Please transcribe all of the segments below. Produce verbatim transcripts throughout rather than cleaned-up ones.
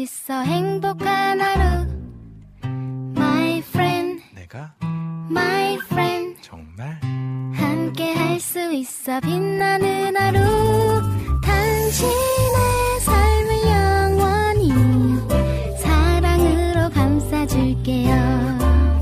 있어 행복한 하루 My friend 내가 My friend 정말 함께 할 수 있어 빛나는 하루 당신의 삶을 영원히 사랑으로 감싸줄게요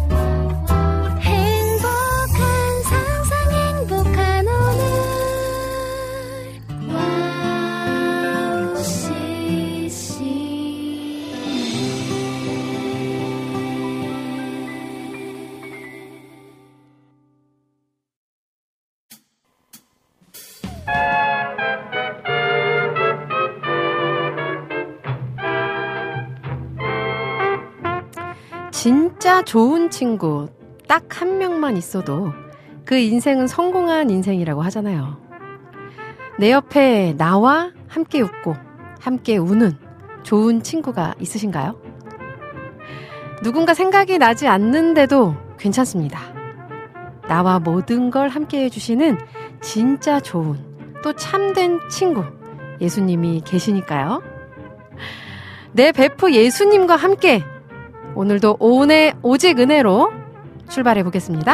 진짜 좋은 친구 딱 한 명만 있어도 그 인생은 성공한 인생이라고 하잖아요. 내 옆에 나와 함께 웃고 함께 우는 좋은 친구가 있으신가요? 누군가 생각이 나지 않는데도 괜찮습니다. 나와 모든 걸 함께 해주시는 진짜 좋은 또 참된 친구 예수님이 계시니까요. 내 베프 예수님과 함께 오늘도 오은의 오직 은혜로 출발해 보겠습니다.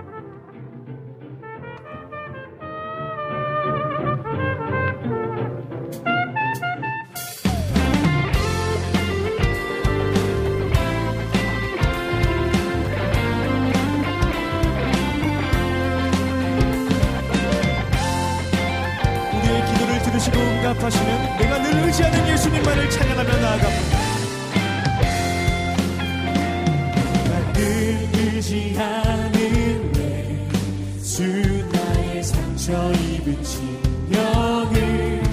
우리의 기도를 들으시고 응답하시는 내가 늘 의지하는 예수님만을 찬양하며 나아갑니다. 의지하는 예수 나의 상처 입은 심령을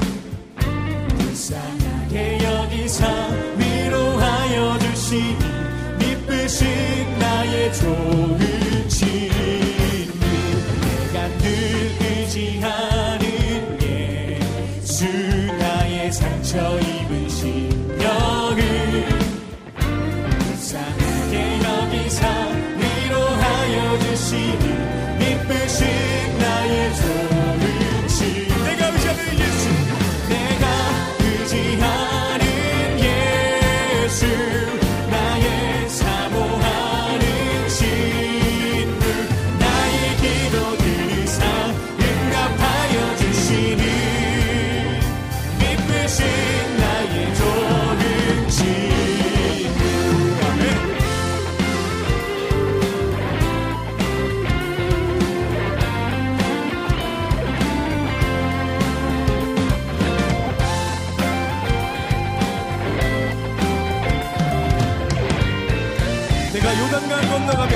불쌍하게 여기사 위로하여 주시니 미쁘신 나의 좋은 친구 내가 늘 의지하는 예수 나의 상처 입은 심령을 불쌍하게 여기사 위로하여 주시니 미쁘신 나의 좋은 친구 내가 의지하는 예수 내가 의지하는 예수 나의 사모하는 친구 나의 기도 들으사 응답하여 주시니 미쁘신 나의 좋은 친구 내가 요단강 건너가며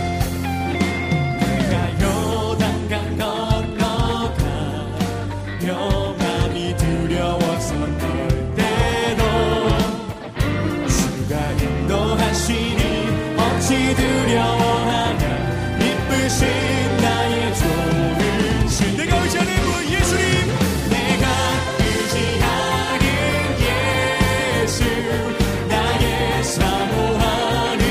내가 요단강 건너가며 마음이 두려워서 떨 때도 주가 인도하시니 어찌 두려워하냐 미쁘신 나의 좋은 신 내가 의지하는 그 예수님 내가 의지하는 예수 나의 사모하는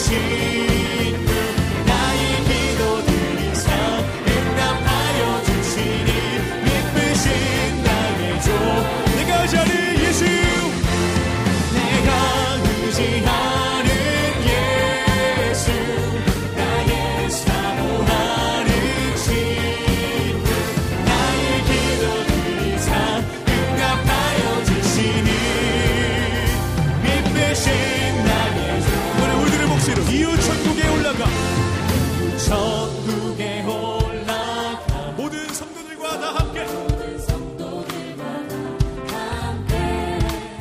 나의 기도 들으사 응답하여 주시니 미쁘신 나의 조 내가 의지하는 예수 내가 의지하는 예수 나의 사모하는 친구 나의 기도 들으사 응답하여 주시니 미쁘신 나의 조 오늘 우리들의 목소리로 이웃 천국에 올라가 천국에 올라가 모든 성도들과 다 함께 모든 성도들과 다 함께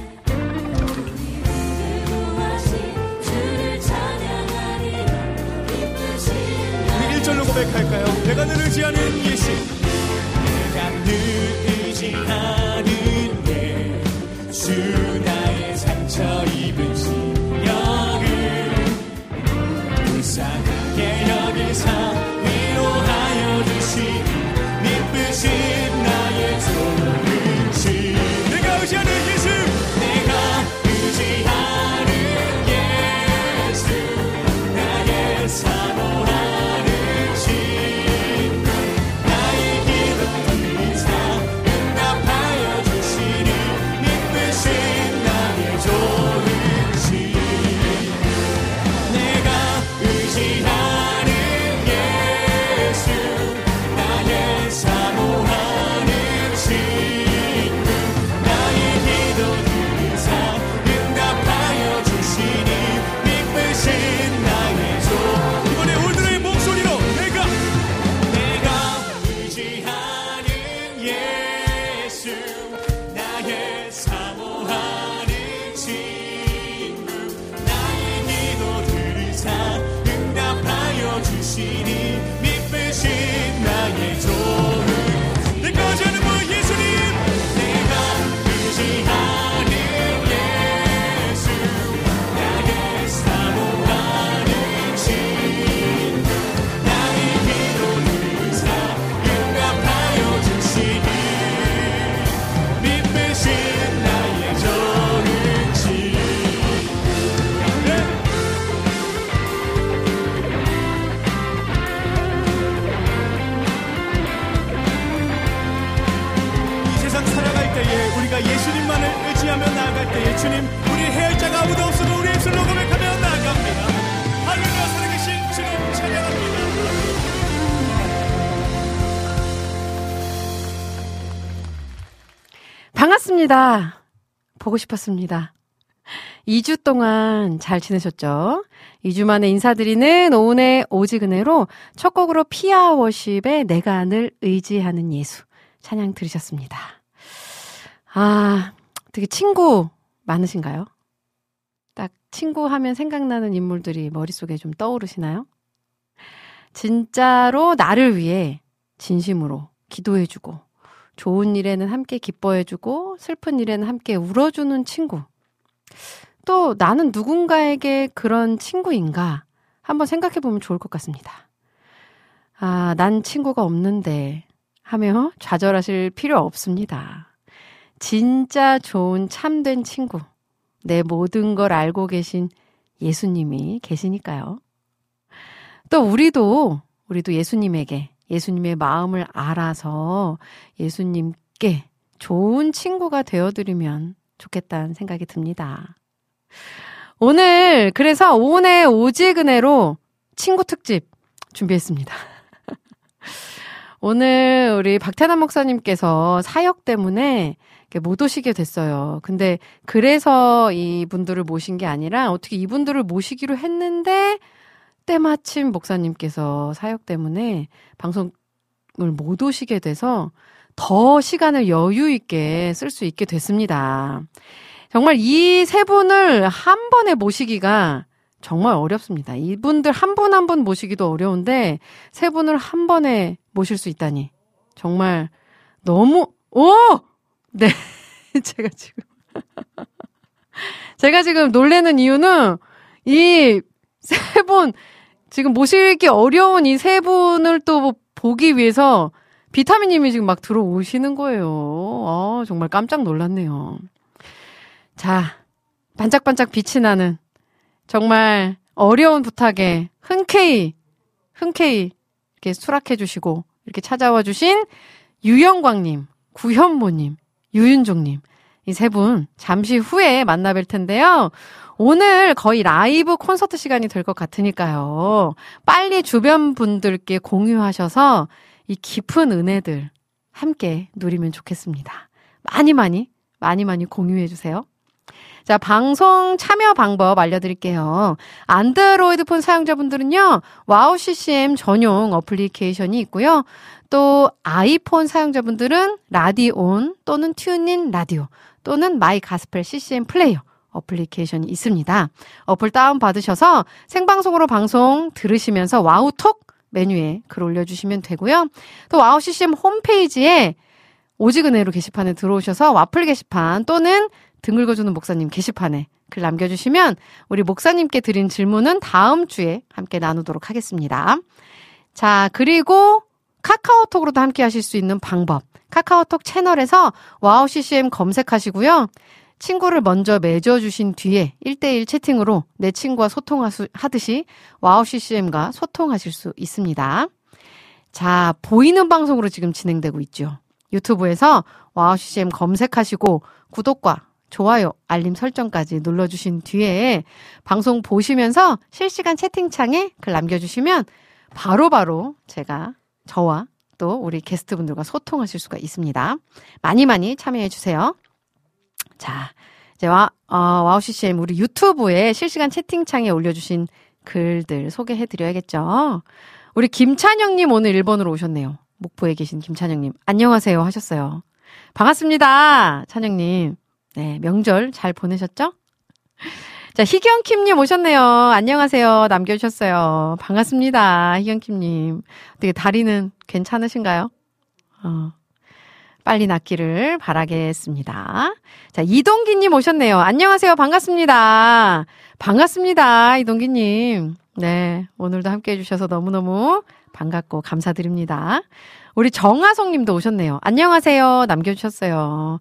우리를 구하신 주를 찬양하리라 기쁘신 우리 일 절로 고백할까요? 내가 늘 의지하는 예수 내가 늘 의지하는 예수 나의 상처 입은 심령을 불쌍하게 여기사 위로하여 주시니 미쁘신 나의 좋은 신 내가 의지하는 예수 내가 의지하는 예수 나의 사모하는 친구 나의 기도 들으사 응답하여 주시니 미쁘신 고백할 때에 주님, 우리 해할 자가 아무도 없어도 우리 입술로 고백하며 나아갑니다. 할렐루야. 살아계신 주님 찬양합니다. 반갑습니다. 보고 싶었습니다. 이 주 동안 잘 지내셨죠? 이 주 만에 인사드리는 오은의 오직은혜로 첫 곡으로 피아 워십의 내가 늘 의지하는 예수 찬양 들으셨습니다. 아, 되게 친구 많으신가요? 딱 친구 하면 생각나는 인물들이 머릿속에 좀 떠오르시나요? 진짜로 나를 위해 진심으로 기도해주고 좋은 일에는 함께 기뻐해주고 슬픈 일에는 함께 울어주는 친구. 또 나는 누군가에게 그런 친구인가 한번 생각해보면 좋을 것 같습니다. 아, 난 친구가 없는데 하며 좌절하실 필요 없습니다. 진짜 좋은 참된 친구, 내 모든 걸 알고 계신 예수님이 계시니까요. 또 우리도 우리도 예수님에게 예수님의 마음을 알아서 예수님께 좋은 친구가 되어드리면 좋겠다는 생각이 듭니다. 오늘 그래서 오은의 오직은혜로 친구 특집 준비했습니다. 오늘 우리 박태남 목사님께서 사역 때문에 못 오시게 됐어요. 근데 그래서 이분들을 모신 게 아니라 어떻게 이분들을 모시기로 했는데 때마침 목사님께서 사역 때문에 방송을 못 오시게 돼서 더 시간을 여유 있게 쓸 수 있게 됐습니다. 정말 이 세 분을 한 번에 모시기가 정말 어렵습니다. 이분들 한 분 한 분 모시기도 어려운데 세 분을 한 번에 모실 수 있다니 정말 너무 오! 네. 제가 지금 제가 지금 놀라는 이유는 이 세 분 지금 모시기 어려운 이 세 분을 또 보기 위해서 비타민님이 지금 막 들어오시는 거예요. 아, 정말 깜짝 놀랐네요. 자, 반짝반짝 빛이 나는 정말 어려운 부탁에 흔쾌히 흔쾌히 이렇게 수락해 주시고 이렇게 찾아와 주신 유영광님, 구현모님, 유윤종님 이 세 분 잠시 후에 만나뵐 텐데요. 오늘 거의 라이브 콘서트 시간이 될 것 같으니까요. 빨리 주변 분들께 공유하셔서 이 깊은 은혜들 함께 누리면 좋겠습니다. 많이 많이 많이 많이 공유해 주세요. 자, 방송 참여 방법 알려드릴게요. 안드로이드 폰 사용자분들은요, 와우 씨씨엠 전용 어플리케이션이 있고요. 또 아이폰 사용자분들은 라디온 또는 튜닝 라디오 또는 마이 가스펠 씨씨엠 플레이어 어플리케이션이 있습니다. 어플 다운받으셔서 생방송으로 방송 들으시면서 와우톡 메뉴에 글 올려주시면 되고요. 또 와우 씨씨엠 홈페이지에 오직은혜로 게시판에 들어오셔서 와플 게시판 또는 등 긁어주는 목사님 게시판에 글 남겨주시면 우리 목사님께 드린 질문은 다음 주에 함께 나누도록 하겠습니다. 자, 그리고 카카오톡으로도 함께 하실 수 있는 방법. 카카오톡 채널에서 와우 씨씨엠 검색하시고요. 친구를 먼저 맺어주신 뒤에 일 대일 채팅으로 내 친구와 소통하듯이 와우 씨씨엠과 소통하실 수 있습니다. 자, 보이는 방송으로 지금 진행되고 있죠. 유튜브에서 와우 씨씨엠 검색하시고 구독과 좋아요, 알림 설정까지 눌러주신 뒤에 방송 보시면서 실시간 채팅창에 글 남겨주시면 바로바로 제가 저와 또 우리 게스트분들과 소통하실 수가 있습니다. 많이 많이 참여해주세요. 자, 이제 와, 어, 와우 씨씨엠 우리 유튜브에 실시간 채팅창에 올려주신 글들 소개해드려야겠죠. 우리 김찬영님 오늘 일본으로 오셨네요. 목포에 계신 김찬영님. 안녕하세요 하셨어요. 반갑습니다. 찬영님. 네, 명절 잘 보내셨죠? 자, 희경킴님 오셨네요. 안녕하세요. 남겨주셨어요. 반갑습니다. 희경킴님. 어떻게 다리는 괜찮으신가요? 어, 빨리 낫기를 바라겠습니다. 자, 이동기님 오셨네요. 안녕하세요. 반갑습니다. 반갑습니다. 이동기님. 네, 오늘도 함께 해주셔서 너무너무 반갑고 감사드립니다. 우리 정하성님도 오셨네요. 안녕하세요. 남겨주셨어요.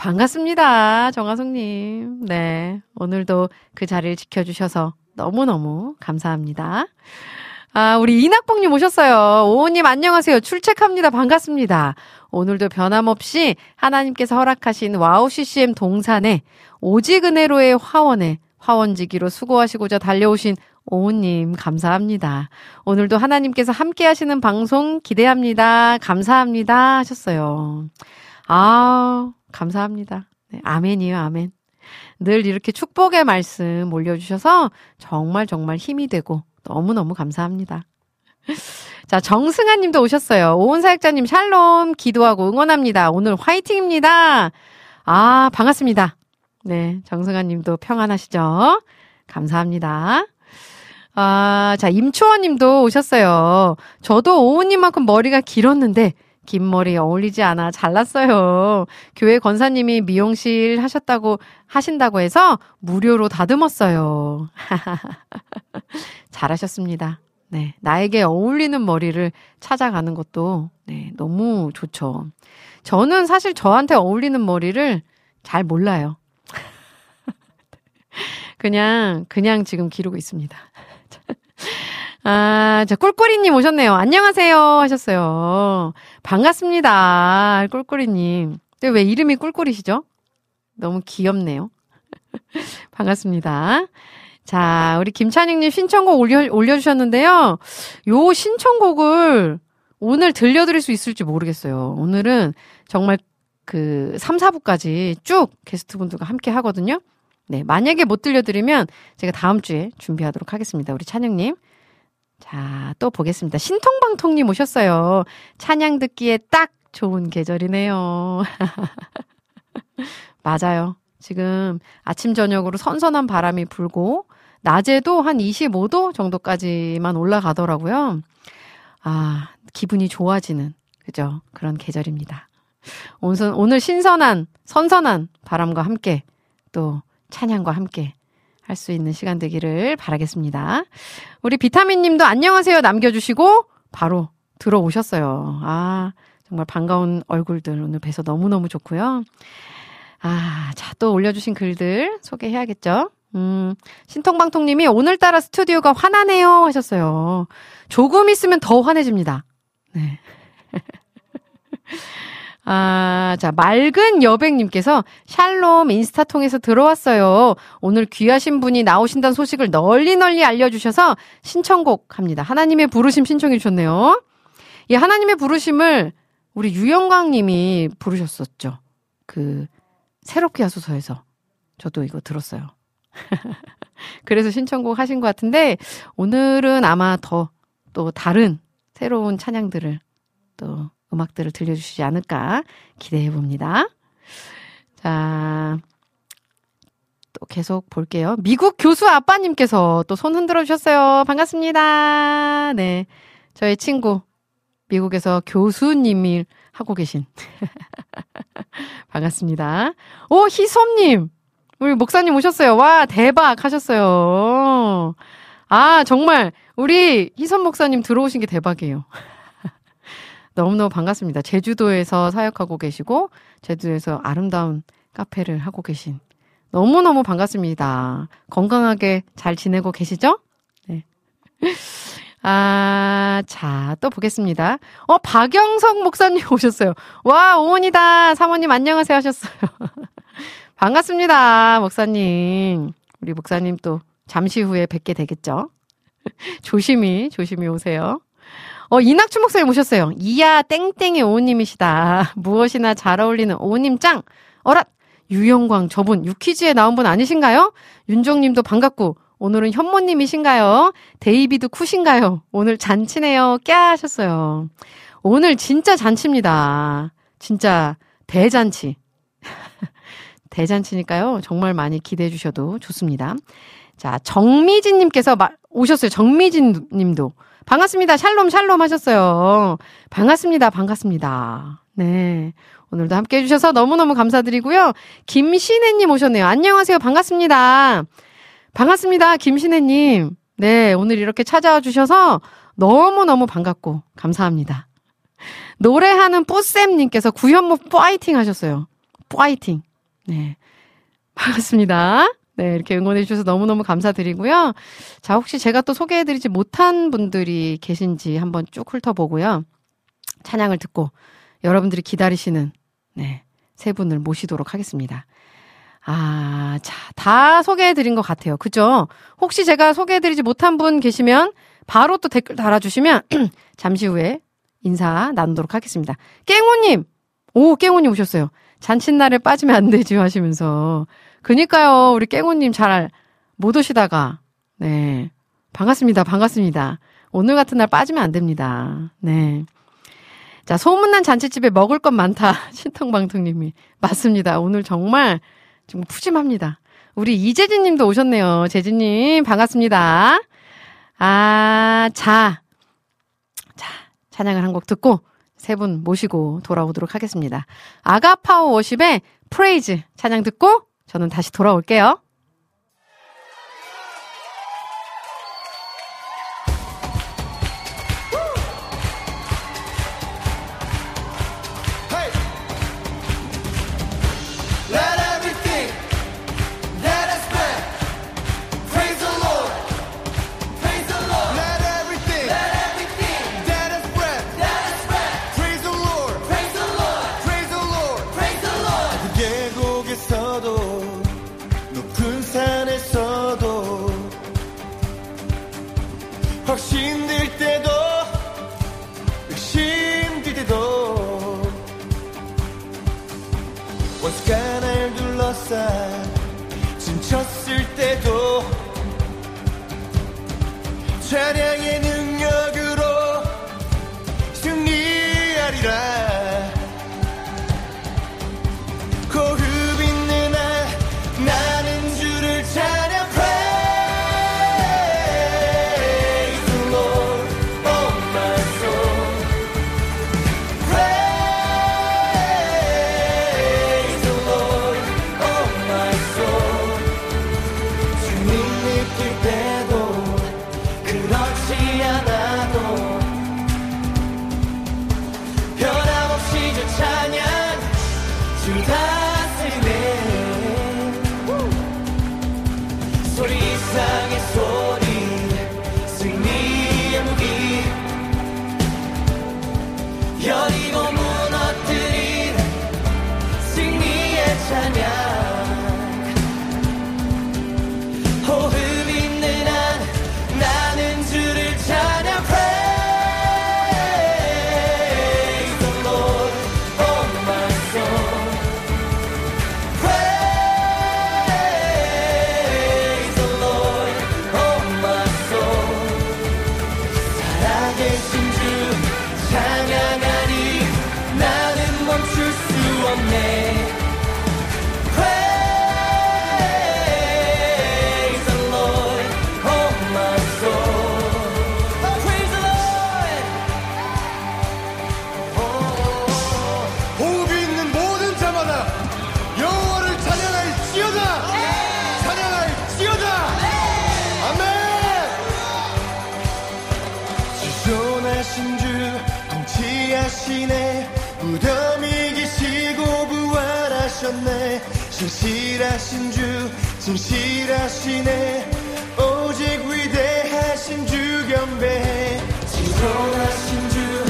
반갑습니다. 정하성님. 네, 오늘도 그 자리를 지켜주셔서 너무너무 감사합니다. 아, 우리 이낙봉님 오셨어요. 오호님 안녕하세요. 출첵합니다. 반갑습니다. 오늘도 변함없이 하나님께서 허락하신 와우 씨씨엠 동산에 오직 은혜로의 화원에 화원지기로 수고하시고자 달려오신 오호님 감사합니다. 오늘도 하나님께서 함께 하시는 방송 기대합니다. 감사합니다 하셨어요. 아, 감사합니다. 네, 아멘이요, 아멘. 늘 이렇게 축복의 말씀 올려주셔서 정말 정말 힘이 되고 너무너무 감사합니다. 자, 정승아 님도 오셨어요. 오은 사역자님 샬롬 기도하고 응원합니다. 오늘 화이팅입니다. 아, 반갑습니다. 네, 정승아 님도 평안하시죠? 감사합니다. 아, 자, 임초원 님도 오셨어요. 저도 오은 님만큼 머리가 길었는데 긴 머리 어울리지 않아 잘랐어요. 교회 권사님이 미용실 하셨다고 하신다고 해서 무료로 다듬었어요. 잘하셨습니다. 네, 나에게 어울리는 머리를 찾아가는 것도 네, 너무 좋죠. 저는 사실 저한테 어울리는 머리를 잘 몰라요. 그냥 그냥 지금 기르고 있습니다. 아, 자, 꿀꿀이님 오셨네요. 안녕하세요 하셨어요. 반갑습니다. 꿀꿀이님. 근데 왜 이름이 꿀꿀이시죠? 너무 귀엽네요. 반갑습니다. 자, 우리 김찬익님 신청곡 올려, 올려주셨는데요. 요 신청곡을 오늘 들려드릴 수 있을지 모르겠어요. 오늘은 정말 그 삼, 사 부까지 쭉 게스트분들과 함께 하거든요. 네, 만약에 못 들려드리면 제가 다음 주에 준비하도록 하겠습니다. 우리 찬영님. 자, 또 보겠습니다. 신통방통님 오셨어요. 찬양 듣기에 딱 좋은 계절이네요. 맞아요. 지금 아침 저녁으로 선선한 바람이 불고 낮에도 한 이십오 도 정도까지만 올라가더라고요. 아, 기분이 좋아지는 그죠? 그런 계절입니다. 오늘, 오늘 신선한 선선한 바람과 함께 또 찬양과 함께 할 수 있는 시간 되기를 바라겠습니다. 우리 비타민 님도 안녕하세요 남겨주시고 바로 들어오셨어요. 아, 정말 반가운 얼굴들 오늘 뵈서 너무너무 좋고요. 아, 자, 또 올려주신 글들 소개해야겠죠? 음, 신통방통 님이 오늘따라 스튜디오가 환하네요 하셨어요. 조금 있으면 더 환해집니다. 네. 아, 자, 맑은 여백님께서 샬롬 인스타 통해서 들어왔어요. 오늘 귀하신 분이 나오신다는 소식을 널리 널리 알려주셔서 신청곡 합니다. 하나님의 부르심 신청해 주셨네요. 이 하나님의 부르심을 우리 유영광님이 부르셨었죠. 그 새롭게 하소서에서 저도 이거 들었어요. 그래서 신청곡 하신 것 같은데 오늘은 아마 더 또 다른 새로운 찬양들을 또 음악들을 들려주시지 않을까 기대해 봅니다. 자, 또 계속 볼게요. 미국 교수 아빠님께서 또 손 흔들어 주셨어요. 반갑습니다. 네, 저희 친구 미국에서 교수님이 하고 계신 반갑습니다. 오, 희섭님 우리 목사님 오셨어요. 와, 대박 하셨어요. 아, 정말 우리 희섭 목사님 들어오신 게 대박이에요. 너무너무 반갑습니다. 제주도에서 사역하고 계시고 제주도에서 아름다운 카페를 하고 계신 너무너무 반갑습니다. 건강하게 잘 지내고 계시죠? 네. 아, 자, 또 보겠습니다. 어, 박영석 목사님 오셨어요. 와, 오원이다. 사모님 안녕하세요 하셨어요. 반갑습니다, 목사님. 우리 목사님 또 잠시 후에 뵙게 되겠죠? 조심히, 조심히 오세요. 어, 이낙춘 목사님 오셨어요. 이야, 땡땡이 오우님이시다. 무엇이나 잘 어울리는 오우님 짱. 어라, 유영광 저분 유퀴즈에 나온 분 아니신가요? 윤정님도 반갑고 오늘은 현모님이신가요? 데이비드 쿠신가요? 오늘 잔치네요. 꺄 하셨어요. 오늘 진짜 잔치입니다. 진짜 대잔치. 대잔치니까요. 정말 많이 기대해 주셔도 좋습니다. 자, 정미진님께서 마, 오셨어요. 정미진님도. 반갑습니다. 샬롬 샬롬 하셨어요. 반갑습니다. 반갑습니다. 네, 오늘도 함께 해주셔서 너무너무 감사드리고요. 김신혜님 오셨네요. 안녕하세요. 반갑습니다. 반갑습니다. 김신혜님. 네, 오늘 이렇게 찾아와 주셔서 너무너무 반갑고 감사합니다. 노래하는 뿌쌤님께서 구현모 파이팅 하셨어요. 파이팅. 네, 반갑습니다. 네, 이렇게 응원해 주셔서 너무너무 감사드리고요. 자, 혹시 제가 또 소개해드리지 못한 분들이 계신지 한번 쭉 훑어보고요. 찬양을 듣고 여러분들이 기다리시는 네, 세 분을 모시도록 하겠습니다. 아, 자, 다 소개해드린 것 같아요. 그죠? 혹시 제가 소개해드리지 못한 분 계시면 바로 또 댓글 달아주시면 잠시 후에 인사 나누도록 하겠습니다. 깽호님! 오, 깽호님 오셨어요. 잔칫날에 빠지면 안 되죠 하시면서. 그니까요, 우리 깽호님 잘 못 오시다가, 네. 반갑습니다, 반갑습니다. 오늘 같은 날 빠지면 안 됩니다. 네. 자, 소문난 잔치집에 먹을 것 많다. 신통방통님이. 맞습니다. 오늘 정말 좀 푸짐합니다. 우리 이재진 님도 오셨네요. 재진 님, 반갑습니다. 아, 자. 자, 찬양을 한 곡 듣고 세 분 모시고 돌아오도록 하겠습니다. 아가파워 워십의 프레이즈 찬양 듣고 저는 다시 돌아올게요. 확신들 때도 의심들 때도 원수가 날 둘러싸 진쳤을 때도 찬양의 능력으로 승리하리라. 호흡 있는 한 나는 주를 찬양. 진실하신 주 진실하시네. 오직 위대하신 주 경배해. 지존하신 주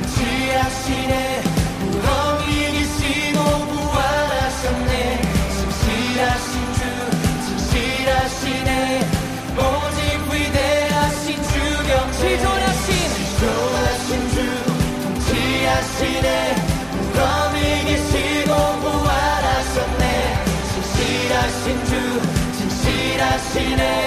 통치하시네. 무덤 이기시고 부활하셨네. 진실하신 주 진실하시네. 오직 위대하신 주 경배해. 지존하신 지존하신 주 통치하시네. 무덤 이기시고 부활하셨네. 진실하신 주 진실하시네.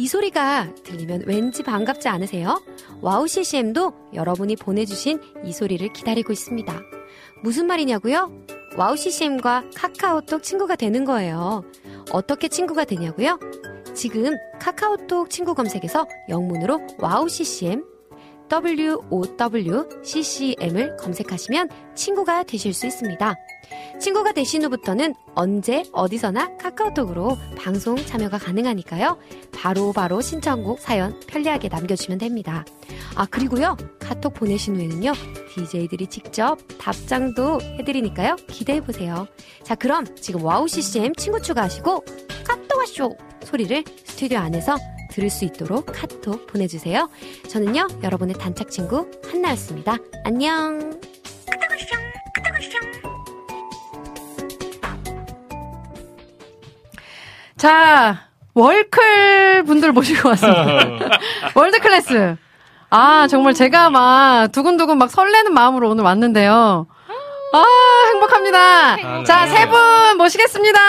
이 소리가 들리면 왠지 반갑지 않으세요? 와우 씨씨엠도 여러분이 보내주신 이 소리를 기다리고 있습니다. 무슨 말이냐고요? 와우 씨씨엠과 카카오톡 친구가 되는 거예요. 어떻게 친구가 되냐고요? 지금 카카오톡 친구 검색에서 영문으로 와우 씨씨엠 더블유 오 더블유 씨씨엠을 검색하시면 친구가 되실 수 있습니다. 친구가 되신 후부터는 언제 어디서나 카카오톡으로 방송 참여가 가능하니까요. 바로바로 바로 신청곡 사연 편리하게 남겨주시면 됩니다. 아 그리고요 카톡 보내신 후에는요 디제이들이 직접 답장도 해드리니까요 기대해보세요. 자 그럼 지금 와우 씨씨엠 친구 추가하시고 카톡 와쇼 소리를 스튜디오 안에서 들을 수 있도록 카톡 보내주세요. 저는요 여러분의 단짝 친구 한나였습니다. 안녕. 자, 월클 분들 모시고 왔습니다. 월드 클래스. 아, 정말 제가 막 두근두근 막 설레는 마음으로 오늘 왔는데요. 아, 행복합니다. 아, 자, 네. 세 분 모시겠습니다.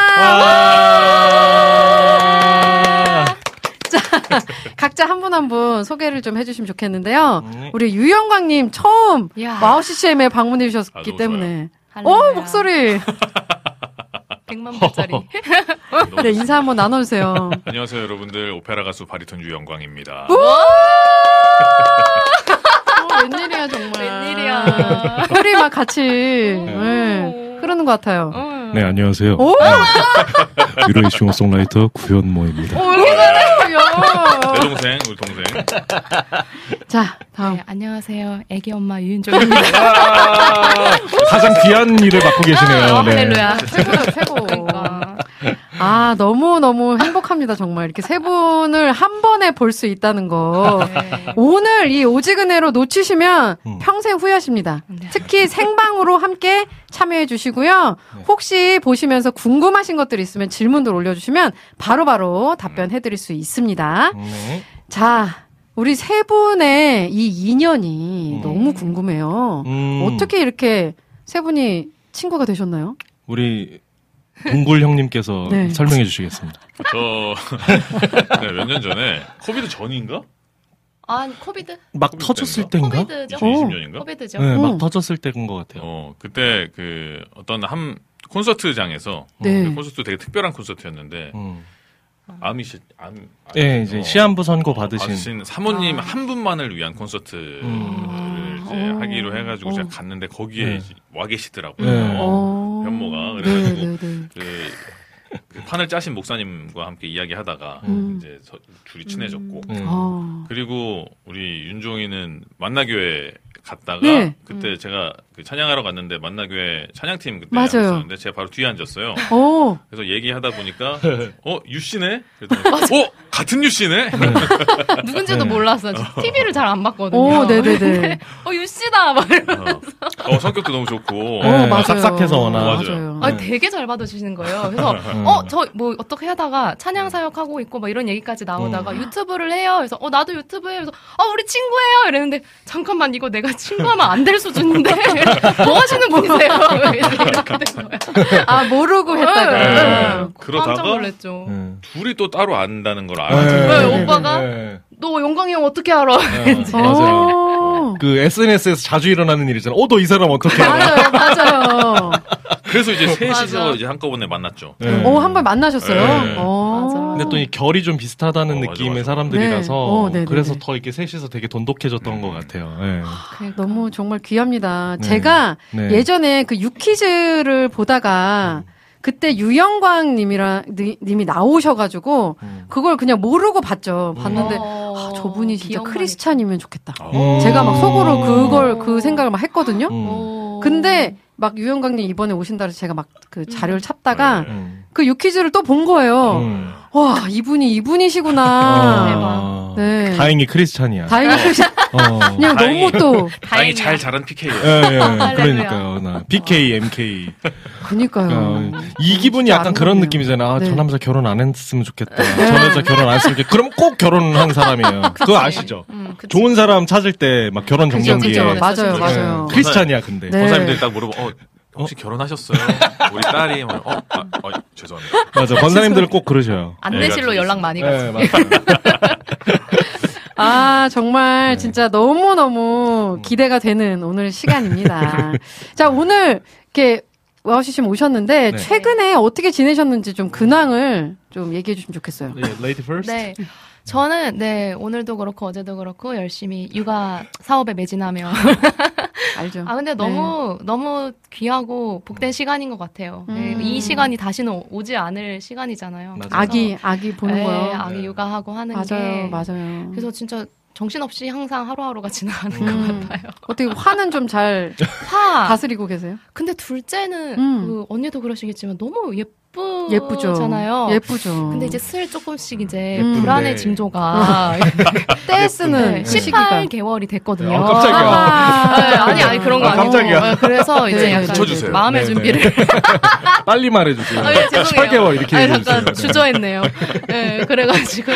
자, 각자 한 분 한 분 소개를 좀 해주시면 좋겠는데요. 음. 우리 유영광님 처음 야. 와우 씨씨엠에 방문해 주셨기 때문에. 어, 목소리. 백만 불짜리. 네, 인사 한번 나눠주세요. 안녕하세요, 여러분들. 오페라 가수 바리톤 유영광입니다. 어, 웬일이야, 정말. 웬일이야. 소리 막 같이 네, 흐르는 것 같아요. 어. 네, 안녕하세요. 유로의 싱어송라이터 구현모입니다. 오, 이렇게 잘해요. 내 동생, 우리 동생. 자, 다음. 네, 안녕하세요. 애기 엄마 유윤종입니다. 가장 귀한 일을 맡고 계시네요. 아, 네. 할렐루야. 최고다, 최고. 그러니까. 아, 너무너무 행복합니다, 정말. 이렇게 세 분을 한 번에 볼 수 있다는 거. 네. 오늘 이 오지근해로 놓치시면 음. 평생 후회하십니다. 네. 특히 생방으로 함께 참여해 주시고요. 네. 혹시 보시면서 궁금하신 것들 있으면 질문들 올려주시면 바로바로 답변해 드릴 수 있습니다. 네. 자, 우리 세 분의 이 인연이 음. 너무 궁금해요. 음. 어떻게 이렇게 세 분이 친구가 되셨나요? 우리 동굴 형님께서 네. 설명해 주시겠습니다. 저 네, 몇 년 전에 코비드 전인가? 아, 코비드? 막 코비드 터졌을 때인가? 코비드죠. 이천이십 년인가? 코비드죠. 네, 오. 막 터졌을 때인 것 같아요. 어, 그때 그 어떤 한 콘서트장에서 네. 그 콘서트 되게 특별한 콘서트였는데 음. 암이 시, 암, 네, 이제 시한부 선고 받으신, 어, 받으신 사모님 아. 한 분만을 위한 콘서트를 음. 이제 오. 하기로 해가지고 오. 제가 갔는데 거기에 네. 와 계시더라고요. 네. 현모가 그래가지고 네, 네, 네. 그, 그 판을 짜신 목사님과 함께 이야기하다가 음. 이제 서, 둘이 친해졌고 음. 음. 그리고 우리 윤종이는 만나교회 갔다가 네. 그때 음. 제가 그 찬양하러 갔는데 만나교회 찬양팀 그때 있었는데 제가 바로 뒤에 앉았어요. 오. 그래서 얘기하다 보니까 어 유씨네? 그랬더니 어 같은 유씨네? 누군지도 네. 몰랐어. 티비를 잘 안 봤거든요. 오, 네네네. 어 유씨다 막 이러면서. 어, 어 성격도 너무 좋고. 네, 맞아요. 싹싹해서 워낙. 맞아요. 아, 되게 잘 받아주시는 거예요. 그래서 어 저 뭐 어떻게 하다가 찬양 사역하고 있고 막 이런 얘기까지 나오다가 음. 유튜브를 해요. 그래서 어 나도 유튜브 해요. 그래서 어 우리 친구예요. 이랬는데 잠깐만 이거 내가 친구하면 안 될 수준인데 뭐 하시는 분이세요? 이렇게 된 거야. 아 모르고 했다가 네, 네. 그러다가 깜짝 놀랐죠. 네. 둘이 또 따로 안다는 걸 알았어요. 네, 네, 오빠가 네. 너 영광이 형 어떻게 알아? 네, 맞아요. 그 에스엔에스에서 자주 일어나는 일이잖아. 어, 너 이 사람 어떻게 알아? 맞아요, 맞아요. 그래서 이제 셋이서 이제 한꺼번에 만났죠. 네. 오, 한 번 만나셨어요? 네. 맞아. 근데 또 이 결이 좀 비슷하다는 어, 느낌의 맞아, 맞아. 사람들이라서 네. 어, 네, 그래서 네. 더 이렇게 셋이서 되게 돈독해졌던 음. 것 같아요. 네. 그러니까. 너무 정말 귀합니다. 네. 제가 네. 예전에 그 유퀴즈를 보다가 음. 그때 유영광 님이랑, 님이 나오셔가지고, 음. 그걸 그냥 모르고 봤죠. 봤는데, 음. 아, 저분이 진짜 크리스찬이면 좋겠다. 음. 제가 막 속으로 그걸, 그 생각을 막 했거든요. 음. 근데, 막 유영광 님 이번에 오신다 해서 제가 막 그 자료를 찾다가, 음. 그 유퀴즈를 또 본 거예요. 음. 와, 이분이 이분이시구나. 아. 네. 다행히 크리스찬이야. 다행히 크리스찬. 어. 그냥 다행히, 너무 또. 다행히 잘 자란 피케이예요. 예, 예, 그러니까요. 나 피케이, 엠케이. 그니까요. 어, 이 기분이 약간 그런 거네요. 느낌이잖아. 아, 네. 저 남자 결혼 안 했으면 좋겠다. 네. 저 남자 결혼 안 했으면 좋겠다. 그럼 꼭 결혼한 사람이에요. 그거 아시죠? 음, 좋은 사람 찾을 때 막 결혼 정전기에. 맞아요, 맞아요. 네. 크리스찬이야, 근데. 네. 권사님들이 딱 물어봐, 어, 혹시 어? 결혼하셨어요? 우리 딸이 뭐, 어, 아, 어, 죄송합니다. 맞아, 권사님들은 꼭 그러셔요. 안내실로 연락 많이 가죠. 네, 아, 정말 네. 진짜 너무너무 기대가 되는 오늘 시간입니다. 자, 오늘 이렇게 와우씨씨 오셨는데 네. 최근에 어떻게 지내셨는지 좀 근황을 좀 얘기해 주시면 좋겠어요. 네, lady first. 네. 저는 네 오늘도 그렇고 어제도 그렇고 열심히 육아 사업에 매진하며 알죠. 아 근데 너무 네. 너무 귀하고 복된 시간인 것 같아요. 음. 네, 이 시간이 다시는 오지 않을 시간이잖아요. 아기 아기 보는 네, 거요. 아기 네. 육아하고 하는 맞아요, 게 맞아요. 그래서 진짜 정신없이 항상 하루하루가 지나가는 음. 것 같아요. 어떻게 화는 좀 잘 화 다스리고 계세요? 근데 둘째는 음. 그 언니도 그러시겠지만 너무 예쁘 예쁘죠. 잖아요. 예쁘죠. 근데 이제 슬 조금씩 이제 음. 불안의 징조가 떼 쓰는 네, 십팔 개월이 됐거든요. 아, 깜짝이야. 아, 네, 아니 아니 그런 거 아, 아니고. 깜짝이야. 네, 그래서 이제 네, 약간 붙여주세요. 이제 마음의 네, 준비를. 빨리 말해주세요. 아, 예, 죄송해요. 십팔 개월 이렇게 아니, 해주세요. 잠깐 주저했네요. 네, 그래가지고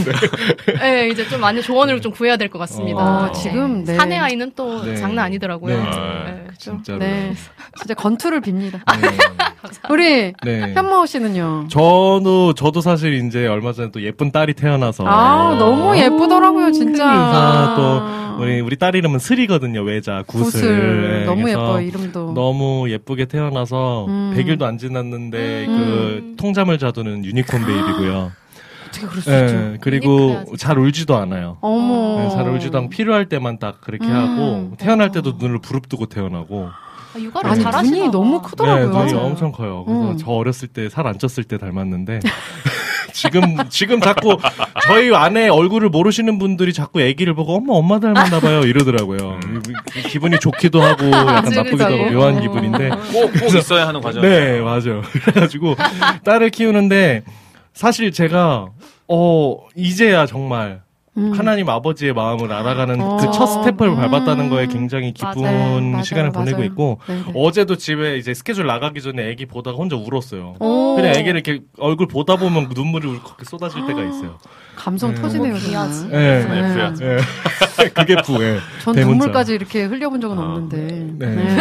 네, 이제 좀 많이 조언을 좀 구해야 될 것 같습니다. 어, 지금 네. 사내 아이는 또 네. 장난 아니더라고요. 네. 네. 진짜로. 네, 진짜 건투를 빕니다. 네. 우리 네. 현모 씨는요? 저도 저도 사실 이제 얼마 전에 또 예쁜 딸이 태어나서 아, 너무 예쁘더라고요, 진짜. 아, 또 우리 우리 딸 이름은 슬이거든요. 외자 구슬. 구슬. 네, 너무 그래서 예뻐요, 이름도. 너무 예쁘게 태어나서 음. 백 일도 안 지났는데 음. 그 통잠을 자두는 유니콘 베이비고요. 어떻게 그럴 수 네, 있죠? 그리고 유니크해야지. 잘 울지도 않아요. 어머. 네, 잘 울지도 않고 필요할 때만 딱 그렇게 음. 하고 태어날 때도 눈을 부릅뜨고 태어나고. 아, 육아를 아니, 잘하시나 눈이 봐. 너무 네, 크더라고요. 눈이 맞아요. 엄청 커요. 그래서 음. 저 어렸을 때 살 안 쪘을 때 닮았는데 지금 지금 자꾸 저희 아내 얼굴을 모르시는 분들이 자꾸 아기를 보고 엄마 엄마 닮았나 봐요 이러더라고요. 기분이 좋기도 하고 약간 그치, 나쁘기도 하고 그치. 묘한 어. 기분인데 꼭, 꼭 있어야 하는 과정. 네, 맞아요. 그래가지고 딸을 키우는데 사실 제가 어 이제야 정말 음. 하나님 아버지의 마음을 알아가는 어. 그 첫 스텝을 음. 밟았다는 거에 굉장히 기쁜 맞아요. 맞아요, 시간을 맞아요. 보내고 있고 네네. 어제도 집에 이제 스케줄 나가기 전에 애기 보다가 혼자 울었어요. 오. 그냥 애기를 이렇게 얼굴 보다 보면 눈물이 울컥 쏟아질 때가 있어요. 감성 네. 터지네요, 너무 귀하지. 정말. 예. 네. F야. 예. 그게 부에. 전 대문자. 눈물까지 이렇게 흘려본 적은 아. 없는데. 네. 네.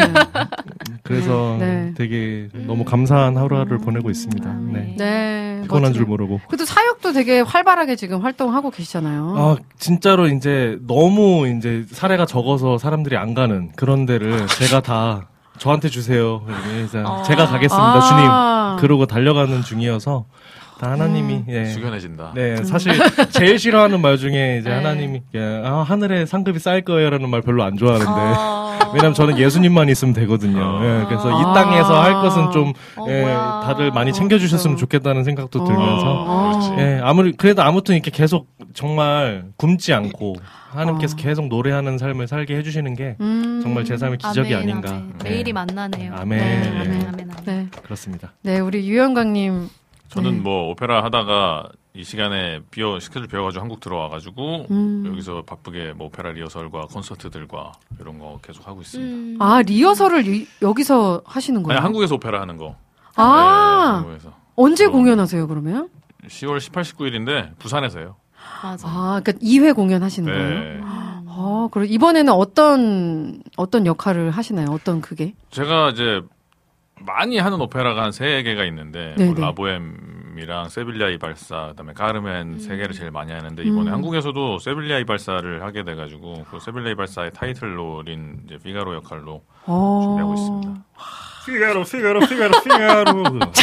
그래서 네. 되게 너무 감사한 하루하루를 보내고 있습니다. 네. 네. 피곤한 줄 멋지네요. 모르고. 그래도 사역도 되게 활발하게 지금 활동하고 계시잖아요. 아, 진짜로 이제 너무 이제 사례가 적어서 사람들이 안 가는 그런 데를 제가 다 저한테 주세요. 이제 어. 제가 가겠습니다, 아. 주님. 그러고 달려가는 중이어서 다 하나님이 음. 예. 숙연해진다. 네, 사실 제일 싫어하는 말 중에 이제 네. 하나님이 예, 아, 하늘에 상급이 쌓일 거예요라는 말 별로 안 좋아하는데 아. 왜냐면 저는 예수님만 있으면 되거든요. 예, 그래서 이 땅에서 할 것은 좀 어, 예, 뭐야. 다들 많이 챙겨주셨으면 좋겠다는 생각도 들면서 어. 그렇지. 예, 아무리 그래도 아무튼 이렇게 계속 정말 굶지 않고 하나님께서 어. 계속 노래하는 삶을 살게 해주시는 게 음. 정말 제 삶의 기적이 아멘, 아닌가. 아멘. 네. 매일이 만나네요. 아멘. 네, 네. 아멘, 아멘, 아멘. 네. 그렇습니다. 네, 우리 유영광님. 저는 네. 뭐 오페라 하다가 이 시간에 비어 스케줄 비어가지고 한국 들어와가지고 음. 여기서 바쁘게 뭐 오페라 리허설과 콘서트들과 이런 거 계속 하고 있습니다. 음. 아, 리허설을 이- 여기서 하시는 거예요? 아니 한국에서 오페라 하는 거. 아, 네, 한국에서 언제 어. 공연하세요, 그러면? 시월 십팔, 십구일인데 부산에서요. 맞아. 아, 그러니까 이 회 공연 하시는 거예요? 네. 아, 그럼 이번에는 어떤, 어떤 역할을 하시나요? 어떤 그게? 제가 이제 많이 하는 오페라가 한 세 개가 있는데 네네. 뭐 라보엠이랑 세빌리아 이발사 그다음에 카르멘 세 개를 제일 많이 하는데 이번에 음. 한국에서도 세빌리아 이발사를 하게 돼가지고 그 세빌리아 이발사의 타이틀롤인 이제 피가로 역할로 어. 준비하고 있습니다. 피가로, 피가로, 피가로, 피가로.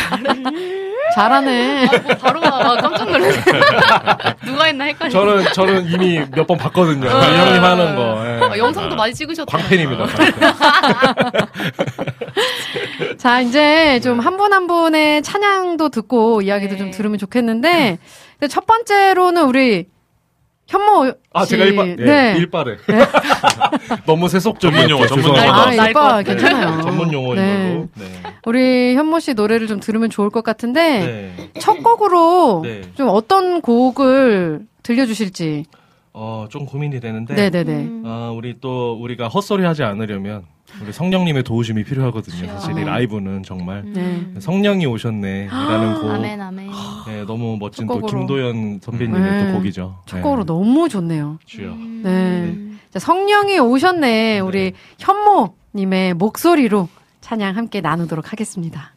잘하네. 아, 뭐 바로 와. 깜짝 놀랐네. 누가 했나 헷갈려. 저는 저는 이미 몇 번 봤거든요. 이 형님 하는 거. 예. 아, 영상도 많이 찍으셨잖아요. 광팬입니다. 자, 이제 좀 한 분 한 분의 찬양도 듣고 이야기도 네. 좀 들으면 좋겠는데, 근데 첫 번째로는 우리 현모 씨. 아, 제가 일빠, 네. 네. 일빠래. 너무 세속적인 전문 용어, 전문 아, 용어. 날 것 일빠 같아. 괜찮아요. 전문 용어인 네. 걸로. 네. 우리 현모 씨 노래를 좀 들으면 좋을 것 같은데, 네. 첫 곡으로 네. 좀 어떤 곡을 들려주실지. 어, 좀 고민이 되는데. 네네네. 음. 아, 우리 또 우리가 헛소리 하지 않으려면 우리 성령님의 도우심이 필요하거든요. 사실 이 아. 라이브는 정말 네. 성령이 오셨네라는 곡. 아멘, 아멘. 네, 너무 멋진 첫 또 곡으로. 김도연 선배님의 네. 또 곡이죠. 첫 네. 곡으로 너무 좋네요. 주여. 네. 자, 성령이 오셨네. 우리 현모님의 목소리로 찬양 함께 나누도록 하겠습니다.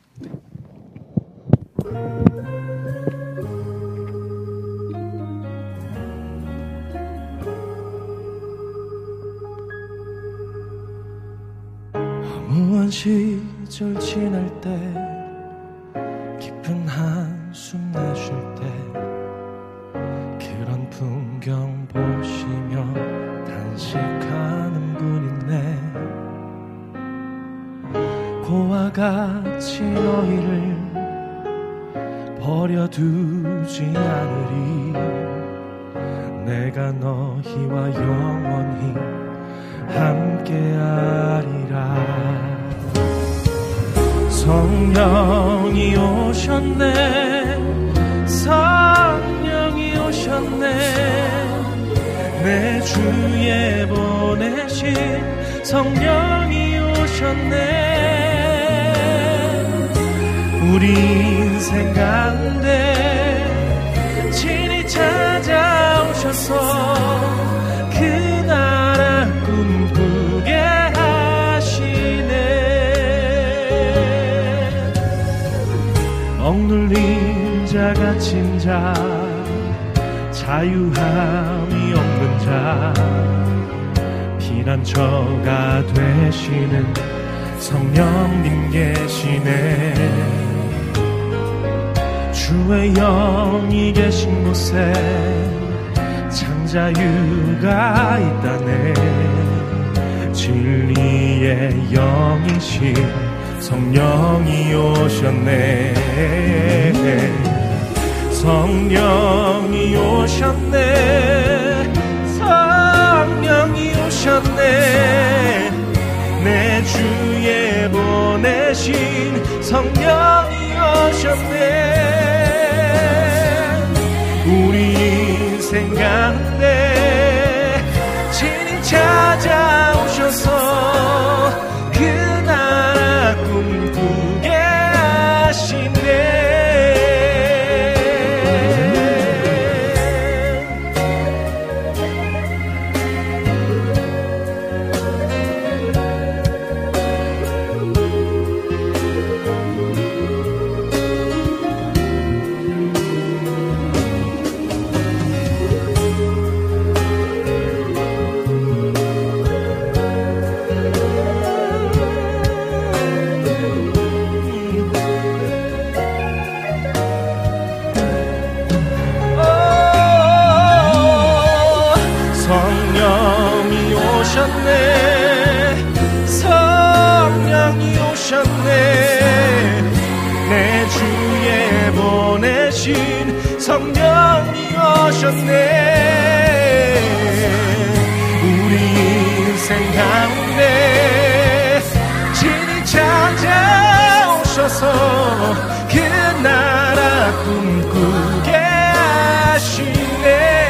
무한 시절 지날 때 깊은 한숨 내쉴 때 그런 풍경 보시며 단식하는 분 있네. 고와 같이 너희를 버려두지 않으리. 내가 너희와 영원히 함께하리라. 성령이 오셨네. 성령이 오셨네. 내 주에 보내신 성령이 오셨네. 우리 인생 가운데 친히 찾아오셔서 그 나라 꿈꾸게 하시네. 억눌린 자 갇힌 자 자유함이 없는 자 피난처가 되시는 성령님 계시네. 주의 영이 계신 곳에 창자유가 있다네. 진리의 영이신 성령이 오셨네. 성령이 오셨네. 성령이 오셨네. 내 주에 보내신 성령이 오셨네. 우리 인생 가운데 친히 찾아오셔서 그 나라 꿈꾸게 하시네. 성령이 오셨네. 내 주에 보내신 성령이 오셨네. 우리 인생 가운데 친히 찾아오셔서 그 나라 꿈꾸게 하시네.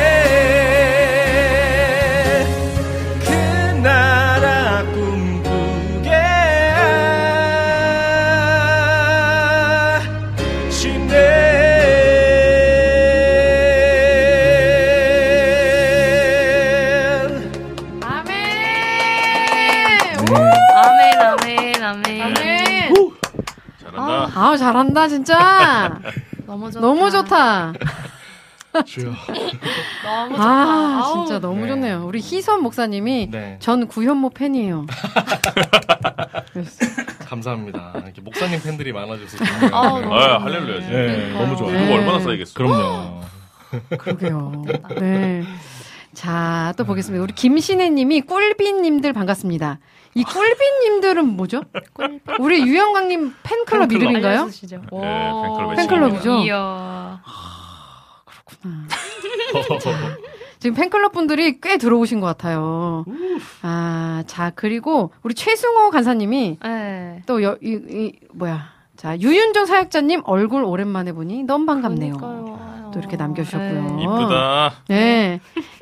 아, 잘한다, 진짜. 너무 좋다. 너무 좋다. 주여. 너무 좋다. 아, 아우. 진짜 너무 네. 좋네요. 우리 희선 목사님이 네. 전 구현모 팬이에요. 감사합니다. 이렇게 목사님 팬들이 많아져서 좋네요. 아우, 네. 너무 아, 좋네. 할렐루야지. 네, 너무 좋아요. 그거 네. 얼마나 쌓이겠어. 그럼요. 그러게요. 네. 자, 또 보겠습니다. 우리 김신혜님이 꿀비님들 반갑습니다. 이 꿀비님들은 뭐죠? 우리 유영광님 팬클럽 팬클럽. 이름인가요? 알려주시죠. 네, 팬클럽 팬클럽이죠? 이야. 그렇구나. 자, 지금 팬클럽 분들이 꽤 들어오신 것 같아요. 아, 자, 그리고 우리 최승호 간사님이 네. 또 여, 이, 이, 뭐야. 자, 유윤정 사역자님 얼굴 오랜만에 보니 너무 반갑네요. 그러니까요. 또 이렇게 남겨주셨고요. 네. 이쁘다. 네.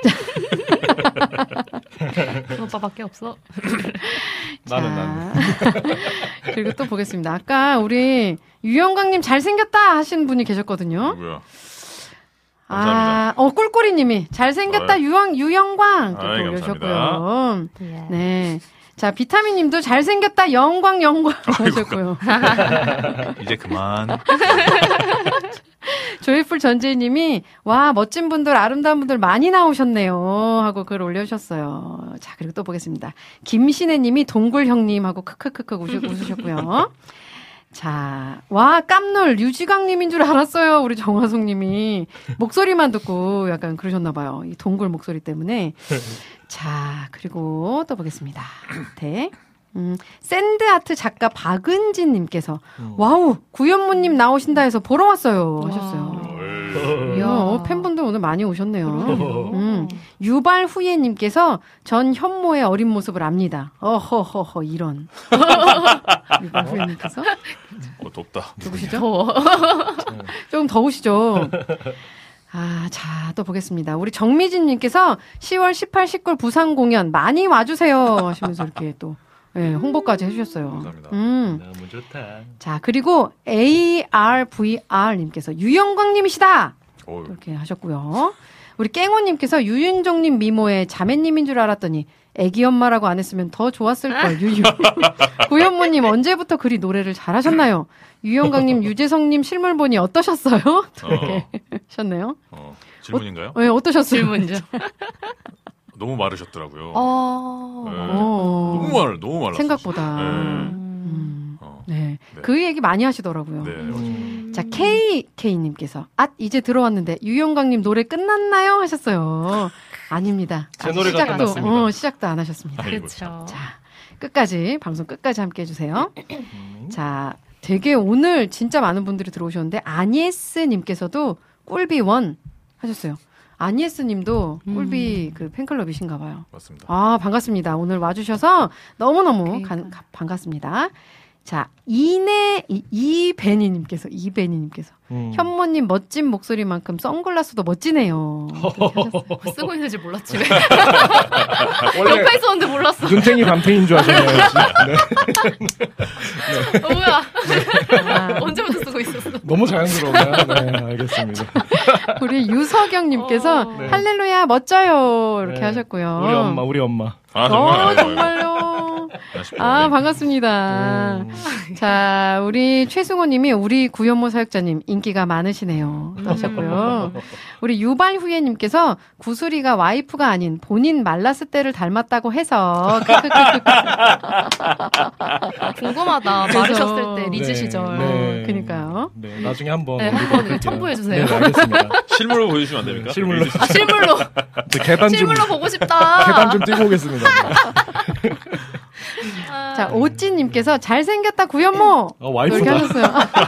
그 오빠밖에 없어. 나는 자, 나는. 그리고 또 보겠습니다. 아까 우리 유영광님 잘생겼다 하신 분이 계셨거든요. 뭐야? 아, 감사합니다. 어, 꿀꿀이님이 잘생겼다 아유. 유영, 유영광. 또 아이, 올려주셨고요. 예. 네. 자, 비타민님도 잘생겼다, 영광, 영광 하셨고요. 이제 그만. 조이풀 전재희님이 와 멋진 분들 아름다운 분들 많이 나오셨네요 하고 글 올려주셨어요. 자 그리고 또 보겠습니다. 김신혜님이 동굴 형님 하고 크크크크 웃으셨고요. 자, 와 깜놀 유지강님인 줄 알았어요. 우리 정화송님이 목소리만 듣고 약간 그러셨나봐요. 이 동굴 목소리 때문에. 자 그리고 또 보겠습니다. 네. 음, 샌드아트 작가 박은진님께서 음. 와우 구현무님 나오신다 해서 보러 왔어요 하셨어요. 이야, 어, 팬분들 오늘 많이 오셨네요. 음, 유발후예님께서 전 현모의 어린 모습을 압니다. 어허허허 이런. 유발후예님께서 어, 덥다. 누구시죠? 조금 더우시죠? 아, 자, 또 보겠습니다. 우리 정미진님께서 시월 십팔, 십구 부산 공연 많이 와주세요 하시면서 이렇게 또 네, 홍보까지 해주셨어요. 감사합니다. 음. 너무 좋다. 자, 그리고 에이알브이알님께서 유영광님이시다! 어휴. 이렇게 하셨고요. 우리 깽호님께서 유윤정님 미모의 자매님인 줄 알았더니 애기 엄마라고 안 했으면 더 좋았을걸, 유유. 구현모님 언제부터 그리 노래를 잘하셨나요? 유영광님, 유재성님 실물 보니 어떠셨어요? 이렇게 어. 하셨네요. 어, 질문인가요? 어, 네, 어떠셨어요? 질문이죠. 너무 마르셨더라고요. 어... 네. 어... 너무 말, 너무 말랐어요. 생각보다. 네. 음... 어. 네. 네. 그 얘기 많이 하시더라고요. 네, 음... 자, 케이케이님께서, 아, 이제 들어왔는데, 유영광님 노래 끝났나요? 하셨어요. 아닙니다. 제 노래가 시작도, 끝났습니다. 어, 시작도 안 하셨습니다. 그렇죠. 자, 끝까지, 방송 끝까지 함께 해주세요. 자, 되게 오늘 진짜 많은 분들이 들어오셨는데, 아니에스님께서도 꿀비원 하셨어요. 아니에스님도 꿀비 음. 그 팬클럽이신가 봐요. 맞습니다. 아, 반갑습니다. 오늘 와주셔서 너무너무 간, 가, 반갑습니다. 자, 이내, 이, 이베니님께서, 이베니님께서. 음. 현모님 멋진 목소리만큼 선글라스도 멋지네요. 쓰고 있는지 몰랐지. 옆에 있었는데 몰랐어. 눈탱이 밤탱인 줄 아셨나요? 네. 네. 어, 뭐야. 아. 언제부터 쓰고 있었어? 너무 자연스러워요. 네, 알겠습니다. 우리 유석영님께서 어. 네. 할렐루야 멋져요. 이렇게 네. 하셨고요. 우리 엄마, 우리 엄마. 아, 정말. 어, 정말요. 아, 반갑습니다. 음. 자, 우리 최승호님이 우리 구현모 사역자님 인기가 많으시네요. 하셨고요. 우리 유발후예님께서 구슬이가 와이프가 아닌 본인 말랐을 때를 닮았다고 해서. 궁금하다. 마르셨을 때 리즈 네, 시절. 네. 그니까요. 네, 나중에 한번. 네, 한번 첨부해주세요. 네, 알겠습니다. 실물로 보여주시면 안 됩니까? 실물로. 아, 실물로. 계단 좀. 실물로 보고 싶다. 계단 좀 뛰고 오겠습니다. 아... 자, 오찌님께서 잘생겼다 구현모. 어, 와이프다. 이렇게 하셨어요.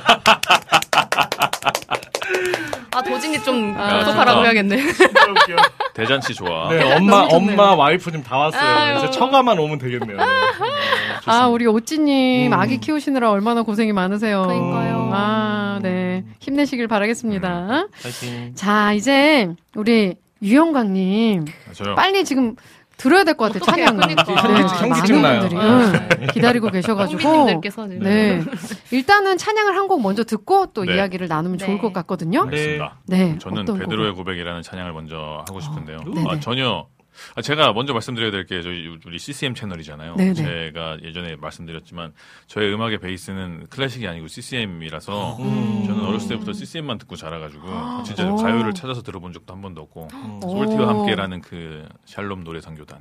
아, 도진이 좀 똑똑하라고 해야겠네. 대잔치 좋아. 네, 엄마, 엄마, 와이프 좀 다 왔어요. 아유. 이제 처가만 오면 되겠네요. 네. 아, 우리 오찌님 음. 아기 키우시느라 얼마나 고생이 많으세요. 그러니까요. 아, 네. 힘내시길 바라겠습니다. 음. 파이팅. 자, 이제 우리 유영광님. 저요. 빨리 지금 들어야 될 것 같아요. 찬양을. 그러니까. 네, 현기증 나요. 분들이 아, 응, 기다리고 계셔가지고. 국민님들께서 지금. 네. 일단은 찬양을 한 곡 먼저 듣고 또 네. 이야기를 나누면 네. 좋을 것 같거든요. 네. 네. 저는 베드로의 고백이라는 찬양을 먼저 하고 싶은데요. 어, 아, 전혀 아, 제가 먼저 말씀드려야 될 게 저희 우리 씨씨엠 채널이잖아요. 네네. 제가 예전에 말씀드렸지만 저의 음악의 베이스는 클래식이 아니고 씨씨엠이라서 음. 저는 어렸을 때부터 씨씨엠만 듣고 자라가지고 진짜 오. 가요를 찾아서 들어본 적도 한 번도 없고 소울티와 함께라는 그 샬롬 노래 선교단을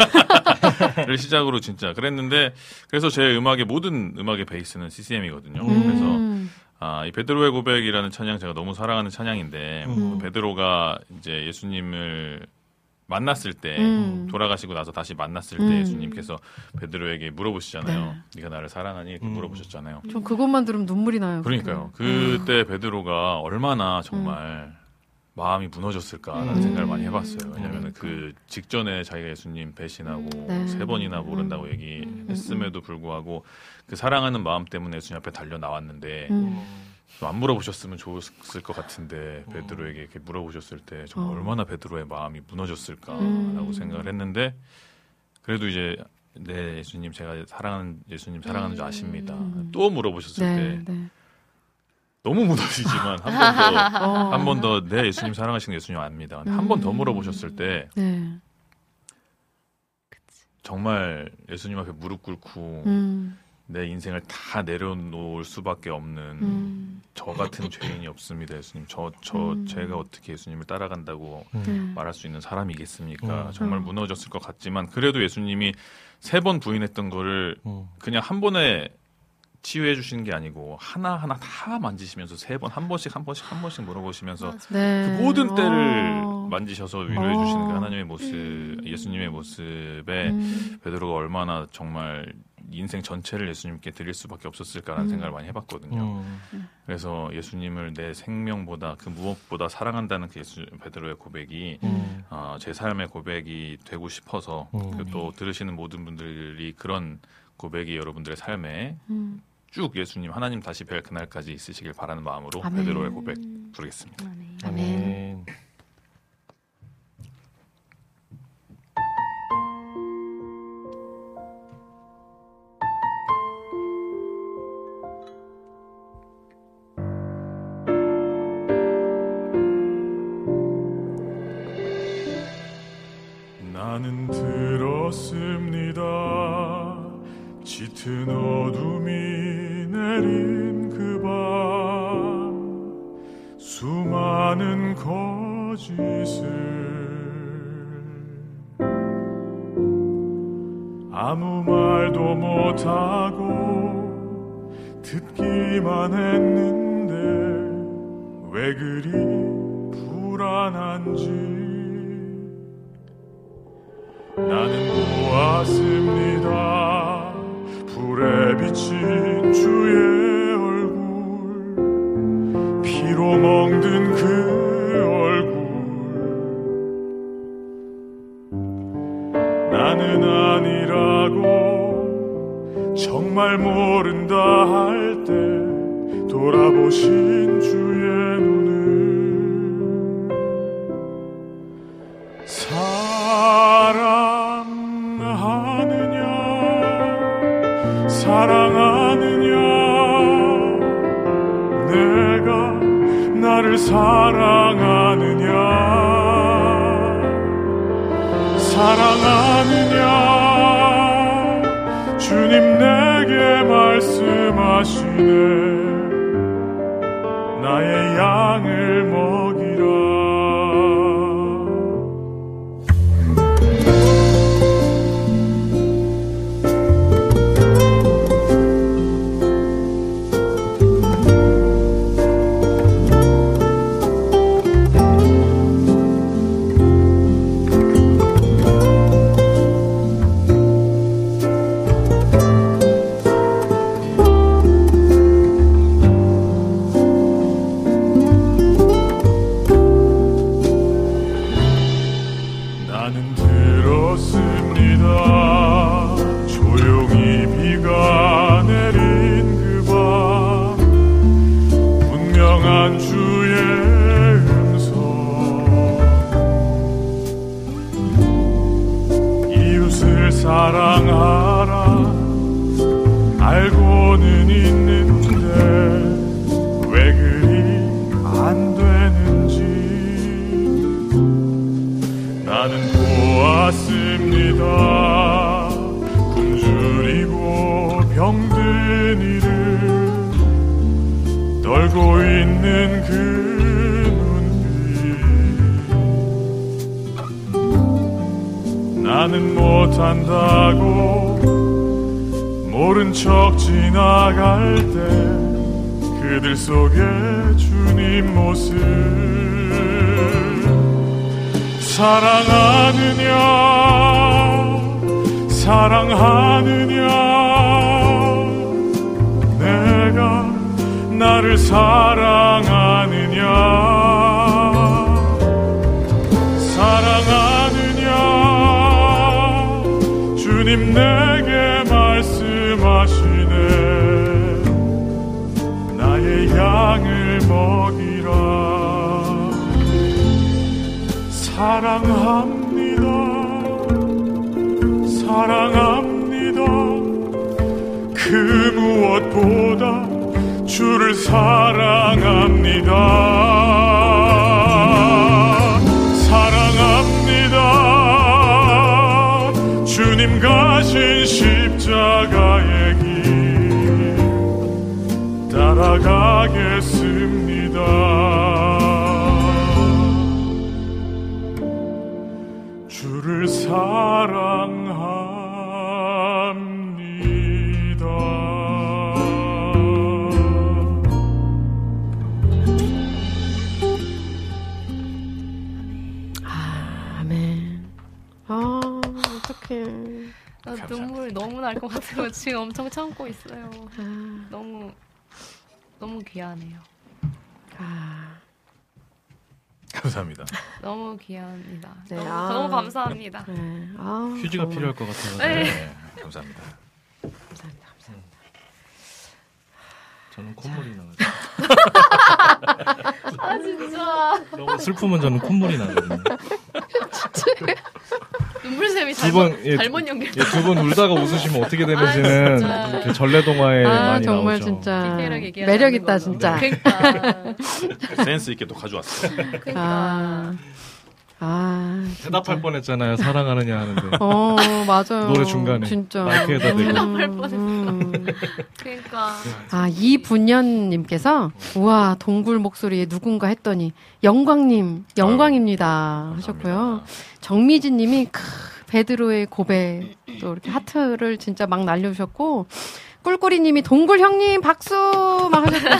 시작으로 진짜 그랬는데 그래서 제 음악의 모든 음악의 베이스는 씨씨엠이거든요. 음. 그래서 아, 이 베드로의 고백이라는 찬양 제가 너무 사랑하는 찬양인데 음. 베드로가 이제 예수님을 만났을 때 음. 돌아가시고 나서 다시 만났을 때 음. 예수님께서 베드로에게 물어보시잖아요. 네. 네가 나를 사랑하니? 이렇게 음. 물어보셨잖아요. 좀 그것만 들으면 눈물이 나요. 그러니까요. 음. 그때 베드로가 얼마나 정말 마음이 무너졌을까라는 음. 생각을 많이 해봤어요. 왜냐하면 그러니까. 그 직전에 자기가 예수님 배신하고 네. 세 번이나 모른다고 음. 얘기했음에도 불구하고 그 사랑하는 마음 때문에 예수님 앞에 달려 나왔는데 음. 안 물어보셨으면 좋았을 것 같은데 베드로에게 이렇게 물어보셨을 때 정말 어. 얼마나 베드로의 마음이 무너졌을까라고 음. 생각을 했는데 그래도 이제 네 예수님 제가 사랑하는 예수님 사랑하는 줄 아십니다. 음. 또 물어보셨을 네, 때 네. 너무 무너지지만 한 번 더 어. 한 번 더 네 예수님 사랑하시는 예수님 압니다. 한 번 더 물어보셨을 때 네. 정말 예수님 앞에 무릎 꿇고 음. 내 인생을 다 내려놓을 수밖에 없는 음. 저 같은 죄인이 없습니다. 예수님, 저, 저 음. 제가 어떻게 예수님을 따라간다고 음. 말할 수 있는 사람이겠습니까? 음. 정말 음. 무너졌을 것 같지만 그래도 예수님이 세 번 부인했던 거를 음. 그냥 한 번에 치유해 주시는 게 아니고 하나하나 다 만지시면서 세 번, 한 번씩 한 번씩 한 번씩 물어보시면서 네. 그 모든 때를 어. 만지셔서 위로해 어. 주시는 그 하나님의 모습, 예수님의 모습에 음. 베드로가 얼마나 정말 인생 전체를 예수님께 드릴 수밖에 없었을까라는 음. 생각을 많이 해봤거든요. 음. 그래서 예수님을 내 생명보다 그 무엇보다 사랑한다는 그 예수 베드로의 고백이 음. 어, 제 삶의 고백이 되고 싶어서 음. 그리고 또 들으시는 모든 분들이 그런 고백이 여러분들의 삶에 음. 쭉 예수님 하나님 다시 뵐 그날까지 있으시길 바라는 마음으로 아멘. 베드로의 고백 부르겠습니다. 아멘. 나는 들었습니다. 짙은 어둠이 내린 그 밤 수많은 거짓을 아무 말도 못하고 듣기만 했는데 왜 그리 불안한지 나는 보았습니다. 불에 비친 주의 얼굴 피로 멍든 그 얼굴 나는 아니라고 정말 모른다 할 때 돌아보신 주의 눈을 사랑하느냐 사랑하느냐 내가 나를 사랑하느냐 사랑하느냐 주님 내게 말씀하시네 나의 양을 먹이라 나는 들었습니다. 조용히 비가 내린 그 밤 분명한 주의 음성 이웃을 사랑하라 알고는 있는데 왜 그리 안 되는지 나는 보았습니다. 굶주리고 병든 이를 떨고 있는 그 눈빛 나는 못한다고 모른 척 지나갈 때 그들 속에 주님 모습 사랑하느냐 사랑하느냐 내가 나를 사랑하느냐 사랑하느냐 주님 내게 말씀하시네 나의 양을 먹이라 사랑합니다 사랑합니다 그 무엇보다 주를 사랑합니다 사랑합니다 주님 주님 가신 십자가의 길 따라가겠습니다. 주를 사랑합니다. 아멘. 아, 어떡해. 나 눈물 너무 날 것 같아요. 지금 엄청 참고 있어요. 아. 너무 너무 귀하네요. 아. 감사합니다. 너무 귀합니다. 네, 너무, 아. 너무 감사합니다. 네. 아, 휴지가 정말. 필요할 것 같아요. 네. 네, 감사합니다. 감사합니다. 감사합니다. 저는 콧물이 나거든요. 아 진짜 너무 슬프면 저는 콧물이 나거든요. 눈물샘이 두 잘못 분, 예, 잘못 연결. 예, 두 분 울다가 웃으시면 어떻게 되는지는 아, 이렇게 전래동화에 아, 많이 정말 나오죠. 진짜 디테일하게 얘기하지 매력 않는 있다 걸로. 진짜. 그러니까 센스 있게 또 가져왔어요. 그러니까 아, 아, 대답할 뻔했잖아요. 사랑하느냐 하는데. 어, 맞아요. 노래 중간에 진짜. 마이크에다 대고. 대답할 뻔했어. 음. 그러니까 아, 이분연님께서, 우와, 동굴 목소리에 누군가 했더니, 영광님, 영광입니다. 아유, 하셨고요. 감사합니다. 정미진님이, 크, 베드로의 고백, 또 이렇게 하트를 진짜 막 날려주셨고, 꿀꿀이님이 동굴 형님, 박수! 막 하셨고,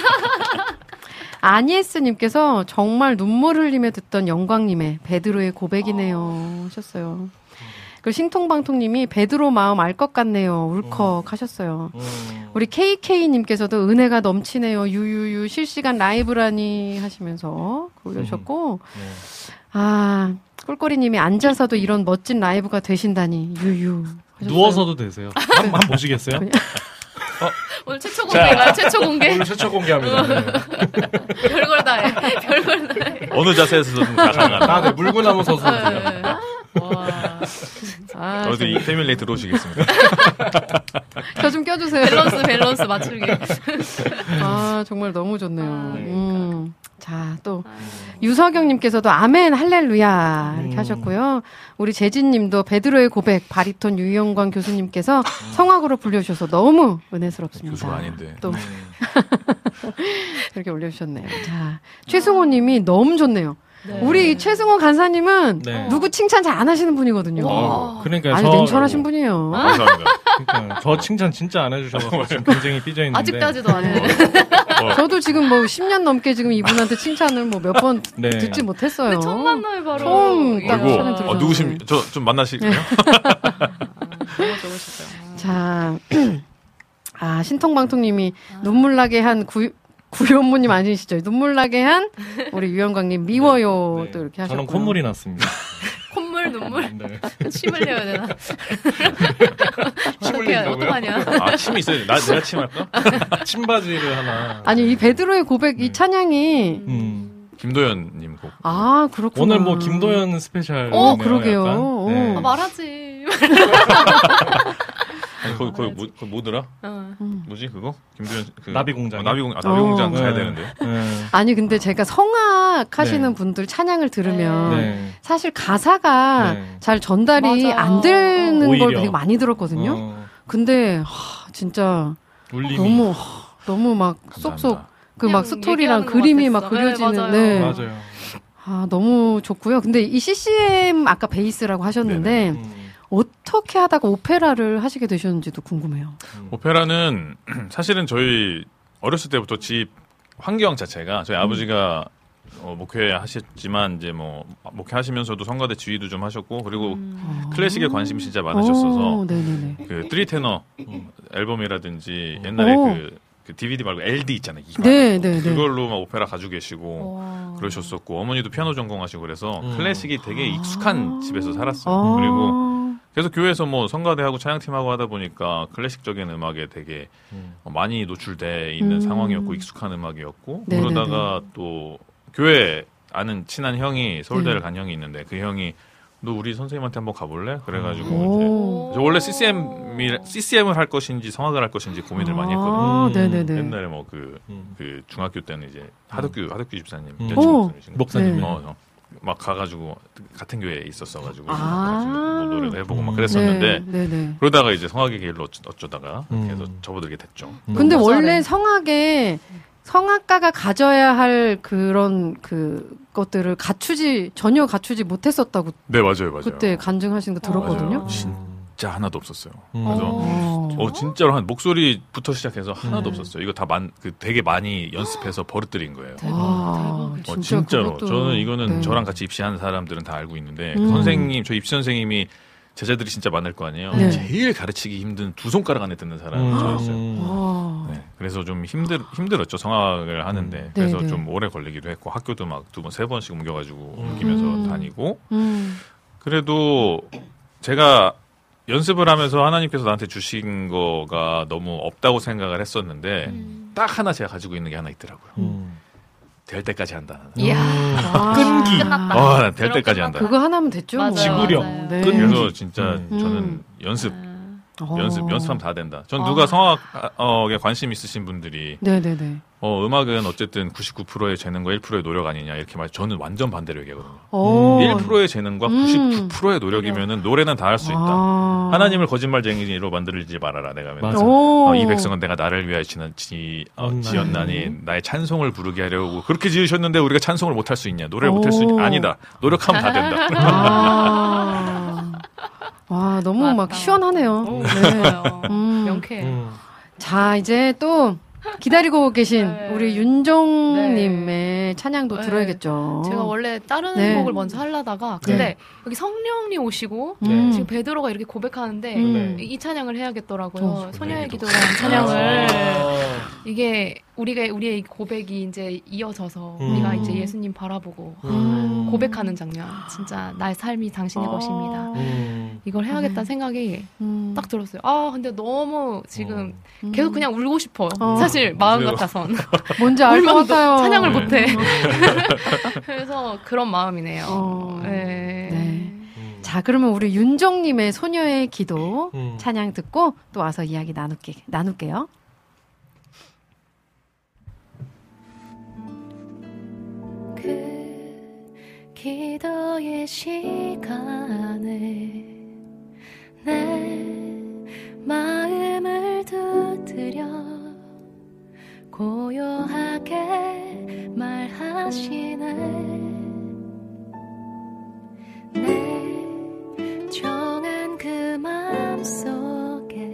아니에스님께서 정말 눈물 흘리며 듣던 영광님의 베드로의 고백이네요. 하셨어요. 그리고 신통방통님이 베드로 마음 알 것 같네요. 울컥 하셨어요. 음. 우리 케이케이님께서도 은혜가 넘치네요. 유유유 실시간 라이브라니 하시면서 올려주셨고, 네. 아, 꿀꿀이님이 앉아서도 이런 멋진 라이브가 되신다니, 유유. 하셨어요. 누워서도 되세요. 한, 한 번 보시겠어요? 오늘 최초 공개가요. 최초 공개. 오늘 최초 공개합니다. 네. 별걸 다 해. 별걸 다 해. 어느 자세에서든 다 가능하다. 아, 네. 물구나무 서서. 네. 와. 아, 어디 이 패밀리에 들어오시겠습니다. 저 좀 껴주세요. 밸런스 밸런스 맞추기. 아, 정말 너무 좋네요. 아, 음. 자, 또, 유석영님께서도 아멘, 할렐루야, 이렇게 음. 하셨고요. 우리 재진님도 베드로의 고백, 바리톤 유영광 교수님께서 성악으로 불려주셔서 너무 은혜스럽습니다. 교수가 아닌데. 또, 이렇게 올려주셨네요. 자, 최승호님이 너무 좋네요. 네. 우리 최승호 간사님은 네. 누구 칭찬 잘 안 하시는 분이거든요. 어, 그러니까 아주 저, 냉철하신 분이에요. 감사합니다. 그러니까 저 칭찬 진짜 안 해주셔서 지금 굉장히 삐져 있는데. 아직도 하지도 않아요. 저도 지금 뭐 십 년 넘게 지금 이분한테 칭찬을 뭐 몇 번 네. 듣지 못했어요. 근데 처음 만나요 바로. 처음 딱 아이고, 칭찬을 어, 들으셨는데. 누구심? 저 좀 만나실까요? 너무 좋으시죠. 자, 아, 신통방통님이 눈물 나게 한 구, 구현무님 아니시죠? 눈물 나게 한 우리 유영광님 미워요. 네. 또 이렇게 하셨고. 저는 콧물이 났습니다. 콧물 눈물 네. 침 흘려야 되나? 침 어떻게 흘린다고요? 어떡하냐? 아, 침이 있어야 돼. 나, 내가 침 할까? 침바지를 하나. 아니 이 베드로의 고백 이 찬양이 음. 김도현님 곡. 아 그렇구나. 오늘 뭐 김도현 스페셜. 어, 그러게요. 어. 아, 말하지. 아니, 거기, 거기, 뭐, 거기 뭐더라? 어. 뭐지, 그거? 김도현, 그. 나비공장. 어, 나비공, 아, 나비공장 어. 가야 네. 되는데. 네. 아니 근데 제가 성악 하시는 네. 분들 찬양을 들으면 네. 사실 가사가 네. 잘 전달이 맞아요. 안 되는 걸 오히려. 되게 많이 들었거든요. 어, 근데 하, 진짜 울림이. 너무 하, 너무 막 쏙쏙 감사합니다. 그 막 그냥 스토리랑 얘기하는 것 그림이 막 같았어. 네, 그려지는 맞아요. 네. 맞아요. 아 너무 좋고요. 근데 이 씨씨엠 아까 베이스라고 하셨는데 음. 어떻게 하다가 오페라를 하시게 되셨는지도 궁금해요. 오페라는 사실은 저희 어렸을 때부터 집 환경 자체가 저희 아버지가 어, 목회하셨지만 이제 뭐 목회하시면서도 성가대 지휘도 좀 하셨고 그리고 클래식에 관심이 진짜 많으셨어서 오, 네네네. 그 쓰리 테너 앨범이라든지 옛날에 오. 그, 그 디비디 말고 엘디 있잖아요. 이거. 네, 네, 네. 그걸로 막 오페라 가지고 계시고 와. 그러셨었고 어머니도 피아노 전공하시고 그래서 음. 클래식이 되게 익숙한 집에서 살았어요. 아. 그리고 그래서 교회에서 뭐 성가대하고 찬양팀하고 하다 보니까 클래식적인 음악에 되게 음. 어, 많이 노출돼 있는 음. 상황이었고 익숙한 음악이었고 네네네. 그러다가 또 교회 아는 친한 형이 서울대를 네. 간 형이 있는데 그 형이 너 우리 선생님한테 한번 가볼래? 그래가지고 이제 오. 저 원래 씨씨엠이 씨씨엠을 할 것인지 성악을 할 것인지 고민을 많이 했거든요. 아, 음. 네네네. 옛날에 뭐 그 그 음. 중학교 때는 이제 하덕규 하덕규 집사님 음. 여친 오. 목사님이신가? 목사님. 네. 어, 어. 막 가가지고 같은 교회에 있었어가지고 아. 가가지고 뭐 노래를 해보고 막 그랬었는데 네, 네, 네. 그러다가 이제 성악의 길로 어쩌, 어쩌다가 음. 계속 접어들게 됐죠. 근데 원래 잘해. 성악에 성악가가 가져야 할 그런 그 것들을 갖추지 전혀 갖추지 못했었다고 네 맞아요, 맞아요. 그때 간증하시는 거 들었거든요. 맞아요. 진짜 하나도 없었어요. 음. 그래서 어. 어 진짜로 한 목소리부터 시작해서 하나도 네. 없었어요. 이거 다 만 그 되게 많이 연습해서 버릇들인 거예요. 와, 어, 진짜 진짜로 그것도- 저는 이거는 네. 저랑 같이 입시한 사람들은 다 알고 있는데 음. 그 선생님 저 입시 선생님이 제자들이 진짜 많을 거 아니에요. 네. 제일 가르치기 힘든 두 손가락 안에 듣는 사람이 음. 저였어요. 와. 네, 그래서 좀 힘들 힘들었죠 성악을 하는데 네, 그래서 네. 좀 오래 걸리기도 했고 학교도 막 두 번 세 번씩 옮겨가지고 옮기면서 음. 다니고 음. 그래도 제가 연습을 하면서 하나님께서 나한테 주신 거가 너무 없다고 생각을 했었는데 음. 딱 하나 제가 가지고 있는 게 하나 있더라고요. 음. 될 때까지 한다. 이야. 아. 끈기. 끝났다. 아, 될 그럼 때까지 끝났다. 한다. 그거 하나면 됐죠. 맞아요, 뭐. 지구력. 맞아요. 네. 끈기. 그래서 진짜 음. 저는 연습, 어. 연습, 연습하면 다 된다. 전 누가 성악에 관심 있으신 분들이 네네네. 어, 음악은 어쨌든 구십구 퍼센트의 재능과 일 퍼센트의 노력 아니냐 이렇게 말 저는 완전 반대로 얘기하거든요. 오. 일 퍼센트의 재능과 음. 구십구 퍼센트의 노력이면은 노래는 다 할 수 있다. 아. 하나님을 거짓말쟁이로 만들지 말아라. 내가 맨날. 맞아. 오. 어, 이 백성은 내가 나를 위하여 지, 지, 어, 음, 지었나니 나의 찬송을 부르게 하려고 그렇게 지으셨는데 우리가 찬송을 못할 수 있냐? 노래를 못할 수 오. 있냐? 아니다. 노력하면 다 된다. 아. 와, 너무 맞다. 막 시원하네요. 오, 네. 맞아요. 음. 명쾌해. 음. 자, 이제 또 기다리고 계신 네. 우리 윤종님의 찬양도 네. 들어야겠죠. 제가 원래 다른 네. 곡을 먼저 하려다가 근데 여기 성령님 오시고 음. 지금 베드로가 이렇게 고백하는데 음. 이, 이 찬양을 해야겠더라고요. 어, 소녀의 기도. 기도라는 찬양을 아. 이게 우리가 우리의 이 고백이 이제 이어져서 음. 우리가 이제 예수님 바라보고 음. 고백하는 장면. 진짜 나의 삶이 당신의 아. 것입니다. 음. 이걸 해야겠다 네. 생각이 음. 딱 들었어요. 아 근데 너무 지금 음. 계속 그냥 울고 싶어요. 어. 사실 마음 그래요. 같아선 뭔지 알 것 같아요. 찬양을 네. 못해. 그래서 그런 마음이네요. 어. 네. 네. 자, 그러면 우리 윤종님의 소녀의 기도 음. 찬양 듣고 또 와서 이야기 나눌게, 나눌게요. 그 기도의 시간에 내 마음을 두드려 고요하게 말하시네 내 정한 그 맘속에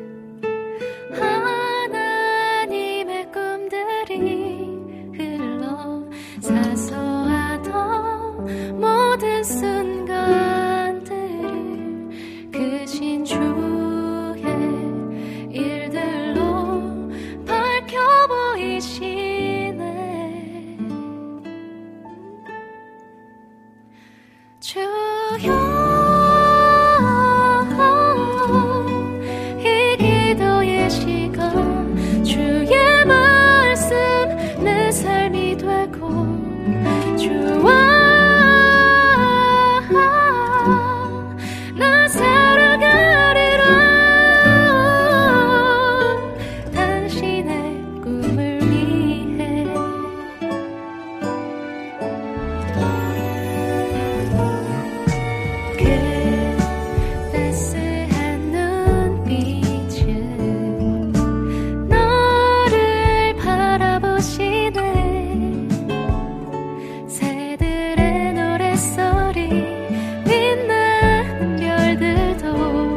하나님의 꿈들이 흘러 사소하던 모든 순간들을 크신 주의 일들로 밝혀 보이시네 주여 이 기도의 시간 주의 말씀 내 삶이 되고 주와 나 살아가리라 당신의 꿈을 위해 그 따스한 눈빛은 너를 바라보시네 새들의 노랫소리 빛나는 별들도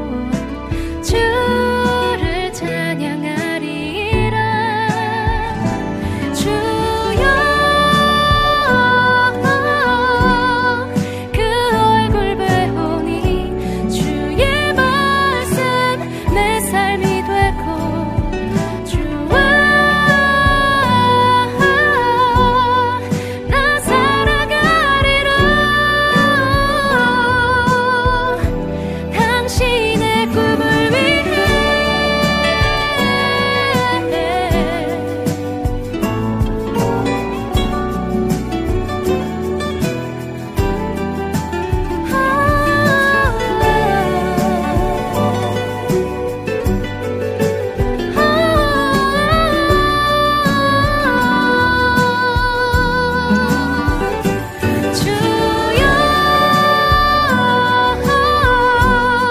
주를 찬양하리라 주여 그 얼굴 배우니 주의 말씀 내 삶이 되고 주와 나 살아가리라 당신의 꿈을 위해 주여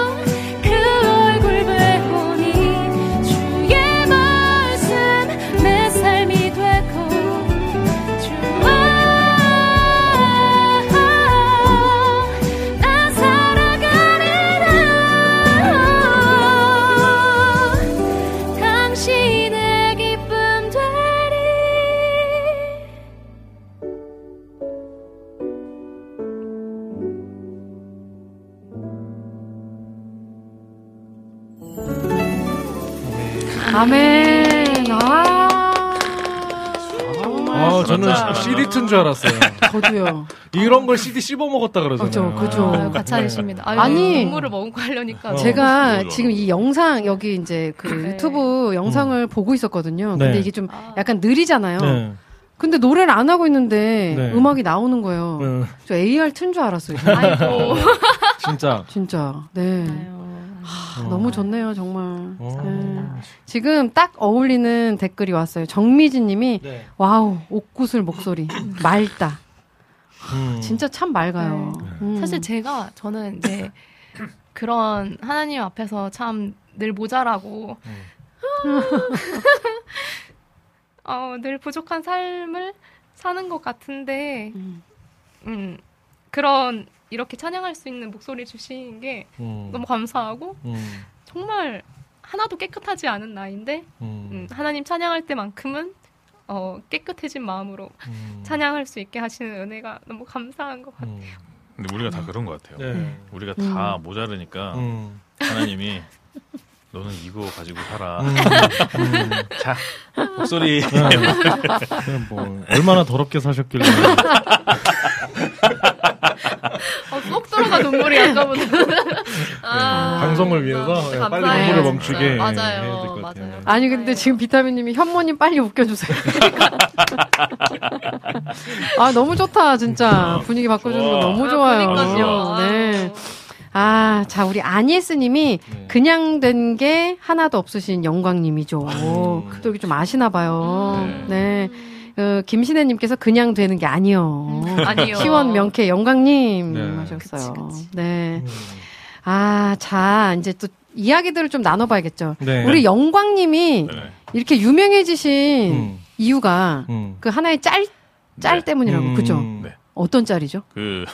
아멘. 아. 아, 저는 씨디 튼 줄 알았어요. 저도요. 이런 걸 씨디 씹어 먹었다 그러잖아요. 그죠, 그죠. 아, 가차이십니다. 아유, 아니, 눈물을 머금고 하려니까. 어. 제가 맞아. 지금 이 영상, 여기 이제 그 네. 유튜브 영상을 음. 보고 있었거든요. 네. 근데 이게 좀 아. 약간 느리잖아요. 네. 근데 노래를 안 하고 있는데 네. 음악이 나오는 거예요. 네. 저 에이알 튼 줄 알았어요. 아이고. 진짜. 진짜. 네. 아유. 하, 너무 좋네요, 정말. 어. 네. 지금 딱 어울리는 댓글이 왔어요. 정미진 님이 네. 와우, 옥구슬 목소리. 맑다. 음. 진짜 참 맑아요. 네. 음. 사실 제가 저는 이제 그런 하나님 앞에서 참 늘 모자라고 어, 늘 부족한 삶을 사는 것 같은데 음. 음, 그런 이렇게 찬양할 수 있는 목소리 주신 게 음. 너무 감사하고 음. 정말 하나도 깨끗하지 않은 나인데 음. 음, 하나님 찬양할 때만큼은 어, 깨끗해진 마음으로 음. 찬양할 수 있게 하시는 은혜가 너무 감사한 것 같아요. 음. 근데 우리가 다 그런 것 같아요. 네. 우리가 다 모자르니까 음. 하나님이 너는 이거 가지고 살아. 음. 음. 자, 목소리. 그냥 뭐 얼마나 더럽게 사셨길래. 어, 쏙 들어가 눈물이 아까보다. 아, 방송을 위해서 진짜 예, 빨리 감사해요, 눈물을 진짜. 멈추게 해야 맞아요, 될 것 같아요. 맞아요. 아니 근데 지금 비타민님이 현모님 빨리 웃겨주세요. 아 너무 좋다 진짜 분위기 바꿔주는 거 너무 좋아요. 그러니까요. 네. 아, 자 우리 아니에스님이 네. 그냥 된 게 하나도 없으신 영광님이죠. 음. 또 이렇게 좀 아시나 봐요. 음. 네. 어, 김신혜님께서 그냥 되는 게 아니요. 아니요. 시원 명쾌 영광님 네. 하셨어요. 그치, 그치. 네. 음. 아, 자 이제 또 이야기들을 좀 나눠봐야겠죠. 네. 우리 영광님이 네. 이렇게 유명해지신 음. 이유가 음. 그 하나의 짤, 짤 네. 때문이라고, 음. 그죠? 네. 어떤 짤이죠? 그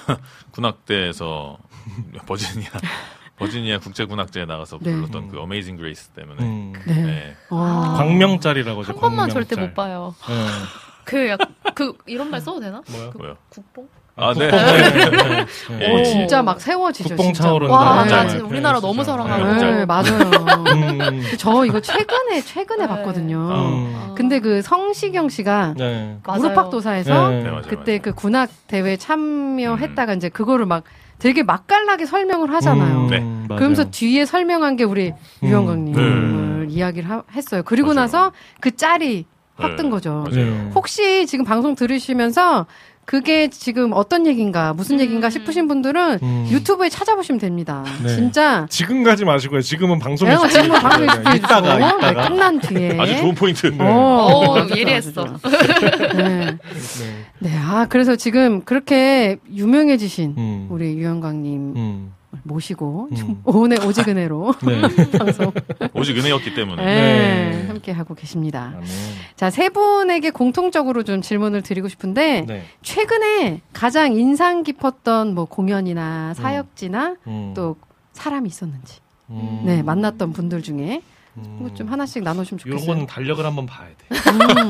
군악대에서 버지니아 버지니아 국제군악제에 나가서 네. 불렀던 음. 그 어메이징 그레이스 때문에 음. 네. 네. 어. 광명짤이라고 하죠. 한 번만 광명짤. 절대 못 봐요. 네. 그, 약, 그, 이런 말 써도 되나? 뭐요? 그, 뭐요? 국뽕? 아, 네. 국뽕, 네, 네, 네. 오, 예. 진짜 막 세워지죠. 국뽕 진짜. 차오른다. 와, 네. 나 네. 진짜 우리나라 네, 너무 진짜. 사랑하고. 네, 맞아요. 음. 저 이거 최근에, 최근에 네. 봤거든요. 음. 근데 그 성시경 씨가 네. 맞아요. 무릎팍도사에서 네. 네, 맞아요, 그때 맞아요. 그 군악 대회 참여했다가 이제 그거를 막 되게 맛깔나게 설명을 하잖아요. 음, 네. 맞아요. 그러면서 뒤에 설명한 게 우리 음. 유영광님을 이야기를 하- 했어요. 그리고 맞아요. 나서 그 짤이 확 뜬 네, 거죠. 맞아요. 네. 혹시 지금 방송 들으시면서 그게 지금 어떤 얘기인가, 무슨 음. 얘기인가 싶으신 분들은 음. 유튜브에 찾아보시면 됩니다. 네. 진짜. 지금 가지 마시고요. 지금은 방송에 내가 지금 방송에 집중해 이따가 주세요. 이따가. 네, 끝난 뒤에. 아주 좋은 포인트. 어, 오, 아주 좋아, 예리했어. 아주 좋아. 네. 네, 아, 그래서 지금 그렇게 유명해지신 음. 우리 유영광님 음. 모시고 음. 오늘 오직 은혜로 네. 방송 오직 은혜였기 때문에. 네, 네. 함께 하고 계십니다. 아멘. 자, 세 분에게 공통적으로 좀 질문을 드리고 싶은데 네. 최근에 가장 인상 깊었던 뭐 공연이나 사역지나 음. 또 사람이 있었는지 음. 네 만났던 분들 중에 음. 뭐좀 하나씩 나누시면 이런 좋겠어요. 건 달력을 한번 봐야 돼. 음.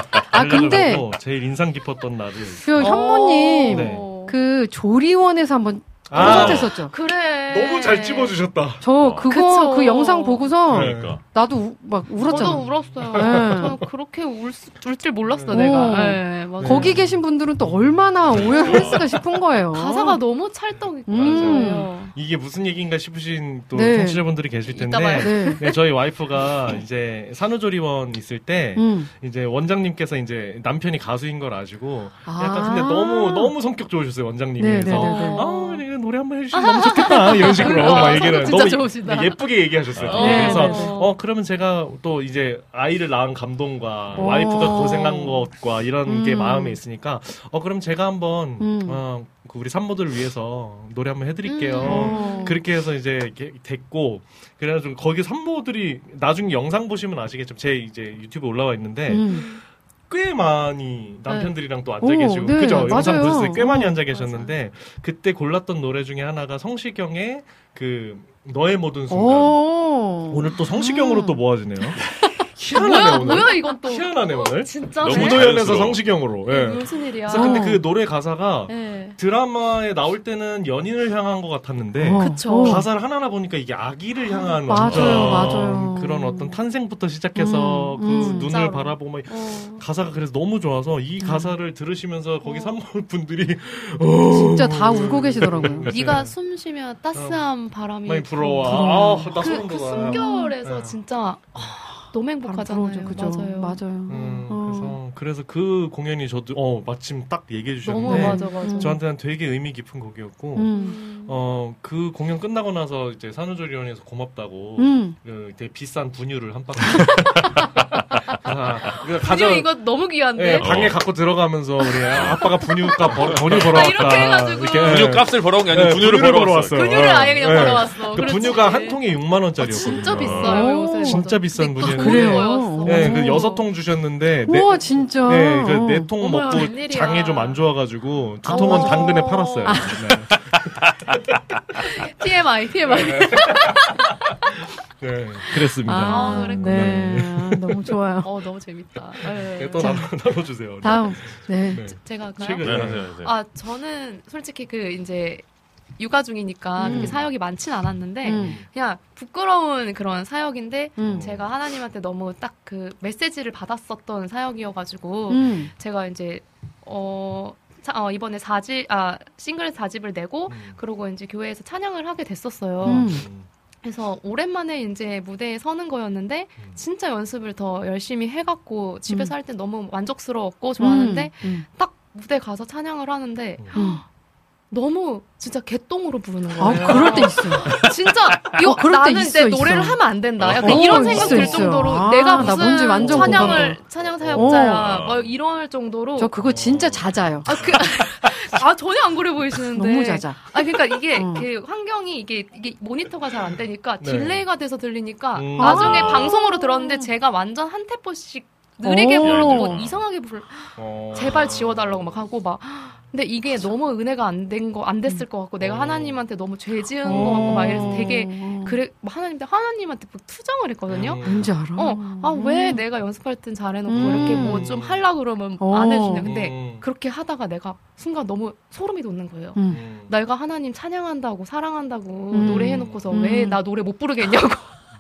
아 달력을 근데 보고 제일 인상 깊었던 날을. 그 현모님 네. 그 조리원에서 한번 아. 콘서트했었죠. 그래. 너무 잘 찝어주셨다. 저 어. 그거 그쵸. 그 영상 보고서 네. 그러니까. 나도 우, 막 울었잖아. 저도 울었어요. 네. 저는 그렇게 울 줄 몰랐어, 오. 내가. 네, 맞아요. 거기 계신 분들은 또 얼마나 오해를 했을까 싶은 거예요. 가사가 너무 찰떡이고. 음. 이게 무슨 얘기인가 싶으신 또 네. 청취자분들이 계실 텐데. 이따 봐요. 네. 네, 저희 와이프가 이제 산후조리원 있을 때 음. 이제 원장님께서 이제 남편이 가수인 걸 아시고 아. 약간 근데 너무 너무 성격 좋으셨어요 원장님이. 네, 그래서 네, 네, 네. 아 이거 노래 한번 해주시면 너무 좋겠다 이런 식으로 아, 막 얘기를 진짜 너무 좋으시다. 예쁘게 얘기하셨어요. 어, 그래서 네, 네. 어 그러면 제가 또 이제 아이를 낳은 감동과 오. 와이프가 고생한 것과 이런 게 음. 마음에 있으니까 어 그럼 제가 한번 음. 어, 그 우리 산모들을 위해서 노래 한번 해드릴게요. 음. 그렇게 해서 이제 이렇게 됐고 그래가지고 거기 산모들이 나중에 영상 보시면 아시겠지만 제 이제 유튜브 올라와 있는데 음. 꽤 많이 남편들이랑 또 앉아 오, 계시고 네, 그죠 영상 맞아요. 보셨을 때 꽤 많이 어, 앉아 계셨는데 그때 골랐던 노래 중에 하나가 성시경의 그 너의 모든 순간 오. 오늘 또 성시경으로 음. 또 모아지네요. 희한하네 뭐야, 오늘. 뭐야 이건 또. 희한하네 오늘. 진짜. 무도현에서 성시경으로. 예. 무슨 일이야. 그래서 근데 그 노래 가사가 네. 드라마에 나올 때는 연인을 향한 것 같았는데 어, 그쵸. 가사를 하나하나 보니까 이게 아기를 향한 맞아요, 완전 맞아요. 그런 어떤 탄생부터 시작해서 음, 그 음. 눈을 진짜로. 바라보고 막 어. 가사가 그래서 너무 좋아서 이 음. 가사를 들으시면서 거기 산모분들이 진짜 다 울고 계시더라고요. 네가 숨 쉬면 따스한 바람이 많이 불어와. 불어와. 아, 나 그, 소름 그 돋아. 숨결에서 네. 진짜 아, 너무 행복하잖아요. 그죠? 맞아요. 맞아요. 음, 어. 그래서 그래서 그 공연이 저도 어 마침 딱 얘기해 너무 주셨는데 맞아 맞아. 음. 저한테는 되게 의미 깊은 곡이었고 음. 어 그 공연 끝나고 나서 이제 산후조리원에서 고맙다고 음. 그 되게 비싼 분유를 한 박스 아, 그러니까 가져 가져 이거 너무 귀한데. 예, 방에 갖고 들어가면서 우리 아빠가 분유값 벌, 돈을 벌어왔다. 아, 이렇게 해가지고. 분유 값을 벌어온 게 아니라 네, 분유를 분유를 벌어왔어. 벌어왔어요. 분유를 아예 그냥 예. 벌어왔어. 그 그렇지. 분유가 한 통에 육만 원짜리였거든요. 진짜 비싸요 요새. 진짜 비싼 근데 분유였는데. 그래요? 그래요? 네, 오. 그 여섯 통 주셨는데 네, 우와, 진짜. 네, 그 네 통 어머야, 먹고 웬일이야. 장이 좀 안 좋아가지고 두 어. 통은 당근에 팔았어요. 네. 티엠아이 티엠아이. 네, 그랬습니다. 아, 그랬구나. 네. 아, 너무 좋아요. 어 너무 재밌다. 네. 네, 또 나눠, 나눠주세요. 다음. 네. 네. 제가 할까요? 최근에 네, 하세요, 하세요. 아 저는 솔직히 그 이제 육아 중이니까 음. 그렇게 사역이 많진 않았는데 음. 그냥 부끄러운 그런 사역인데 음. 제가 하나님한테 너무 딱 그 메시지를 받았었던 사역이어가지고 음. 제가 이제 어, 차, 어 이번에 사집 아 싱글 사집을 내고 음. 그러고 이제 교회에서 찬양을 하게 됐었어요. 음. 그래서 오랜만에 이제 무대에 서는 거였는데 음. 진짜 연습을 더 열심히 해갖고 집에서 음. 할 때 너무 만족스러웠고 좋았는데 음. 딱 무대 가서 찬양을 하는데 음. 너무 진짜 개똥으로 부르는 아, 거예요. 그럴 때 있어요. 진짜 이거 어, 그럴 때 나는 있어, 내 있어. 노래를 하면 안 된다. 약간 어, 이런 있어, 생각 들 있어요. 정도로 아, 내가 나 무슨 뭔지 완전 찬양을 공감돼. 찬양 사역자야. 어. 뭐 이럴 정도로 저 그거 진짜 잦아요. 아, 그, 아 전혀 안 그래 보이시는데 너무 잦아. 아 그러니까 이게 어. 그 환경이 이게 이게 모니터가 잘 안 되니까 네. 딜레이가 돼서 들리니까 음. 나중에 아. 방송으로 들었는데 제가 완전 한 템포씩 느리게 오. 부르고 이상하게 부르 어. 제발 지워달라고 막 하고 막 근데 이게 너무 은혜가 안 된 거 안 됐을 것 같고 내가 어. 하나님한테 너무 죄 지은 것 같고 막 이래서 되게 어. 그래 뭐 하나님한테 하나님한테 막 투정을 했거든요. 음. 뭔지 알아? 어, 아, 왜 내가 연습할 땐 잘해놓고 음. 이렇게 뭐 좀 하려 그러면 어. 안 해주냐. 근데 음. 그렇게 하다가 내가 순간 너무 소름이 돋는 거예요. 음. 음. 내가 하나님 찬양한다고 사랑한다고 음. 노래해놓고서 음. 왜 나 노래 못 부르겠냐고.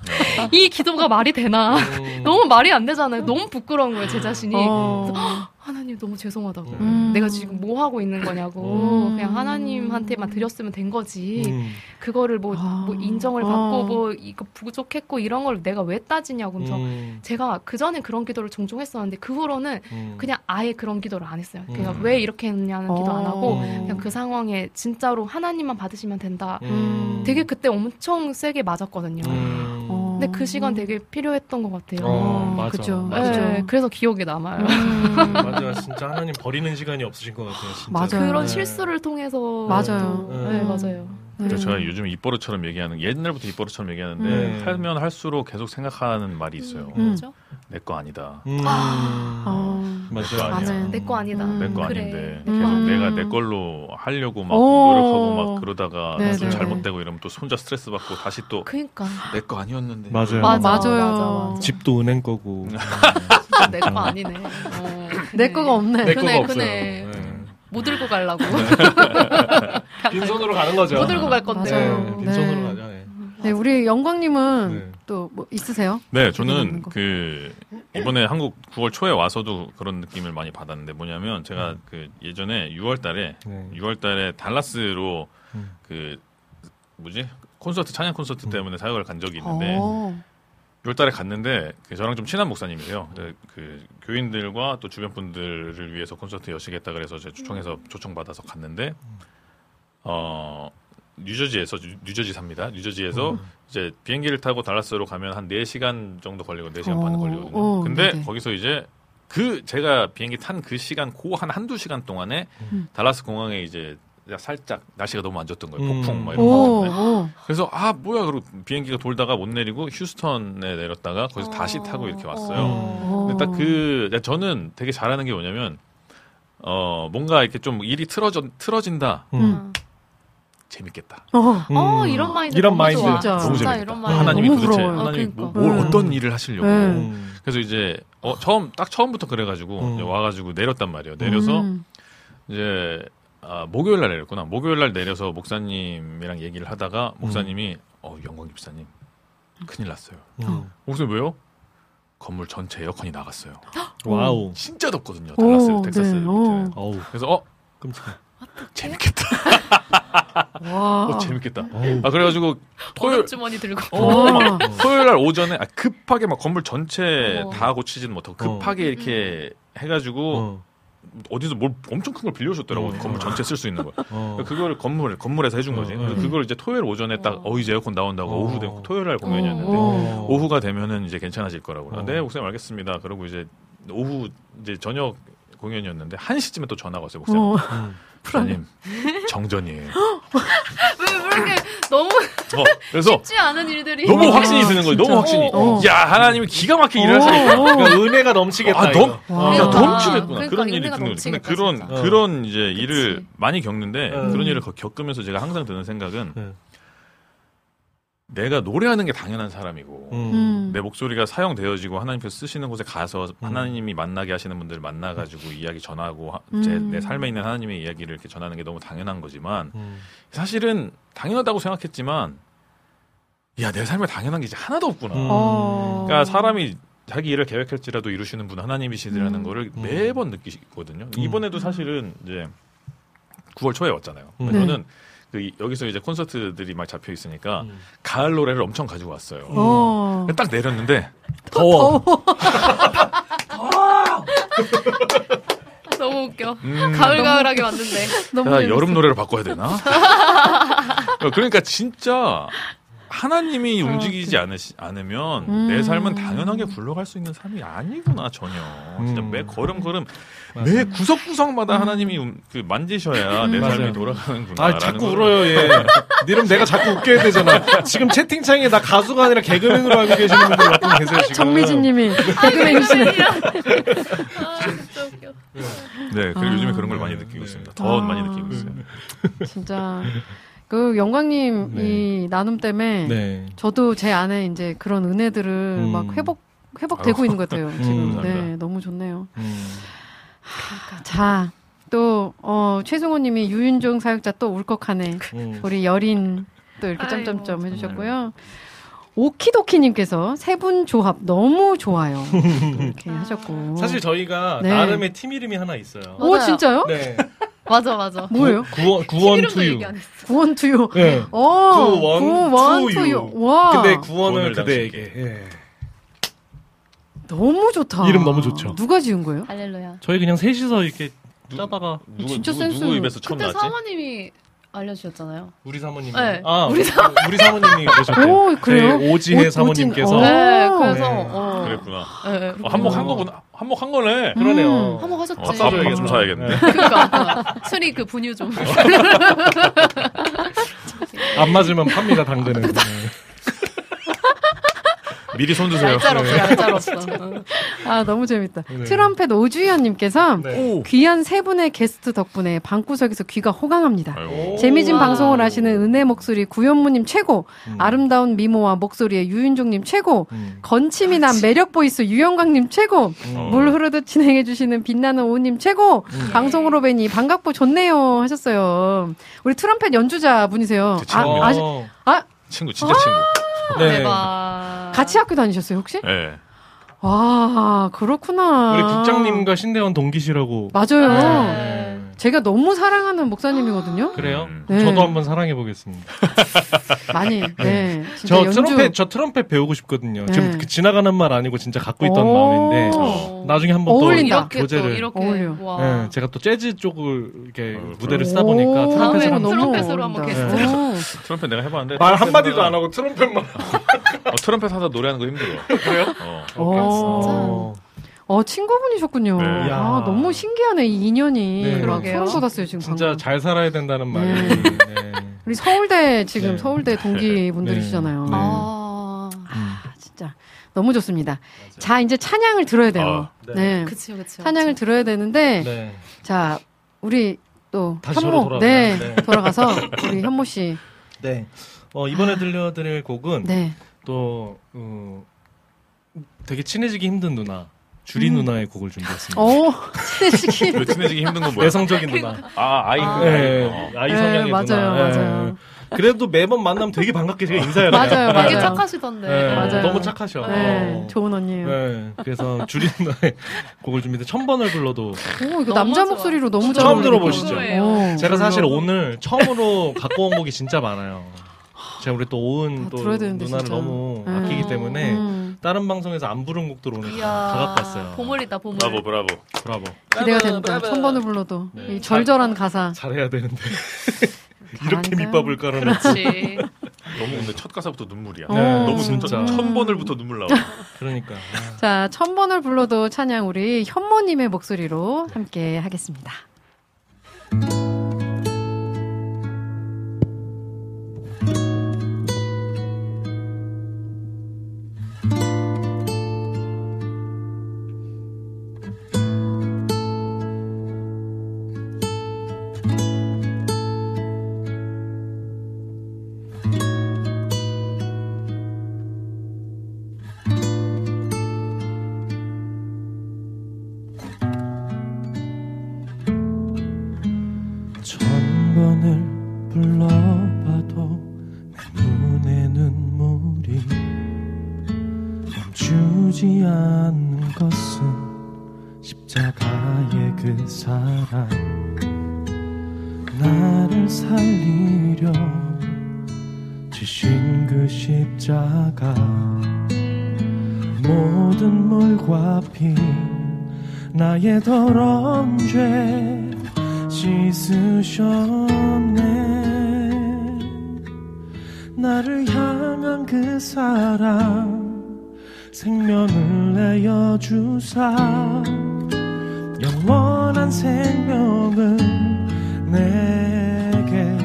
이 기도가 말이 되나. 음. 너무 말이 안 되잖아요. 너무 부끄러운 거예요, 제 자신이. 어. 하나님 너무 죄송하다고. 음. 내가 지금 뭐 하고 있는 거냐고. 음. 그냥 하나님한테만 드렸으면 된 거지. 음. 그거를 뭐, 아. 뭐 인정을 어. 받고 뭐 이거 부족했고 이런 걸 내가 왜 따지냐고. 그래서 음. 제가 그전엔 그런 기도를 종종 했었는데 그 후로는 음. 그냥 아예 그런 기도를 안 했어요. 그냥 음. 왜 이렇게 했냐는 기도 안 하고 어. 그냥 그 상황에 진짜로 하나님만 받으시면 된다. 음. 되게 그때 엄청 세게 맞았거든요. 음. 어. 근데 그 시간 되게 필요했던 것 같아요. 어, 맞아. 그죠. 맞아. 네, 그죠. 그래서 기억에 남아요. 음. 맞아, 진짜 하나님 버리는 시간이 없으신 것 같아요. 진짜. 맞아요. 그런 네. 실수를 통해서 맞아요. 또, 네, 음. 맞아요. 네. 그래서 제가 요즘 입버릇처럼 얘기하는 옛날부터 입버릇처럼 얘기하는데 음. 하면 할수록 계속 생각하는 말이 있어요. 음. 뭐죠? 내 거 아니다. 음. 어. 맞아. 아멘. 내 거 아니다. 음. 내 거 그래. 아닌데 내 거 계속 아니야. 내가 내 걸로 하려고 막 오. 노력하고 막 그러다가 네, 좀 네, 잘못되고 이러면 또 혼자 스트레스 받고 다시 또 내 거 그니까. 아니었는데 맞아요. 맞아, 맞아요. 맞아, 맞아. 집도 은행 거고. 진짜 내 거 아니네. 어, 내 거가 없네. 내 그네, 거가 없어요. 그네. 네. 뭐 들고 가려고. 빈손으로 가는 거죠. 뭐 들고 갈 건데. 맞아요. 네, 빈손으로 네. 가죠. 네. 네, 우리 영광님은 네. 또 뭐 있으세요? 네, 기대되는 저는 거. 그 이번에 한국 구월 초에 와서도 그런 느낌을 많이 받았는데 뭐냐면 제가 그 예전에 유월 달에 네. 유월 달에 달라스로 음. 그 뭐지? 콘서트 찬양 콘서트 때문에 사역을 간 적이 있는데 어. 유월 달에 갔는데 그 저랑 좀 친한 목사님이세요. 그, 그 교인들과 또 주변 분들을 위해서 콘서트 여시겠다 그래서 제가 초청해서 초청받아서 갔는데 어 뉴저지에서 뉴- 뉴저지 삽니다. 뉴저지에서 음. 이제 비행기를 타고 달라스로 가면 한 네 시간 정도 걸리고 네 시간 어, 반 걸리거든요. 어, 근데 네네. 거기서 이제 그 제가 비행기 탄 그 시간 고 한 한두 시간 동안에 음. 달라스 공항에 이제 살짝 날씨가 너무 안 좋던 거예요. 음. 폭풍 막 이런 오, 거. 오. 그래서 아 뭐야 그리고 비행기가 돌다가 못 내리고 휴스턴에 내렸다가 거기서 다시 타고 이렇게 왔어요. 어. 근데 딱 그 저는 되게 잘하는 게 뭐냐면 어 뭔가 이렇게 좀 일이 틀어져 틀어진다. 음. 재밌겠다. 어, 음. 어 이런 마인드 이런 너무 마인드 좋아. 진짜. 너무 재밌다. 이런 마인드 하나님이 너무 도대체 부러워요. 하나님이 그러니까. 뭐, 뭘 음. 어떤 일을 하시려고. 네. 음. 그래서 이제 어 처음 딱 처음부터 그래가지고 음. 이제 와가지고 내렸단 말이에요. 내려서 음. 이제 아, 목요일 날 내렸구나. 목요일 날 내려서 목사님이랑 얘기를 하다가 목사님이 어 영광 집사님 큰일 났어요. 음. 목사님 왜요? 건물 전체 에어컨이 나갔어요. 와우. 진짜 덥거든요. 달라스 오, 텍사스 네, 밑에는. 어우. 그래서 어 끔찍해. 재밌겠다. 와. 어, 재밌겠다. 어우. 아 그래가지고 토요일 얼음 주머니 들고. 와. 토요일 날 오전에 아, 급하게 막 건물 전체 어. 다 고치지는 못하고 급하게 이렇게 해가지고 어. 어디서 뭘 엄청 큰 걸 빌려줬더라고. 어. 건물 전체 쓸 수 있는 거. 어. 그걸 건물 건물에서 해준 거지. 어, 그래서 어. 그걸 이제 토요일 오전에 딱 어 이제 에어컨 나온다고 어. 오후 되고 토요일 날 공연이었는데 어. 오후가 되면은 이제 괜찮아질 거라고. 어. 네 목사님 알겠습니다. 그러고 이제 오후 이제 저녁 공연이었는데 한 시쯤에 또 전화가 왔어요. 목사님. 어. 음. 목사님 정전이에요. 왜, 왜 이렇게 너무 어, 그래서 쉽지 않은 일들이. 너무 어. 확신이 드는 거예요. 너무 확신이. 어. 야 하나님이 기가 막히게 일을 하시니까. 그러니까 은혜가 넘치겠다. 아, 이거. 넘, 와. 야, 그러니까. 넘치겠구나. 그러니까 그런 일이 은혜가 드는 거지. 근데 넘치겠다, 그런, 진짜. 그런 이제 일을 그치. 많이 겪는데, 음. 그런 일을 거- 겪으면서 제가 항상 드는 생각은, 음. 내가 노래하는 게 당연한 사람이고, 음. 음. 내 목소리가 사용되어지고, 하나님께서 쓰시는 곳에 가서 음. 하나님이 만나게 하시는 분들 만나가지고 이야기 전하고, 하- 제, 음. 내 삶에 있는 하나님의 이야기를 이렇게 전하는 게 너무 당연한 거지만, 음. 사실은 당연하다고 생각했지만, 야, 내 삶에 당연한 게 이제 하나도 없구나. 음. 어. 그러니까 사람이 자기 일을 계획할지라도 이루시는 분 하나님이시라는 음. 거를 음. 매번 느끼거든요. 이번에도 사실은 이제 구월 초에 왔잖아요. 음. 저는 그 이- 여기서 이제 콘서트들이 막 잡혀 있으니까 음. 가을 노래를 엄청 가지고 왔어요. 어. 딱 내렸는데 더워. 너무 웃겨. 음, 가을가을하게 왔는데. 너무 야, 재밌어. 여름 노래를 바꿔야 되나? 그러니까 진짜 하나님이 움직이지 않으시, 않으면 음. 내 삶은 당연하게 굴러갈 수 있는 삶이 아니구나 전혀. 진짜 음. 매 걸음걸음 맞아요. 매 구석구석마다 하나님이 음, 그 만지셔야 내 맞아요. 삶이 돌아가는구나. 아, 자꾸 울어요, 얘. 이름 내가 자꾸 웃게 해야 되잖아. 지금 채팅창에 나 가수가 아니라 개그맨으로 알고 계시는 분들 몇 분 계세요, 지금. 정미진 님이 개그맨이시네. 아, 진짜 웃겨. 네, 그리고 아. 요즘에 그런 걸 많이 느끼고 있습니다. 더 아. 많이 느끼고 있어요. 진짜. 그 영광님 네. 이 나눔 때문에 네. 저도 제 안에 이제 그런 은혜들을 음. 막 회복 회복되고 아유. 있는 것 같아요. 지금. 감사합니다. 네, 너무 좋네요. 음. 자, 또 어, 최승호 님이 유윤종 사역자 또 울컥하네. 음. 우리 여린 또 이렇게 아이고, 점점점 해주셨고요. 오키도키님께서 세 분 조합 너무 좋아요. 또 이렇게 하셨고. 사실 저희가 네. 나름의 팀 이름이 하나 있어요. 오, 맞아요. 진짜요? 네. 맞아, 맞아. 뭐예요? 구원, 구원 이름도 투유. 얘기 안 했어. 구원 투유. 네. 어, 구원 구원 투유. 투유. 와. 근데 구원을 구원을 그대에게. 예. 너무 좋다. 이름 너무 좋죠. 누가 지은 거예요? 할렐루야. 저희 그냥 셋이서 이렇게 짜다가 누구, 진짜 누구, 센스. 누구 입에서 처음 그때 나왔지? 사모님이 알려주셨잖아요. 우리 사모님. 네. 아, 우리, 사, 우리 사모님이 그러셨대요. 오, 그래요? 네, 오지혜 오- 사모님께서. 오진- 네, 오. 그래서, 네. 어. 그랬구나. 네, 네. 어, 한몫 한 거구나. 한몫 한 거네. 그러네요. 음. 한번 하셨지. 어, 밥 좀 사야겠네. 네. 그러니까 술이 그 분유 좀. 안 맞으면 팝니다, 당근은. 네. 미리 손 드세요. 얄짤없어, 얄짤없어. 아, 너무 재밌다. 네. 트럼펫 오주연님께서 네. 귀한 세 분의 게스트 덕분에 방구석에서 귀가 호강합니다. 아이고. 재미진 와. 방송을 하시는 은혜 목소리 구현무님 최고, 음. 아름다운 미모와 목소리의 유윤종님 최고, 음. 건침이 난 매력 보이스 유영광님 최고, 어. 물 흐르듯 진행해주시는 빛나는 오님 최고, 음. 방송으로 뵈니 반갑고 좋네요 하셨어요. 우리 트럼펫 연주자 분이세요. 제 아, 친구입니다. 아시, 어. 아, 친구, 진짜 친구. 네. 대박. 같이 학교 다니셨어요 혹시? 네. 와, 그렇구나. 우리 국장님과 신대원 동기시라고. 맞아요. 네. 제가 너무 사랑하는 목사님이거든요. 그래요? 음. 네. 저도 한번 사랑해 보겠습니다. 많이, 네. 진짜 저 연주. 트럼펫, 저 트럼펫 배우고 싶거든요. 네. 지금 그 지나가는 말 아니고 진짜 갖고 있던 오. 마음인데 어. 나중에 한번 또 어울린다. 이렇게 교제를. 또 이렇게 어울려. 와. 네, 제가 또 재즈 쪽을 이렇게 어, 무대를 오. 쓰다 보니까 트럼펫을 다음에는 한번 너무 트럼펫- 트럼펫으로 한번 어울린다. 게스트로. 오. 트럼펫 내가 해봤는데. 말 한마디도 트럼펫은- 안 하고 트럼펫만. 어, 트럼펫 하다 노래하는 거 힘들어. 그래요? 어. 어. 어, 친구분이셨군요. 네. 아, 야. 너무 신기하네, 이 인연이. 네. 그러게요. 소름 돋았어요, 지금 진짜 방금. 잘 살아야 된다는 말이. 네. 네. 우리 서울대, 지금 네. 서울대 동기분들이시잖아요. 네. 아. 아, 진짜. 너무 좋습니다. 자, 이제 찬양을 들어야 돼요. 아, 네. 그치요, 그치요. 찬양을 들어야 되는데, 네. 자, 우리 또 다시 현모 저로 네, 네. 돌아가서 우리 현모 씨. 네. 어, 이번에 들려드릴 곡은 네. 또 어, 되게 친해지기 힘든 누나 주리 음. 누나의 곡을 준비했습니다. 오, 친해지기. 왜 친해지기 힘든 건 뭐야? 내성적인 누나. 아, 아이. 아, 네. 아이 성향의 네, 맞아요, 누나. 맞아요. 네. 그래도 매번 만나면 되게 반갑게 제가 인사해요. 맞아요, 맞아요. 되게 착하시던데. 네, 맞아요. 너무 착하셔. 네, 어. 좋은 언니예요. 네, 그래서 주리 누나의 곡을 준비했는데 천 번을 불러도. 오, 이거 남자 좋아. 목소리로 너무 잘 처음 어울리네. 들어보시죠? 오, 제가 사실 별로. 오늘 처음으로 갖고 온 곡이 진짜 많아요. 제가 우리 또 오은 아, 또 들어야 되는데, 누나를 진짜. 너무 네. 아끼기 때문에 음. 다른 방송에서 안 부른 곡들 오늘 이야, 다 갖고 왔어요. 보물이다, 보물. 브라보, 브라보. 브라보. 기대가 된다. 천 번을 불러도 네. 이 절절한 가사. 잘해야 되는데 이렇게 잘한다. 밑밥을 깔아놓고. 그렇지. 너무 근데 첫 가사부터 눈물이야. 네, 너무 진짜. 진짜 천 번을부터 눈물 나와. 그러니까. 아. 자, 천 번을 불러도 찬양 우리 현모님의 목소리로 함께 하겠습니다. 천 번을 불러봐도 내 눈에 눈물이 멈추지 않는 것은 십자가의 그 사랑 나를 살리려 지신 그 십자가 모든 물과 피 나의 더러운 죄 씻으셨네. 나를 향한 그 사랑 생명을 내어주사 영원한 생명을 내게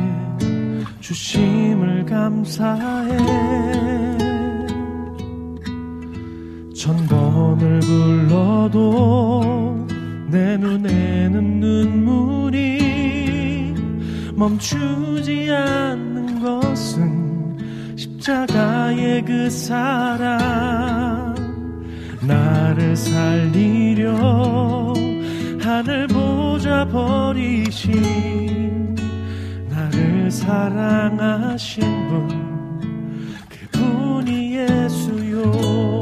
주심을 감사해. 천 번을 불러도 내 눈에는 눈물이 멈추지 않는 것은 십자가의 그 사랑 나를 살리려 하늘 보좌 버리신 나를 사랑하신 분 그분이 예수요.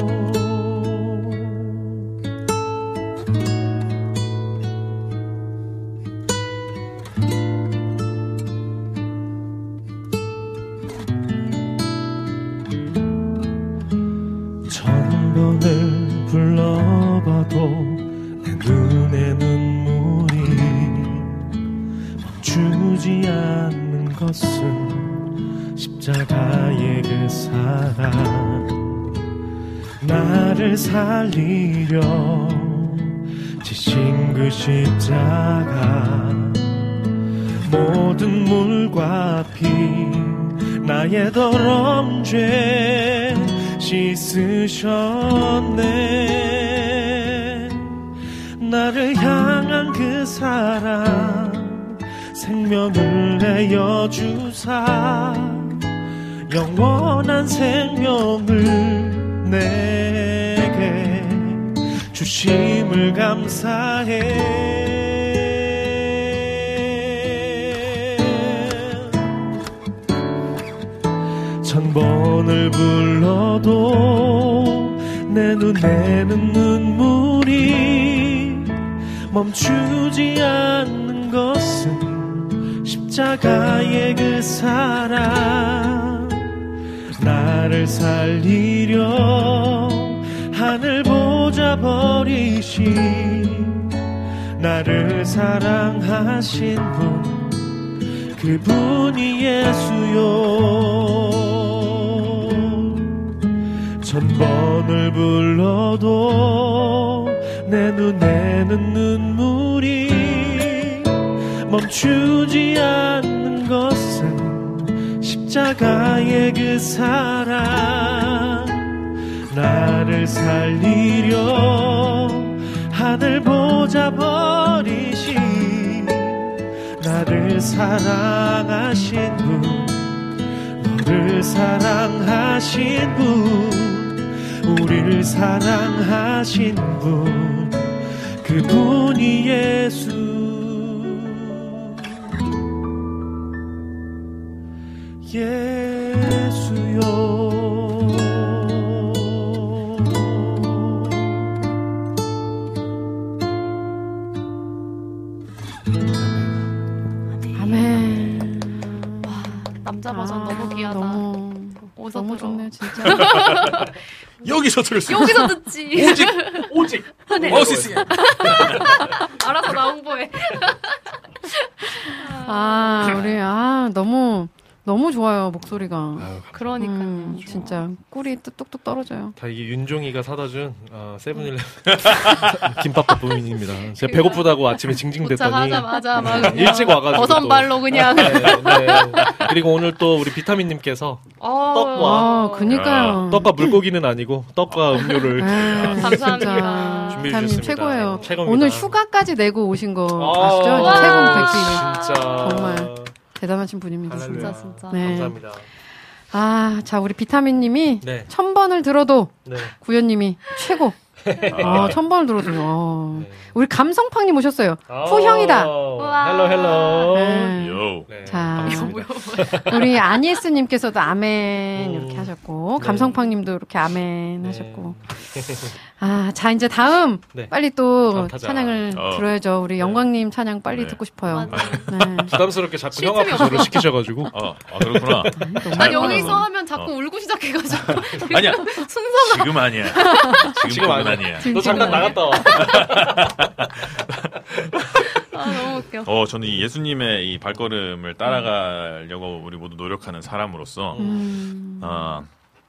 불러봐도 내 눈에 눈물이 멈추지 않는 것은 십자가의 그 사랑 나를 살리려 지신 그 십자가 모든 물과 피 나의 더러운 죄 씻으셨네. 나를 향한 그 사랑 생명을 내어주사 영원한 생명을 내게 주심을 감사해. 천 번을 불러도 내 눈에는 눈물이 멈추지 않는 것은 십자가의 그 사랑 나를 살리려 하늘 보좌 버리신 나를 사랑하신 분 그분이 예수요. 천 번을 불러도 내 눈에는 눈물이 멈추지 않는 것은 십자가의 그 사랑 나를 살리려 하늘 보좌 버리신 너를 사랑하신 분, 너를 사랑하신 분, 우리를 사랑하신 분, 그분이 예수. 예수요. 아멘. 와, 남자 버전 아, 너무 귀하다. 너무, 너무 들어? 좋네, 진짜. 여기서 들을 수 여기서 듣지. 오직 오직 네. 오시스. 알아서 나 홍보해. 아, 우리 아 너무 너무 좋아요 목소리가. 그러니까요. 음, 진짜 꿀이 뚝뚝뚝 떨어져요. 다 이게 윤종이가 사다 준 어, 세븐일레븐 김밥 볶음입니다. 제가 배고프다고 아침에 징징댔더니 도착하자마자 막 일찍 와가지고 버선발로 그냥. 네, 네. 그리고 오늘 또 우리 비타민님께서 어, 떡과 아, 그니까요. 떡과 물고기는 아니고 떡과 음료를 아, 감사합니다. 준비해 비타민 주셨습니다. 최고예요. 최고입니다. 오늘 휴가까지 내고 오신 거 아, 아시죠? 와, 세븐 백기 진짜 정말 대단하신 분입니다. 할렐루야. 진짜 진짜. 네. 감사합니다. 아, 자 우리 비타민님이 네. 천 번을 들어도 네. 구현님이 최고. 아, 천 번을 들어도. 어. 네. 우리 감성팡님 오셨어요. 아, 후형이다. 헬로 헬로. 네. 요. 네, 자, 반갑습니다. 우리 아니에스님께서도 아멘 음. 이렇게 하셨고 네. 감성팡님도 이렇게 아멘 네. 하셨고. 아, 자 이제 다음 네. 빨리 또 다음 타자. 찬양을 어. 들어야죠. 우리 영광님 찬양 빨리 네. 듣고 싶어요. 맞아요. 네. 부담스럽게 자꾸 쉴 형 틈이 앞에 저를 시키셔가지고. 어, 아, 그렇구나. 난 여기서 하면 자꾸 어. 울고 시작해가지고. 아니야. 순서가. 지금 아니야. 지금, 지금 그건 아니야. 아니야. 너 잠깐 나갔다 와. 아, 너무 웃겨. 어, 저는 이 예수님의 이 발걸음을 따라가려고 우리 모두 노력하는 사람으로서, 음. 어,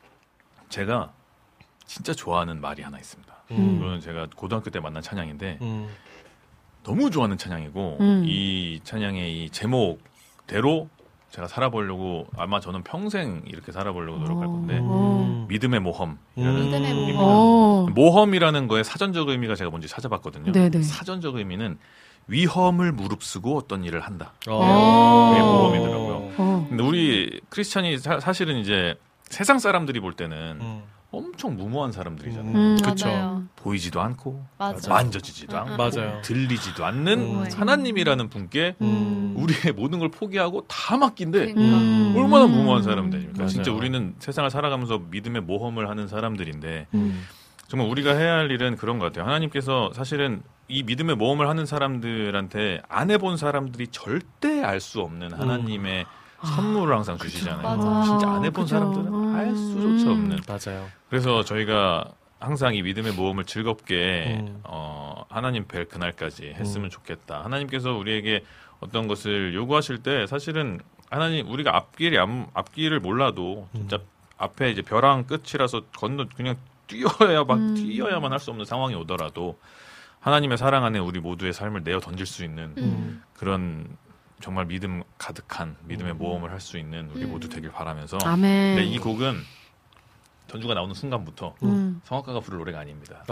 제가 진짜 좋아하는 말이 하나 있습니다. 음. 이거는 제가 고등학교 때 만난 찬양인데, 음. 너무 좋아하는 찬양이고, 음. 이 찬양의 이 제목대로 제가 살아보려고, 아마 저는 평생 이렇게 살아보려고 노력할 건데, 오. 믿음의 모험이라는 믿음의 모험. 곡입니다. 오. 모험이라는 거의 사전적 의미가 제가 뭔지 찾아봤거든요. 네네. 사전적 의미는 위험을 무릅쓰고 어떤 일을 한다. 어. 그게 모험이더라고요. 어. 근데 우리 크리스찬이 사, 사실은 이제 세상 사람들이 볼 때는 음. 엄청 무모한 사람들이잖아요. 음. 그쵸. 맞아요. 보이지도 않고 맞아. 만져지지도 않고 맞아요. 들리지도 않는 음. 하나님이라는 분께 음. 우리의 모든 걸 포기하고 다 맡긴데 그러니까. 음. 얼마나 무모한 사람들입니까? 맞아요. 진짜 우리는 세상을 살아가면서 믿음의 모험을 하는 사람들인데 음. 정말 우리가 해야 할 일은 그런 것 같아요. 하나님께서 사실은 이 믿음의 모험을 하는 사람들한테 안 해본 사람들이 절대 알 수 없는 하나님의 선물을 항상 주시잖아요. 맞아. 진짜 안 해본 그죠. 사람들은 알 수조차 음. 없는. 맞아요. 그래서 저희가 항상 이 믿음의 모험을 즐겁게 음. 어, 하나님 뵐 그날까지 했으면 음. 좋겠다. 하나님께서 우리에게 어떤 것을 요구하실 때 사실은 하나님 우리가 앞길이 앞, 앞길을 몰라도 진짜 음. 앞에 이제 벼랑 끝이라서 건너 그냥 뛰어야 막 음. 뛰어야만 할 수 없는 상황이 오더라도 하나님의 사랑 안에 우리 모두의 삶을 내어 던질 수 있는 음. 그런 정말 믿음 가득한 믿음의 음. 모험을 할 수 있는 우리 음. 모두 되길 바라면서 아멘. 근데 이 곡은 전주가 나오는 순간부터 음. 성악가가 부를 노래가 아닙니다.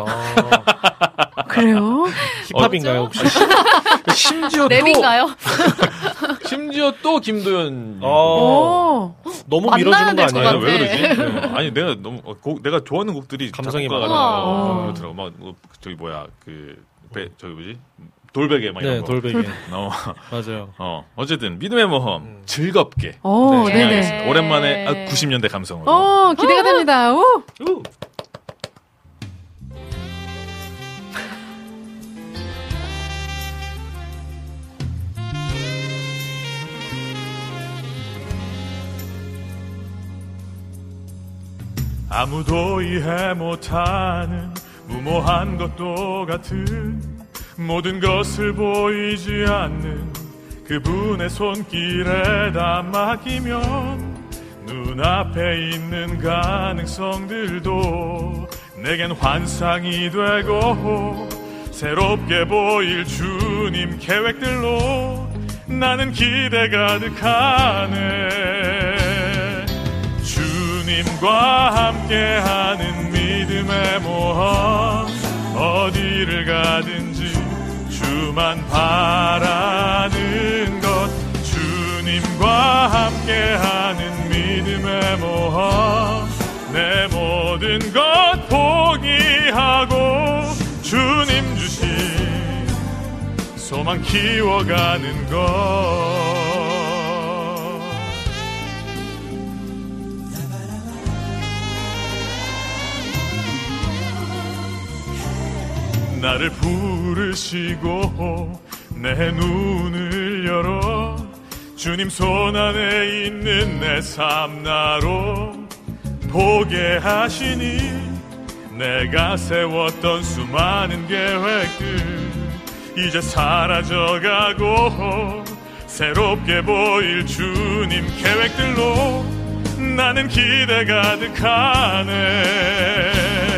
아, 그래요? 힙합인가요 혹시? 심지어 또 랩인가요? 심지어 또 김도현. 어. 오. 너무 만나야 밀어주는 거 될 것 아니에요? 같아. 왜 그러지? 네. 아니 내가 너무 어, 곡, 내가 좋아하는 곡들이 감성이 작곡가가 많아요. 나와요. 어. 그렇더라고. 막 뭐, 저기 뭐야 그 배, 저기 뭐지 돌베개 막 이런 네, 거. 돌베개. 어, 맞아요. 어 어쨌든 믿음의 모험 음. 즐겁게 오, 네. 네네. 진행하겠습니다. 오랜만에 아, 구십 년대 감성으로. 어, 기대가 됩니다. 오. 우. 아무도 이해 못하는 무모한 것도 같은 모든 것을 보이지 않는 그분의 손길에다 맡기면 눈앞에 있는 가능성들도 내겐 환상이 되고 새롭게 보일 주님 계획들로 나는 기대 가득하네. 주님과 함께하는 믿음의 모험 어디를 가든지 주만 바라는 것 함께하는 믿음의 모험 내 모든 것 포기하고 주님 주신 소망 키워가는 것 나를 부르시고 내 눈을 열어 주님 손안에 있는 내 삶나로 보게 하시니 내가 세웠던 수많은 계획들 이제 사라져가고 새롭게 보일 주님 계획들로 나는 기대 가득하네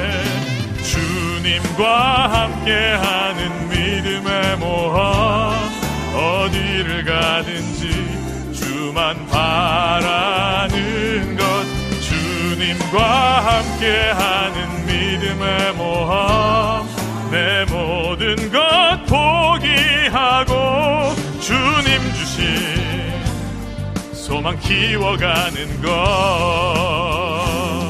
주님과 함께하는 믿음의 모험 어디를 가든지 주만 바라는 것 주님과 함께하는 믿음의 모험 내 모든 것 포기하고 주님 주신 소망 키워가는 것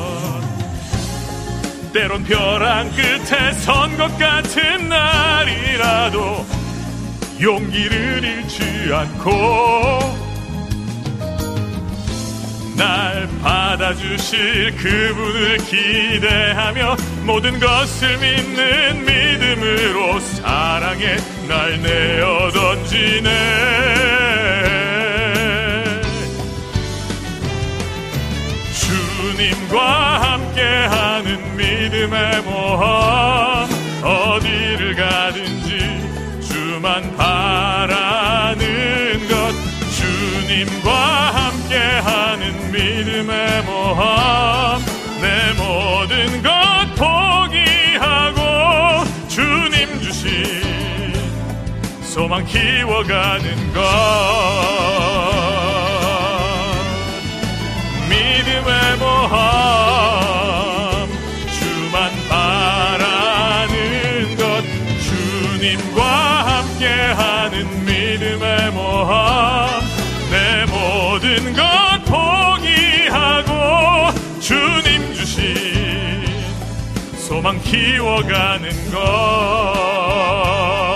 때론 벼랑 끝에 선 것 같은 날이라도 용기를 잃지 않고 날 받아주실 그분을 기대하며 모든 것을 믿는 믿음으로 사랑에 날 내어 던지네 주님과 함께하는 믿음의 모험 어디를 가든지 주만 바라는 것 주님과 함께하는 믿음의 모험 내 모든 것 포기하고 주님 주신 소망 키워가는 것 믿음의 모험 주만 바라는 것 주님과 함께하는 믿음의 모험 내 모든 것 포기하고 주님 주신 소망 키워가는 것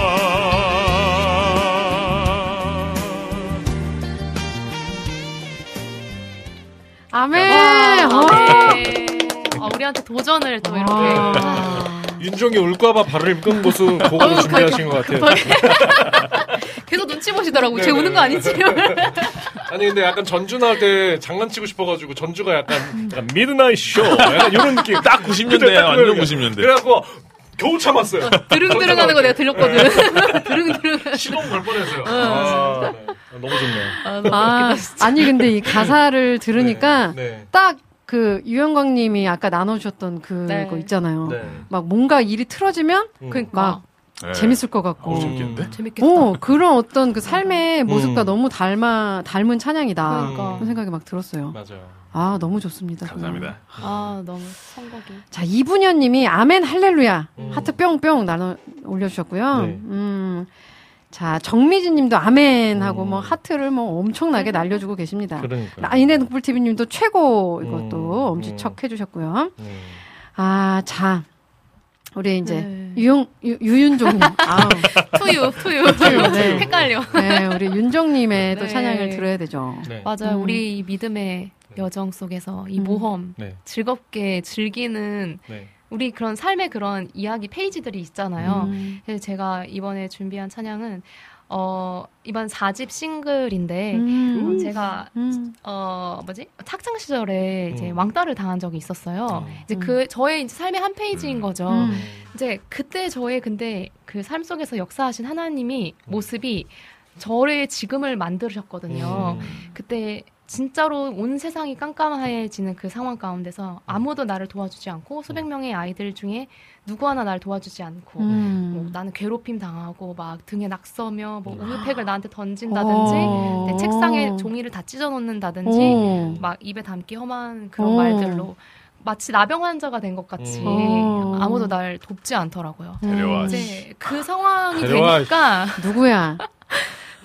아멘. 와, 네. 아, 우리한테 도전을 또 이렇게. 아. 윤종이 울까봐 발을 끈 모습 보고 준비하신 것 같아요. 계속 눈치 보시더라고요. 쟤 우는 거 아니지? 아니 근데 약간 전주 나올 때 장난치고 싶어가지고 전주가 약간, 약간 미드나잇 쇼 약간 이런 느낌. 딱 구십 년대 완전 구십 년대. 그래갖고 겨우 참았어요. 드릉드릉 하는 거 내가 들렸거든. 드릉드릉. 시동 걸 뻔했어요. 아, 네. 너무 좋네요. 아, 너무 아, 웃기다, 아니 근데 이 가사를 들으니까 네, 네. 딱 그 유영광님이 아까 나눠주셨던 그거 네. 있잖아요. 네. 막 뭔가 일이 틀어지면 음. 그러니까. 막 네. 재밌을 것 같고. 어, 재밌겠는데? 재밌겠다. 오, 그런 어떤 그 삶의 모습과 음. 너무 닮아 닮은 찬양이다. 그러니까. 그런 생각이 막 들었어요. 맞아요. 아, 너무 좋습니다. 감사합니다. 아, 너무 선곡이. 자, 이분현님이 아멘 할렐루야 음. 하트 뿅뿅 나눠 올려주셨고요. 네. 음, 자 정미진님도 아멘 하고 음. 뭐 하트를 뭐 엄청나게 날려주고 계십니다. 그러니까. 라인의 독불티비님도 최고 이것도 음. 엄지척 해주셨고요. 음. 아, 자 우리 이제 네. 유용 유, 유윤종님, 아우, 투유, 투유. 투유, 네. 헷갈려. 네, 우리 윤종님의 또 네. 찬양을 들어야 되죠. 네. 맞아요. 음. 우리 이 믿음의 여정 속에서 이 음. 모험 네. 즐겁게 즐기는 네. 우리 그런 삶의 그런 이야기 페이지들이 있잖아요. 음. 그래서 제가 이번에 준비한 찬양은 어 이번 사 집 싱글인데 음. 제가 음. 어 뭐지 학창 시절에 이제 음. 왕따를 당한 적이 있었어요. 음. 이제 그 저의 이제 삶의 한 페이지인 거죠. 음. 이제 그때 저의 근데 그 삶 속에서 역사하신 하나님이 음. 모습이 저의 지금을 만드셨거든요. 음. 그때 진짜로 온 세상이 깜깜해지는 그 상황 가운데서 아무도 나를 도와주지 않고 수백 명의 아이들 중에 누구 하나 나를 도와주지 않고 음. 뭐 나는 괴롭힘 당하고 막 등에 낙서며 뭐 음. 우유팩을 나한테 던진다든지 어. 내 책상에 종이를 다 찢어놓는다든지 어. 막 입에 담기 험한 그런 어. 말들로 마치 나병 환자가 된 것 같이 음. 아무도 날 돕지 않더라고요. 데려와. 음. 이제 그 상황이 데려와. 되니까 누구야?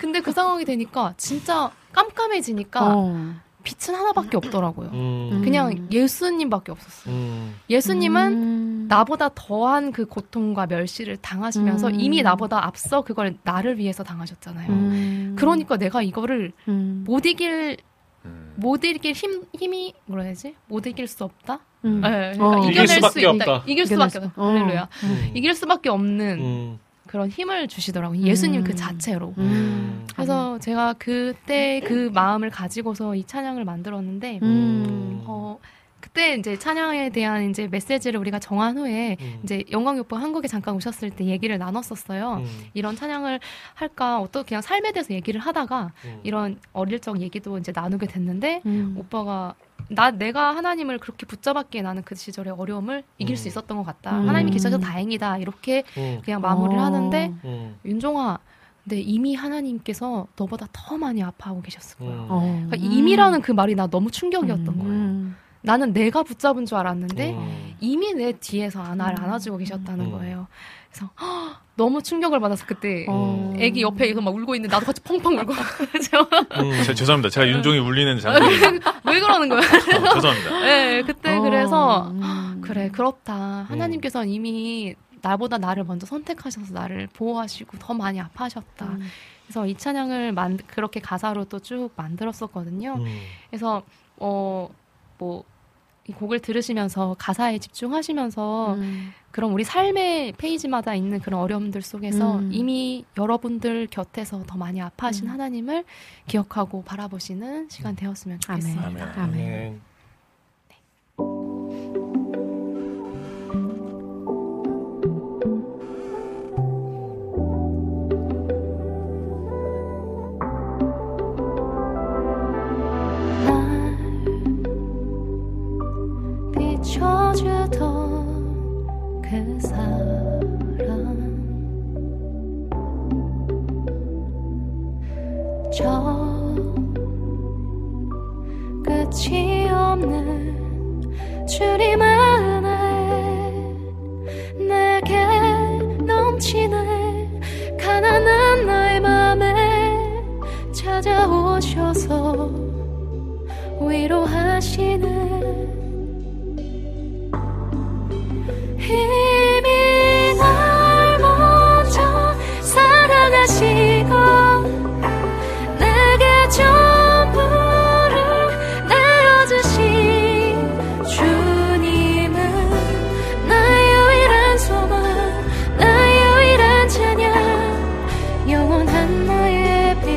근데 그 상황이 되니까 진짜 깜깜해지니까 어. 빛은 하나밖에 없더라고요. 음. 그냥 예수님밖에 없었어요. 음. 예수님은 음. 나보다 더한 그 고통과 멸시를 당하시면서 음. 이미 나보다 앞서 그걸 나를 위해서 당하셨잖아요. 음. 그러니까 내가 이거를 음. 못 이길 음. 못 이길 힘 힘이 뭐라 해야지? 못 이길 수 없다. 음. 네, 그러니까 어. 이겨낼 이길 수밖에 수 있다. 없다. 이길 수밖에 없다. 어. 할렐루야. 음. 이길 수밖에 없는 음. 그런 힘을 주시더라고요. 예수님 음. 그 자체로. 음. 그래서 제가 그때 그 마음을 가지고서 이 찬양을 만들었는데, 음. 어, 그때 이제 찬양에 대한 이제 메시지를 우리가 정한 후에 음. 이제 영광교포 한국에 잠깐 오셨을 때 얘기를 나눴었어요. 음. 이런 찬양을 할까, 어떤 그냥 삶에 대해서 얘기를 하다가 음. 이런 어릴 적 얘기도 이제 나누게 됐는데, 음. 오빠가 나 내가 하나님을 그렇게 붙잡았기에 나는 그 시절의 어려움을 이길 음. 수 있었던 것 같다. 음. 하나님이 계셔서 다행이다. 이렇게 음. 그냥 마무리를 어. 하는데 음. 윤종아, 근데 이미 하나님께서 너보다 더 많이 아파하고 계셨을 거야. 음. 어. 그러니까 이미라는 그 말이 나 너무 충격이었던 음. 거예요. 음. 나는 내가 붙잡은 줄 알았는데 음. 이미 내 뒤에서 나를 안아주고 계셨다는 음. 거예요. 그래서 허, 너무 충격을 받아서 그때 어. 애기 옆에 이거 막 울고 있는데 나도 같이 펑펑 울고 제가 음. 제, 죄송합니다. 제가 윤종이 울리는 장면이 왜 그러는 거야? 어, 죄송합니다. 네, 그때 어. 그래서 음. 그래 그렇다. 하나님께서는 이미 나보다 나를 먼저 선택하셔서 나를 보호하시고 더 많이 아파하셨다. 음. 그래서 이 찬양을 만, 그렇게 가사로 또 쭉 만들었었거든요. 음. 그래서 어 뭐 이 곡을 들으시면서 가사에 집중하시면서 음. 그런 우리 삶의 페이지마다 있는 그런 어려움들 속에서 음. 이미 여러분들 곁에서 더 많이 아파하신 음. 하나님을 기억하고 바라보시는 시간 되었으면 좋겠습니다. 아멘. 아멘. 아멘. 비춰주던 그 사람 저 끝이 없는 주님 안에 내게 넘치네 가난한 나의 맘에 찾아오셔서 위로하시는 이미 날 먼저 사랑하시고 내게 전부를 내어주신 주님은 나의 유일한 소망 나의 유일한 찬양 영원한 나의 빛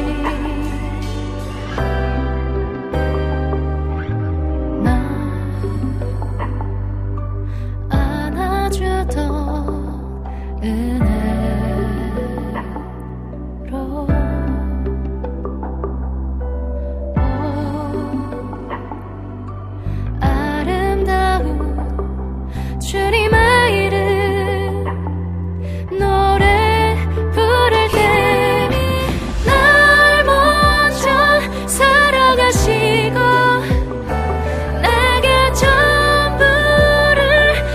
은혜로 아름다운 주님의 이름 노래 부를 때 날 먼저 사랑하시고 내게 전부를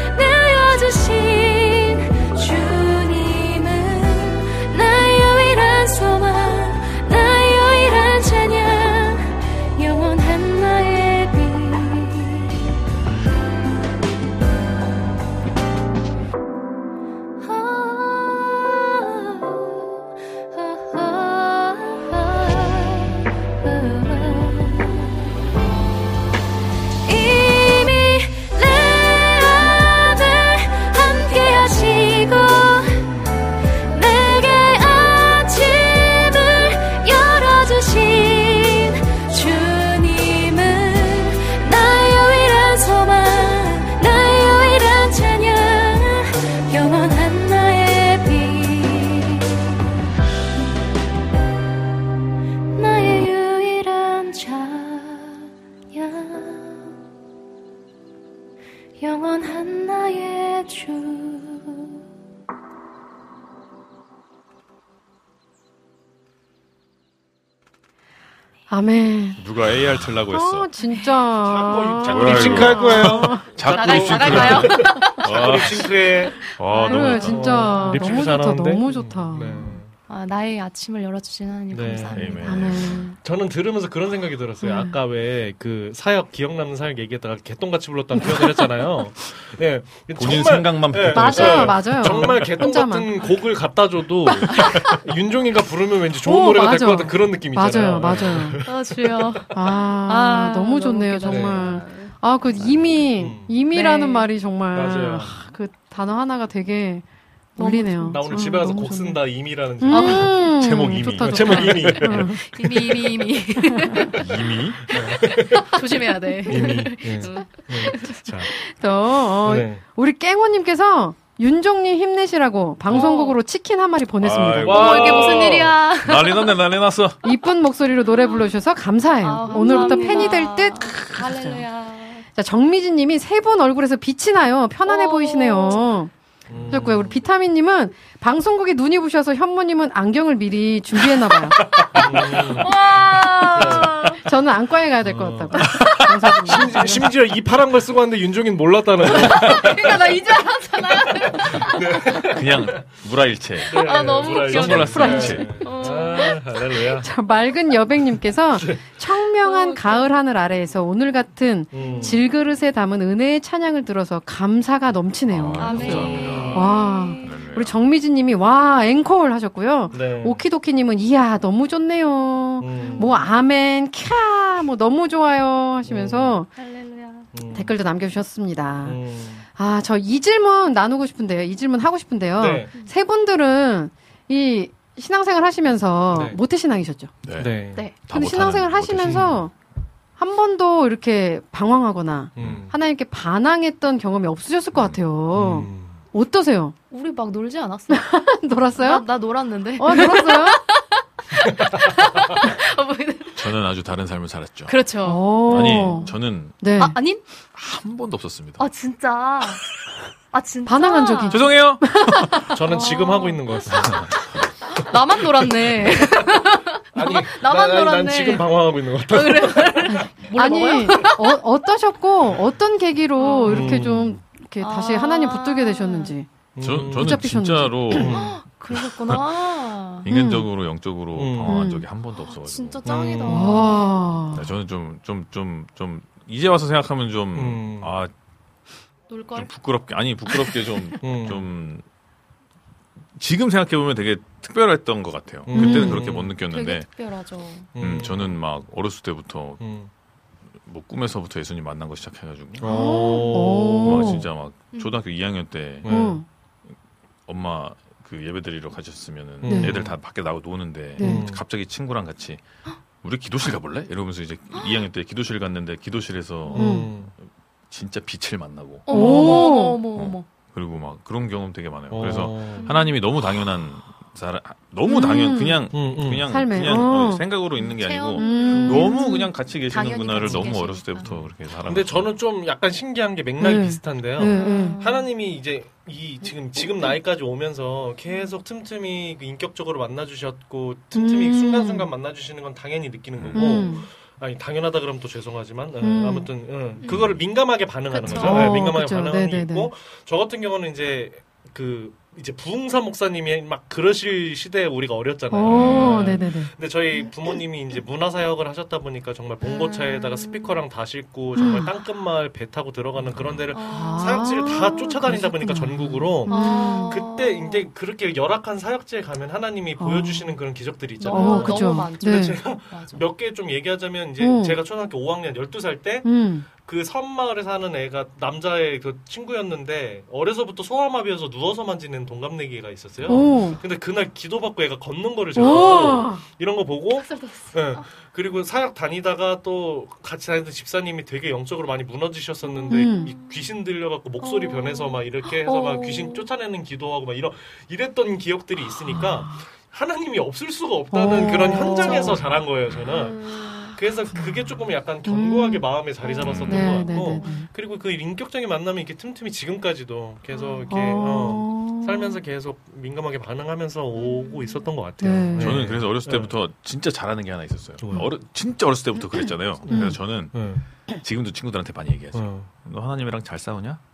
내어주신 주님은 나의 유일한 소망 나의 유일한 찬양 영원한 나의 빛 이미 내 안에 함께 하시고 내게 아침을 열어주신 주님은 나의 유일한 소망 나의 유일한 찬양 영원한 나의 빛 나의 유일한 찬양 영원한 나의 주 아멘. 누가 에이알 틀라고 했어. 아, 진짜. 자꾸 뭐야, 립싱크 이거. 할 거예요. 자꾸 나갈- 립싱크를 나갈까요? 자꾸 립싱크해. 와, 그래, 너무 진짜. 립싱크 너무 좋다, 잘하는데? 너무 좋다. 네. 아, 나의 아침을 열어주신 하나님 네. 감사합니다. 아멘. 저는 들으면서 그런 생각이 들었어요. 음. 아까 왜 그 사역 기억 남는 사역 얘기했다가 개똥같이 불렀다는 표현을 했잖아요. 네, 본인 정말, 생각만 네, 맞아요, 맞아요. 정말 개똥 혼자만. 같은 곡을 갖다 줘도 윤종이가 부르면 왠지 좋은 오, 노래가 될 맞아. 것 같은 그런 느낌 있잖아요. 맞아요, 맞아요. 아, 주여. 아, 아, 너무 너무 좋네요, 웃기다. 정말. 아, 그 이미, 음. 이미라는 네. 말이 정말. 맞아요. 하, 그 단어 하나가 되게 울리네요. 나 오늘 아, 집에 가서 너무 곡 좋네. 쓴다 이미라는 음, 제목 이미. 좋다, 좋다. 제목 이미. 응. 이미, 이미, 이미. 이미 조심해야 돼. 이미. 네. 응. 자, 또, 어, 네. 우리 깽호님께서 윤종님 힘내시라고 방송국으로 치킨 한 마리 보냈습니다. 아이고. 어머, 이게 무슨 일이야. 난리 났네 난리 났어. 이쁜 목소리로 노래 불러주셔서 감사해요. 아, 오늘부터 감사합니다. 팬이 될 듯. 할렐루야. 자, 정미진님이 세 분 얼굴에서 빛이 나요. 편안해 오. 보이시네요. 하셨고요. 우리 비타민님은 방송국에 눈이 부셔서 현모님은 안경을 미리 준비했나봐요. 와. 저는 안과에 가야 될 것 같다고. 심지어, 심지어 이 파란 걸 쓰고 왔는데 윤종이는 몰랐다는 거. 그러니까 나 이제 알았잖아. 그냥 무라일체. 아, 너무 웃겨. 선글라스 일체. 아, 할렐루야. 자, 맑은 여백님께서 청명한 가을 하늘 아래에서 오늘 같은 음. 질그릇에 담은 은혜의 찬양을 들어서 감사가 넘치네요. 아, 감사합니다. 와, 네, 우리 정미진님이 와 앵콜 하셨고요. 네. 오키도키님은 이야 너무 좋네요. 음. 뭐 아멘 캬 뭐 너무 좋아요 하시면서 할렐루야. 음. 댓글도 남겨주셨습니다. 음. 아, 저 이 질문 나누고 싶은데요. 이 질문 하고 싶은데요. 네. 세 분들은 이 신앙생활 하시면서 네. 모태신앙이셨죠? 네. 네. 네. 다 근데 신앙생활 못하는 하시면서 한 번도 이렇게 방황하거나 음. 하나님께 반항했던 경험이 없으셨을 것 같아요. 음. 어떠세요? 우리 막 놀지 않았어? 놀았어요? 나, 나 놀았는데. 어, 놀았어요? 저는 아주 다른 삶을 살았죠. 그렇죠. 오. 아니 저는 네. 아, 아닌? 한 번도 없었습니다. 아, 진짜. 아, 진짜. 반항한 적이. 죄송해요. 저는 지금 하고 있는 거였어요. 나만 놀았네. 아니, 나만 난, 놀았네. 난 지금 방황하고 있는 것 같아. 그래. 아니, 어, 어떠셨고, 어떤 계기로 어. 이렇게 음. 좀, 이렇게 다시 아. 하나님 붙들게 되셨는지. 저, 저는 붙잡히셨는지. 진짜로 그러셨구나. 인간적으로 영적으로 음. 방황한 음. 적이 한 번도 없어가지고. 진짜 짱이다. 음. 와. 네, 저는 좀 좀 좀 좀 이제 와서 생각하면 좀 음. 아, 놀걸? 좀 부끄럽게 아니 부끄럽게 좀 음. 좀 지금 생각해 보면 되게 특별했던 것 같아요. 음. 그때는 그렇게 못 되게 느꼈는데, 특별하죠. 음, 저는 막 어렸을 때부터 음. 뭐 꿈에서부터 예수님 만난 거 시작해가지고 오. 막 진짜 막 음. 초등학교 이 학년 때 네. 응. 엄마 그 예배드리러 가셨으면은 네. 애들 다 밖에 나가고 노는데 네. 갑자기 친구랑 같이 우리 기도실 가볼래? 이러면서 이제 이 학년 때 기도실 갔는데 기도실에서 음. 진짜 빛을 만나고 어머, 오. 어머, 어머, 어머. 그리고 막 그런 경험 되게 많아요. 어. 그래서 하나님이 너무 당연한 사람, 너무 당연, 음. 그냥 음, 음. 그냥 삶에, 그냥 어. 어, 생각으로 있는 게 아니고 음. 너무 그냥 같이 당연히 계시는구나를 같이 너무 계시니까. 어렸을 때부터 그렇게 살아. 근데 저는 좀 약간 신기한 게 맥락이 네. 비슷한데요. 네, 네. 하나님이 이제 이 지금 지금 나이까지 오면서 계속 틈틈이 그 인격적으로 만나주셨고 틈틈이 음. 순간순간 만나주시는 건 당연히 느끼는 거고 음. 아니 당연하다 그러면 또 죄송하지만 어, 음. 아무튼 응, 그거를 민감하게 반응하는 그쵸. 거죠. 네, 어, 민감하게 그쵸. 반응하는 게 네네네. 있고 저 같은 경우는 이제 그 이제 부흥사 목사님이 막 그러실 시대에 우리가 어렸잖아요. 오, 네. 네네네. 근데 저희 부모님이 이제 문화사역을 하셨다 보니까 정말 봉고차에다가 스피커랑 다 싣고 정말 땅끝마을 배 타고 들어가는 그런 데를 아. 사역지를 다 쫓아다니다 보니까 그러셨구나. 전국으로 아. 그때 이제 그렇게 열악한 사역지에 가면 하나님이 어. 보여주시는 그런 기적들이 있잖아요. 너무, 어, 그죠. 너무 많죠. 네. 제가 맞아. 몇 개 좀 얘기하자면 이제 어. 제가 초등학교 오 학년 열두 살 때 음. 그 섬마을에 사는 애가 남자의 그 친구였는데 어려서부터 소아마비여서 누워서만 지내는 동갑내기가 있었어요. 오. 근데 그날 기도받고 애가 걷는 거를 제가 오. 이런 거 보고 어. 예. 그리고 사역 다니다가 또 같이 다니던 집사님이 되게 영적으로 많이 무너지셨었는데 음. 이 귀신 들려갖고 목소리 어. 변해서 막 이렇게 해서 막 어. 귀신 쫓아내는 기도하고 막 이런 이랬던 기억들이 있으니까 하나님이 없을 수가 없다는 어. 그런 현장에서 맞아. 자란 거예요 저는. 음. 그래서 그게 조금 약간 견고하게 음. 마음에 자리 잡았었던 네, 것 네, 같고 네, 네. 그리고 그 인격적인 만남이 이렇게 틈틈이 지금까지도 계속 이렇게 어. 어, 살면서 계속 민감하게 반응하면서 오고 있었던 것 같아요. 네. 저는 그래서 어렸을 네. 때부터 진짜 잘하는 게 하나 있었어요. 뭐요? 어려, 진짜 어렸을 때부터 그랬잖아요. 음. 그래서 저는 네. 지금도 친구들한테 많이 얘기하죠. 어. 너 하나님이랑 잘 싸우냐?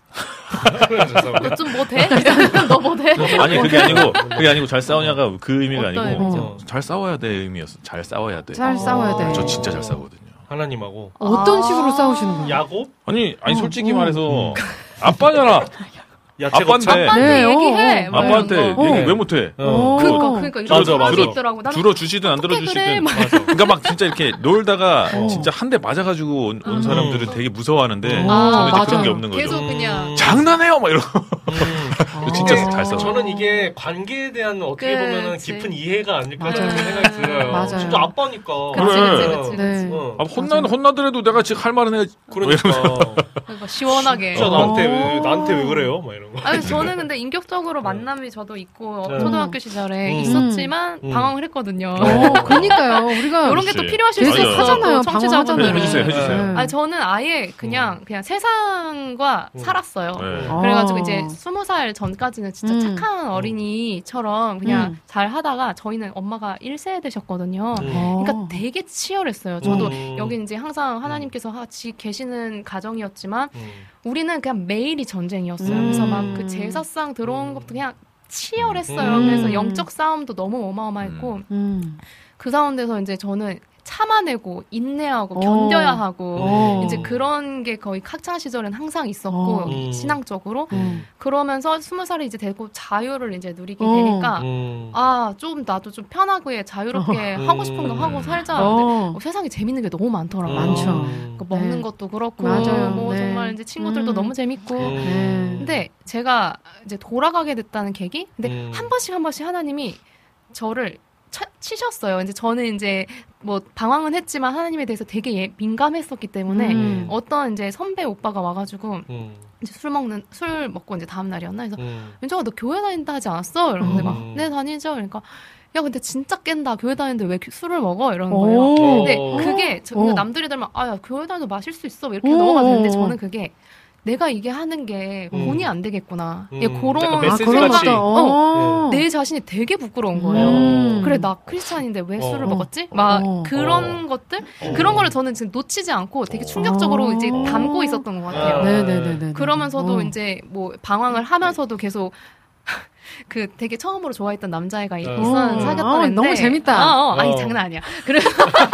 너 좀 뭐 돼? 너 뭐 돼? 아니 그게 아니고 그게 아니고 잘 싸우냐가 그 의미가 아니고 의미죠? 잘 싸워야 돼 의미였어. 잘 싸워야 돼. 잘 싸워야 돼. 저 진짜 잘 싸우거든요. 하나님하고 어떤 아~ 식으로 싸우시는 거예요? 야곱? 아니 아니 솔직히 어, 말해서 아빠잖아. 아빠한테 아빠한테 네, 얘기해. 어, 뭐 아빠한테 이런 거. 얘기 왜 못해? 어. 그러니까 그러니까 이런 맞아, 맞아. 상황이 있더라고. 나는 들어주시든 안 어떡해, 들어주시든. 그래? 맞아. 그러니까 막 진짜 이렇게 놀다가 어. 진짜 한 대 맞아가지고 온, 온 음. 사람들은 되게 무서워하는데 아, 저는 이제 맞아요. 그런 게 없는 거죠. 계속 그냥 장난해요, 막 이러고. 음. 진짜 근데 잘 싸워. 저는 이게 관계에 대한 어떻게 그치. 보면은 깊은 이해가 아닐까 맞아요. 저는 생각이 들어요. 맞아요. 진짜 아빠니까. 그치 그래. 그치 그치. 네. 어. 아, 혼나 혼나더라도 내가 지금 할 말은 해. 그러니까. 그러니까 시원하게. 진짜 나한테 어. 왜, 나한테 왜 그래요? 막 이런 거. 아니 저는 근데 인격적으로 만남이 저도 있고 네. 초등학교 시절에 음. 있었지만 음. 방황을 했거든요. 어, 그러니까요. 우리가 이런 게 또 그치. 필요하실 수 계속 맞아요. 있어. 하잖아요. 청취자분들은. 해주세요, 해주세요. 네. 아니 저는 아예 그냥 그냥 세상과 음. 살았어요. 네. 어. 그래가지고 이제 스무 살 전까지는 진짜 음. 착한 어린이처럼 그냥 음. 잘 하다가 저희는 엄마가 일 세되셨거든요. 음. 어. 그러니까 되게 치열했어요. 저도 음. 여기 이제 항상 하나님께서 같이 계시는 가정이었지만 음. 우리는 그냥 매일이 전쟁이었어요. 음. 그래서 막 그 제사상 들어온 것도 그냥 치열했어요. 음. 그래서 영적 싸움도 너무 어마어마했고 음. 그 가운데서 이제 저는 참아내고 인내하고 어. 견뎌야 하고 어. 이제 그런 게 거의 학창 시절엔 항상 있었고 어. 음. 신앙적으로 음. 그러면서 스무 살이 이제 되고 자유를 이제 누리게 어. 되니까 음. 아 좀 나도 좀 편하게 자유롭게 어. 하고 싶은 거 하고 살자. 어. 근데 어, 세상에 재밌는 게 너무 많더라고요. 많죠. 음. 그 먹는 네. 것도 그렇고 맞아요. 뭐 네. 정말 이제 친구들도 음. 너무 재밌고 음. 네. 근데 제가 이제 돌아가게 됐다는 계기 근데 음. 한 번씩 한 번씩 하나님이 저를 차, 치셨어요. 이제 저는 이제 뭐 방황은 했지만 하나님에 대해서 되게 예, 민감했었기 때문에 음. 어떤 이제 선배 오빠가 와가지고 음. 이제 술 먹는 술 먹고 이제 다음 날이었나 그래서 음. 윤정아 너 교회 다닌다 하지 않았어? 이러는데 음. 막 네 다니죠. 그러니까 야 근데 진짜 깬다 교회 다니는데 왜 술을 먹어? 이러는 오. 거예요. 근데 어. 그게 저, 어. 남들이 들면 아야 교회 다니도 마실 수 있어 이렇게 오. 넘어가는데 저는 그게 내가 이게 하는 게 음. 본의 안 되겠구나. 음. 예, 그런 약간 아, 메시지 그런 같이. 것도. 어. 내 자신이 되게 부끄러운 거예요. 음. 그래 나 크리스찬인데 왜 술을 어. 먹었지? 막 어. 그런 것들 그런 거를 저는 지금 놓치지 않고 되게 충격적으로 어. 이제 담고 있었던 것 같아요. 네네네네. 그러면서도 어. 이제 뭐 방황을 하면서도 계속 그 되게 처음으로 좋아했던 남자애가 있- 어. 있었는 어. 사귀었던 어, 애인데 너무 재밌다. 어, 어. 아니 어. 장난 아니야. 그래서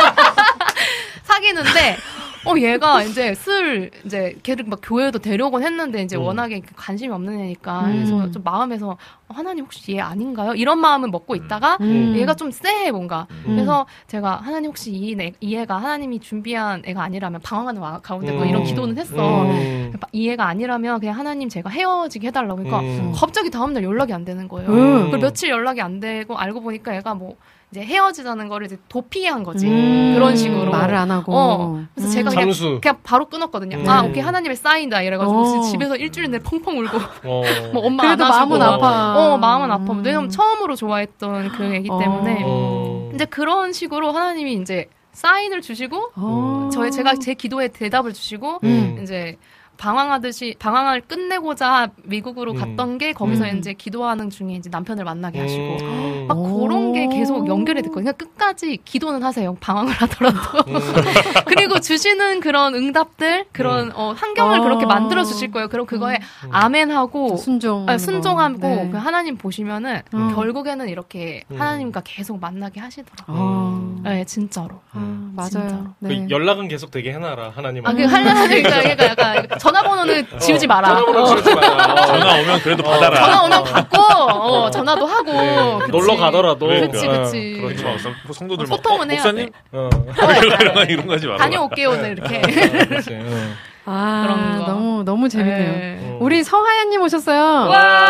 사귀는데 어 얘가 이제 슬 이제 걔를 막 교회도 데려오곤 했는데 이제 음. 워낙에 관심이 없는 애니까 음. 그래서 좀 마음에서 어, 하나님 혹시 얘 아닌가요? 이런 마음은 먹고 있다가 음. 얘가 좀 쎄해 뭔가 음. 그래서 제가 하나님 혹시 이, 애, 이 애가 하나님이 준비한 애가 아니라면 방황하는 와- 가운데 뭐 음. 이런 기도는 했어. 음. 이 애가 아니라면 그냥 하나님 제가 헤어지게 해달라고 그러니까 음. 갑자기 다음날 연락이 안 되는 거예요. 음. 그리고 며칠 연락이 안 되고 알고 보니까 얘가 뭐 이제 헤어지자는 거를 이제 도피한 거지. 음. 그런 식으로. 말을 안 하고. 어. 그래서 음. 제가 그냥, 잠수. 그냥 바로 끊었거든요. 음. 아, 오케이. 하나님의 사인이다. 이래가지고 어. 집에서 일주일 내내 펑펑 울고. 어. 뭐 엄마 그래도 안아주고. 마음은 아파. 어, 마음은 아파. 음. 왜냐면 처음으로 좋아했던 그 애기 때문에. 어. 이제 그런 식으로 하나님이 이제 사인을 주시고, 어. 저희, 제가 제 기도에 대답을 주시고, 음. 이제 방황하듯이 방황을 끝내고자 미국으로 음. 갔던 게 거기서 음. 이제 기도하는 중에 이제 남편을 만나게 하시고 음. 막 오. 그런 게 계속 연결이 됐거든요. 끝까지 기도는 하세요. 방황을 하더라도. 음. 그리고 주시는 그런 응답들, 그런 음. 어, 환경을 아. 그렇게 만들어 주실 거예요. 그럼 그거에 음. 아멘하고 순종. 아, 순종하고 네. 그 하나님 보시면은 음. 결국에는 이렇게 음. 하나님과 계속 만나게 하시더라고요. 아. 네, 진짜로. 아, 맞아요. 진짜로. 네. 그 연락은 계속 되게 해놔라 하나님. 아, 그 하려니까 그러니까 약간 전화번호는 지우지 마라. 전화번호 어. 지우지 마라. 어. 전화 오면 그래도 받아라. 전화 오면 받고 어, 전화도 하고 네. 그치. 놀러 가더라도. 그치 어, 그치. 그렇죠. 막 성- 성도들 막 소통은 어, 해야 목사님 돼. 어. 이런, 이런 거 하지 마라. 다녀올게요 오늘 이렇게. 그렇지. 어. 아, 그런 거. 너무, 너무 재밌네요. 네. 우리 서하연님 오셨어요.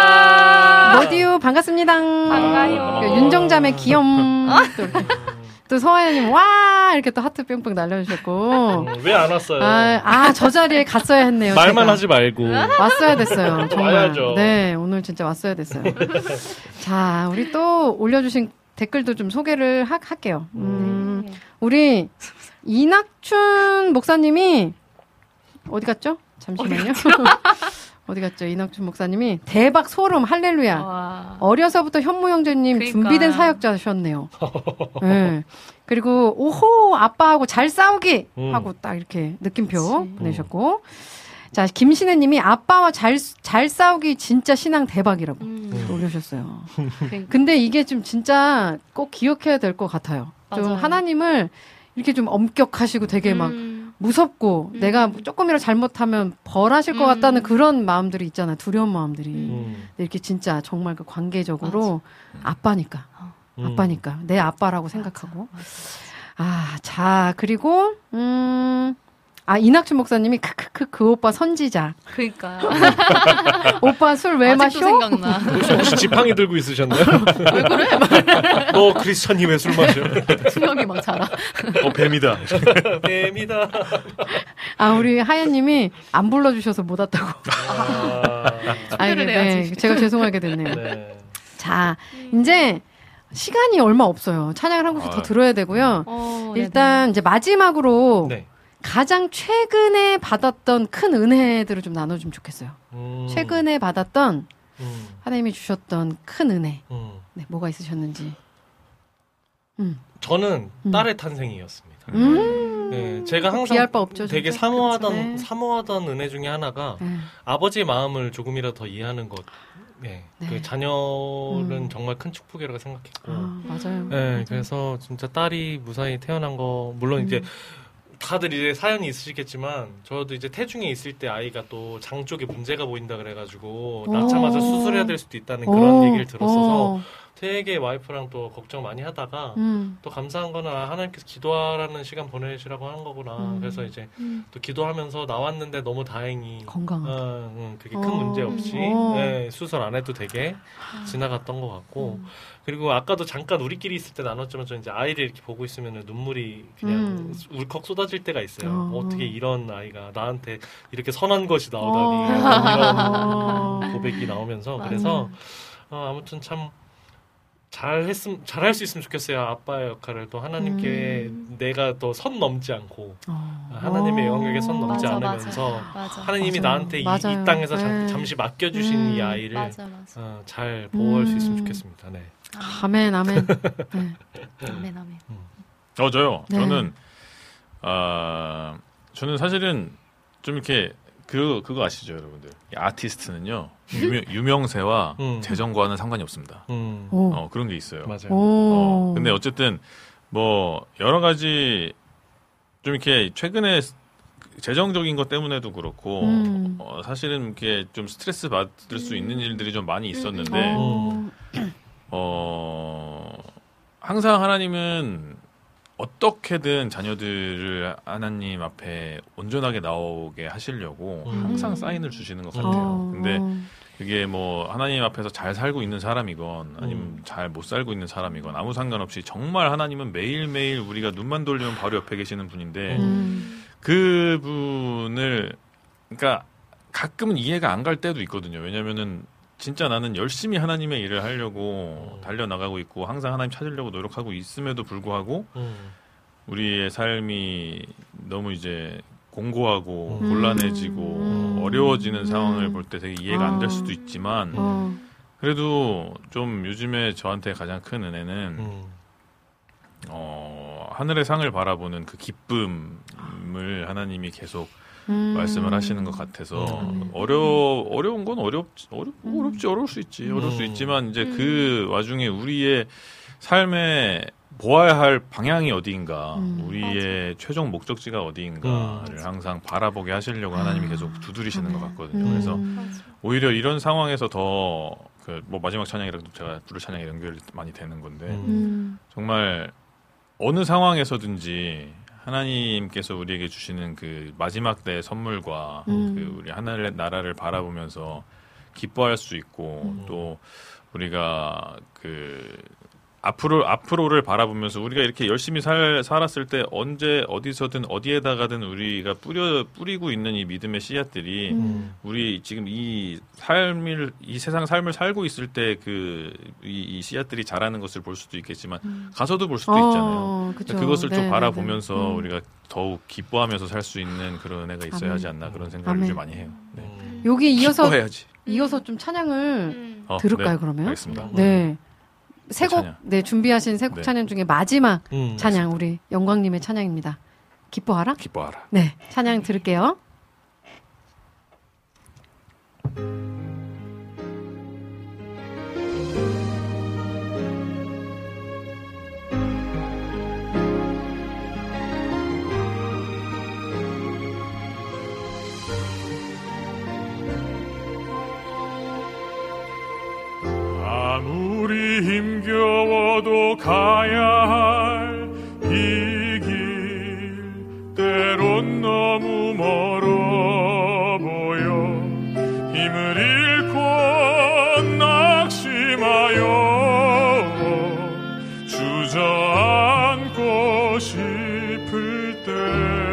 와. 머디유 반갑습니다. 반가요. 그 윤정자매 귀염. 또, 이렇게. 또 서하연님 와 이렇게 또 하트 뿅뿅 날려주셨고. 왜 안 왔어요? 아, 아, 저 자리에 갔어야 했네요. 말만 제가. 하지 말고. 왔어야 됐어요. 정말. 와야죠. 네, 오늘 진짜 왔어야 됐어요. 자, 우리 또 올려주신 댓글도 좀 소개를 하, 할게요. 음, 우리 이낙춘 목사님이 어디 갔죠? 잠시만요. 어디 갔죠? 이낙춘 목사님이 대박 소름 할렐루야. 와. 어려서부터 현무 형제님 그러니까. 준비된 사역자셨네요. 네. 그리고 오호 아빠하고 잘 싸우기 음. 하고 딱 이렇게 느낌표 그치. 보내셨고 자, 김신혜님이 아빠와 잘, 잘 싸우기 진짜 신앙 대박이라고 음. 올려주셨어요. 근데 이게 좀 진짜 꼭 기억해야 될 것 같아요. 좀 맞아요. 하나님을 이렇게 좀 엄격하시고 되게 막 음. 무섭고 음. 내가 조금이라도 잘못하면 벌하실 것 음. 같다는 그런 마음들이 있잖아요. 두려운 마음들이. 음. 근데 이렇게 진짜 정말 그 관계적으로 아빠니까. 음. 아빠니까. 내 아빠라고 생각하고. 아, 자, 그리고, 음, 아, 이낙춘 목사님이 크크크 그 오빠 선지자. 그니까. 오빠 술 왜 마셔? 생각나. 혹시, 혹시 지팡이 들고 있으셨나요? 왜 그래? 너 크리스천이 왜 술 마셔? 수명이 막 자라. 어, 뱀이다. 뱀이다. 아, 우리 하연님이 안 불러주셔서 못 왔다고. 아, 아, 를 해야지. 제가 죄송하게 됐네요. 네. 자, 이제 시간이 얼마 없어요. 찬양을 한 곡씩 아. 더 들어야 되고요. 어, 일단 이제 마지막으로 네. 가장 최근에 받았던 큰 은혜들을 좀 나눠주면 좋겠어요. 음. 최근에 받았던 음. 하나님이 주셨던 큰 은혜. 음. 네, 뭐가 있으셨는지. 음. 저는 음. 딸의 탄생이었습니다. 음. 네, 제가 항상 비할 바 없죠, 되게 진짜. 사모하던 그렇죠. 네. 사모하던 은혜 중에 하나가 네. 아버지의 마음을 조금이라도 더 이해하는 것. 네. 네. 그 자녀는 음. 정말 큰 축복이라고 생각했고. 아, 맞아요. 네, 맞아요. 그래서 진짜 딸이 무사히 태어난 거 물론 음. 이제 다들 이제 사연이 있으시겠지만 저도 이제 태중에 있을 때 아이가 또 장 쪽에 문제가 보인다 그래가지고 오. 낳자마자 수술해야 될 수도 있다는 오. 그런 얘기를 들었어서 오. 되게 와이프랑 또 걱정 많이 하다가 음. 또 감사한 거는 아, 하나님께서 기도하라는 시간 보내시라고 하는 거구나. 음. 그래서 이제 음. 또 기도하면서 나왔는데 너무 다행히 건강하게. 어, 응, 그게 큰 어. 문제 없이 어. 네, 수술 안 해도 되게 지나갔던 것 같고 음. 그리고 아까도 잠깐 우리끼리 있을 때 나눴지만 저 이제 아이를 이렇게 보고 있으면 눈물이 그냥 음. 울컥 쏟아질 때가 있어요. 어. 어떻게 이런 아이가 나한테 이렇게 선한 것이 나오다니 어. 이런 고백이 나오면서 맞아. 그래서 어, 아무튼 참 잘했음 잘할 수 있으면 좋겠어요. 아빠의 역할을 또 하나님께 음. 내가 더 선 넘지 않고 어. 하나님의 영역에 선 넘지 맞아, 않으면서 맞아. 맞아. 하나님이 맞아요. 나한테 이, 이 맞아요. 땅에서 잠, 네. 잠시 맡겨주신 음. 이 아이를 맞아, 맞아. 어, 잘 보호할 수 있으면 음. 좋겠습니다. 네. 아멘, 아멘. 네. 아멘, 아멘. 어, 저요. 네. 저는, 아, 저는 사실은 좀 이렇게, 그, 그거 아시죠, 여러분들? 이 아티스트는요, 유명, 유명세와 음. 재정과는 상관이 없습니다. 음. 오. 어, 그런 게 있어요. 맞아요. 오. 어, 근데 어쨌든, 뭐, 여러 가지, 좀 이렇게, 최근에, 재정적인 것 때문에도 그렇고, 음. 어, 사실은 이렇게 좀 스트레스 받을 수 있는 일들이 좀 많이 있었는데, 어. 어, 항상 하나님은 어떻게든 자녀들을 하나님 앞에 온전하게 나오게 하시려고 음. 항상 사인을 주시는 것 음. 같아요. 어. 근데 어. 그게 뭐 하나님 앞에서 잘 살고 있는 사람이건 아니면 음. 잘 못 살고 있는 사람이건 아무 상관없이 정말 하나님은 매일매일 우리가 눈만 돌리면 바로 옆에 계시는 분인데 음. 그분을 그러니까 가끔은 이해가 안 갈 때도 있거든요. 왜냐면은 진짜 나는 열심히 하나님의 일을 하려고 음. 달려나가고 있고 항상 하나님 찾으려고 노력하고 있음에도 불구하고 음. 우리의 삶이 너무 이제 공고하고 음. 곤란해지고 음. 어려워지는 음. 상황을 볼 때 되게 이해가 안 될 어. 수도 있지만 어. 그래도 좀 요즘에 저한테 가장 큰 은혜는 음. 어, 하늘의 상을 바라보는 그 기쁨을 하나님이 계속 음. 말씀을 하시는 것 같아서 음. 어려 어려운 건 어렵지 어렵 음. 어렵지 어려울 수 있지 어려울 수 음. 있지만 이제 그 와중에 우리의 삶에 보아야 할 방향이 어디인가 음. 우리의 최종 목적지가 어디인가를 음. 항상 바라보게 하시려고 하나님이 아. 계속 두드리시는 것 아멘. 같거든요. 음. 그래서 맞아. 오히려 이런 상황에서 더 그 뭐 마지막 찬양이라도 제가 부를 찬양이 연결이 많이 되는 건데 음. 음. 정말 어느 상황에서든지 하나님께서 우리에게 주시는 그 마지막 때의 선물과 음. 그 우리 하늘의 나라를 바라보면서 기뻐할 수 있고 음. 또 우리가 그 앞으로 앞으로를 바라보면서 우리가 이렇게 열심히 살 살았을 때 언제 어디서든 어디에다가든 우리가 뿌려 뿌리고 있는 이 믿음의 씨앗들이 음. 우리 지금 이 삶을 이 세상 삶을 살고 있을 때 그 이 이 씨앗들이 자라는 것을 볼 수도 있겠지만 가서도 볼 수도 있잖아요. 어, 그쵸. 그것을 네, 좀 네, 바라보면서 네. 음. 우리가 더욱 기뻐하면서 살 수 있는 그런 은혜가 있어야 아멘. 하지 않나 그런 생각을 아멘. 좀 많이 해요. 네. 음. 여기 이어서 기뻐해야지. 이어서 좀 찬양을 음. 어, 들을까요, 네, 그러면? 알겠습니다. 네. 세 곡, 찬양. 네, 준비하신 세 곡 네. 찬양 중에 마지막 음. 찬양, 우리 영광님의 찬양입니다. 기뻐하라? 기뻐하라. 네, 찬양 들을게요. 아무리 힘겨워도 가야 할 이 길 때론 너무 멀어 보여 힘을 잃고 낙심하여 주저앉고 싶을 때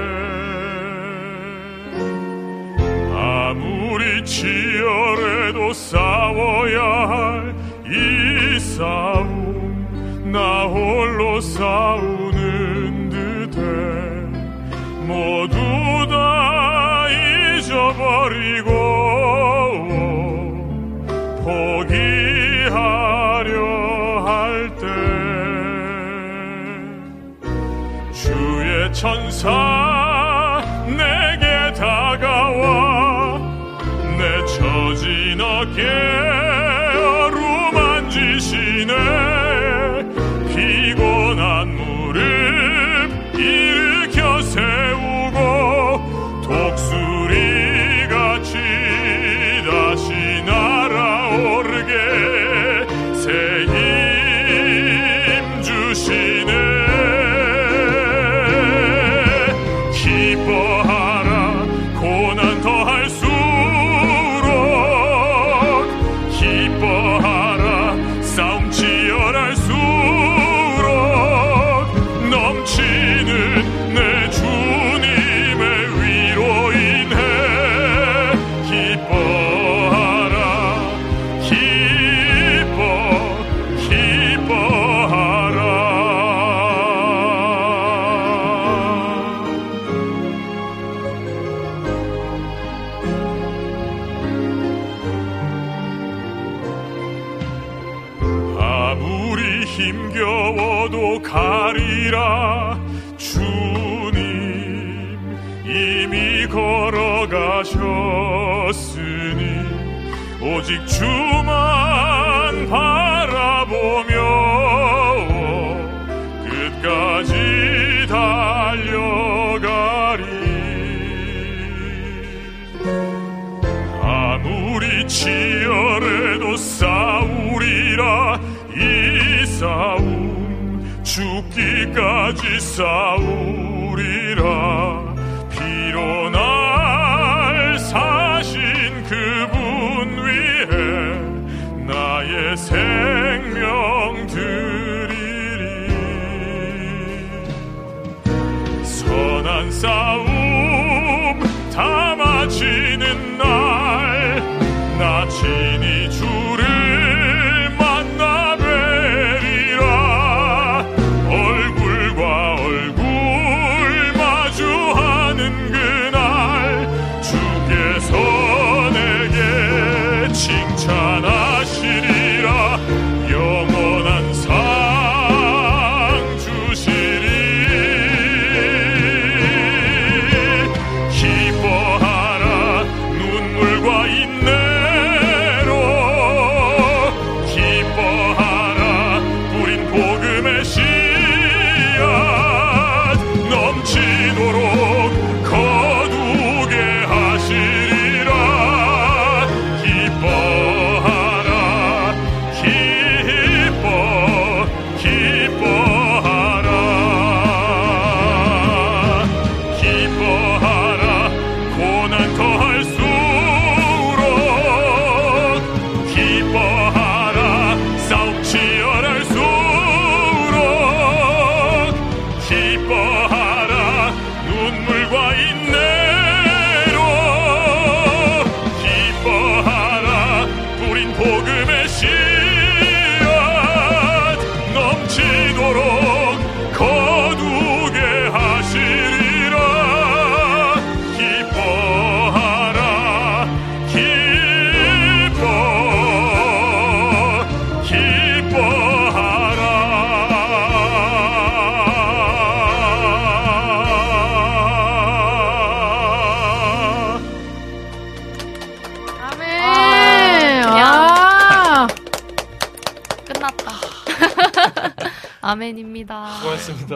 아무리 치열해도 싸워야 할 이 싸움 나 홀로 싸우는 듯해 모두 다 잊어버리고 포기하려 할 때 주의 천사 내게 다가와 내 처진 어깨 만지시네 피곤한 무릎 일으켜 세우고 독수리같이 다시 날아오르게 새 힘 주시네 기뻐하라 고난 더할수록 기뻐하라 싸움 치열할수록 넘치는 내 주님의 위로 인해 기뻐하라 기뻐 기뻐하라 아무리 힘겨워도 가리라 주님 이미 걸어가셨으니 오직 주만 바라보며 끝까지 달려가리 아무리 치열해도 싸우리라 이 싸움 죽기까지 싸우리라 피로 날 사신 그분 위해 나의 생명 드리리 선한 싸움 다 마치는 날 나 친히 주를 만나 뵈리라 얼굴과 얼굴 마주하는 그날 주께서 내게 칭찬하시리라 영원한 상 주시리 기뻐하라 눈물과 인내로 기뻐하라 뿌린 복음의 씨앗 넘치도록 거두게 하시리라 기뻐하라 기뻐 기뻐하라 기뻐하라 고난 더할수록 기뻐하라 싸움 치열할수록 기뻐하라 눈물과 인내로 기뻐하라 뿌린 복음의 씨앗 넘치도록 거두게 하시리라 기뻐하라 기뻐 기뻐하라 아멘. 아, 아멘입니다. 수고하셨습니다.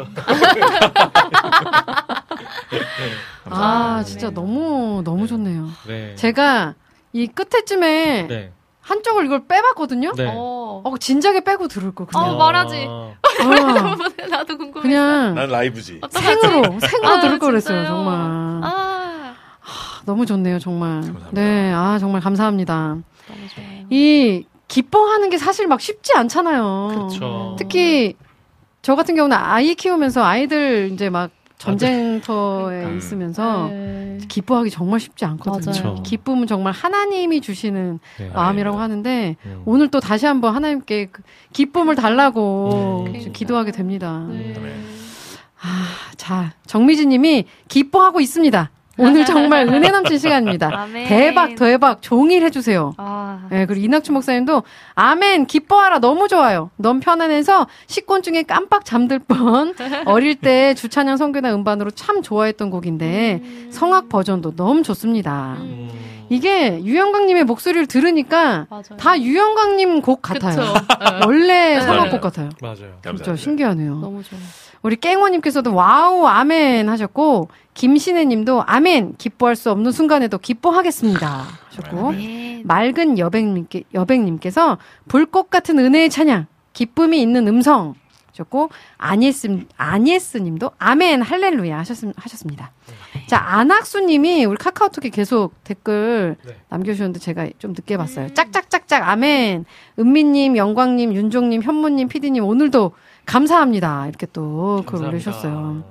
아, 진짜 너무, 너무 좋네요. 네. 제가 이 끝에쯤에 네. 한쪽을 이걸 빼봤거든요? 네. 어, 진작에 빼고 들을 걸, 그냥. 어, 말하지. 어. 나도 궁금해. 그냥. 난 라이브지. 생으로, 생으로 아, 들을 걸 그랬어요, 진짜요? 정말. 아. 하, 너무 좋네요, 정말. 감사합니다. 네, 아, 정말 감사합니다. 너무 좋아요. 이, 기뻐하는 게 사실 막 쉽지 않잖아요. 그쵸. 특히, 저 같은 경우는 아이 키우면서 아이들 이제 막 전쟁터에 음. 있으면서 네. 기뻐하기 정말 쉽지 않거든요. 맞아요. 기쁨은 정말 하나님이 주시는 네. 마음이라고 하는데 음. 오늘 또 다시 한번 하나님께 그 기쁨을 달라고 음. 좀 기도하게 됩니다. 네. 아, 자, 정미진 님이 기뻐하고 있습니다. 오늘 정말 은혜 넘친 시간입니다. 아멘. 대박, 대박, 종일 해주세요. 아. 네, 그리고 이낙춘 목사님도 아멘, 기뻐하라, 너무 좋아요. 너무 편안해서 식곤 중에 깜빡 잠들 뻔. 어릴 때 주찬양 성교나 음반으로 참 좋아했던 곡인데 음. 성악 버전도 너무 좋습니다. 음. 이게 유영광님의 목소리를 들으니까 맞아요. 다 유영광님 곡 같아요. 그쵸. 네. 원래 네. 성악곡 같아요. 맞아요. 진짜 감사합니다. 신기하네요. 너무 좋아. 우리 깽호님께서도 와우 아멘 하셨고 김신혜님도 아멘 기뻐할 수 없는 순간에도 기뻐하겠습니다 하셨고 아멘. 맑은 여백님께 여백님께서 불꽃 같은 은혜의 찬양 기쁨이 있는 음성 하셨고 아니에스 아니에스님도 아멘 할렐루야 하셨, 하셨습니다. 자 안학수님이 우리 카카오톡에 계속 댓글 네. 남겨주셨는데 제가 좀 늦게 봤어요. 짝짝짝짝 아멘 은미님 영광님 윤종님 현무님 피디님 오늘도 감사합니다. 이렇게 또 글 감사합니다. 올리셨어요.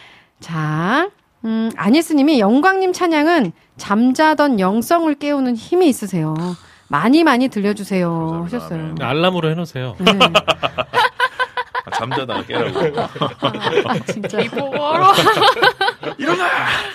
자, 음, 아니스님이 영광님 찬양은 잠자던 영성을 깨우는 힘이 있으세요. 많이 많이 들려주세요. 감사합니다. 하셨어요. 네, 알람으로 해놓으세요. 네. 아, 잠자다가 깨라고. 아, 진짜. 기뻐라. 일어나!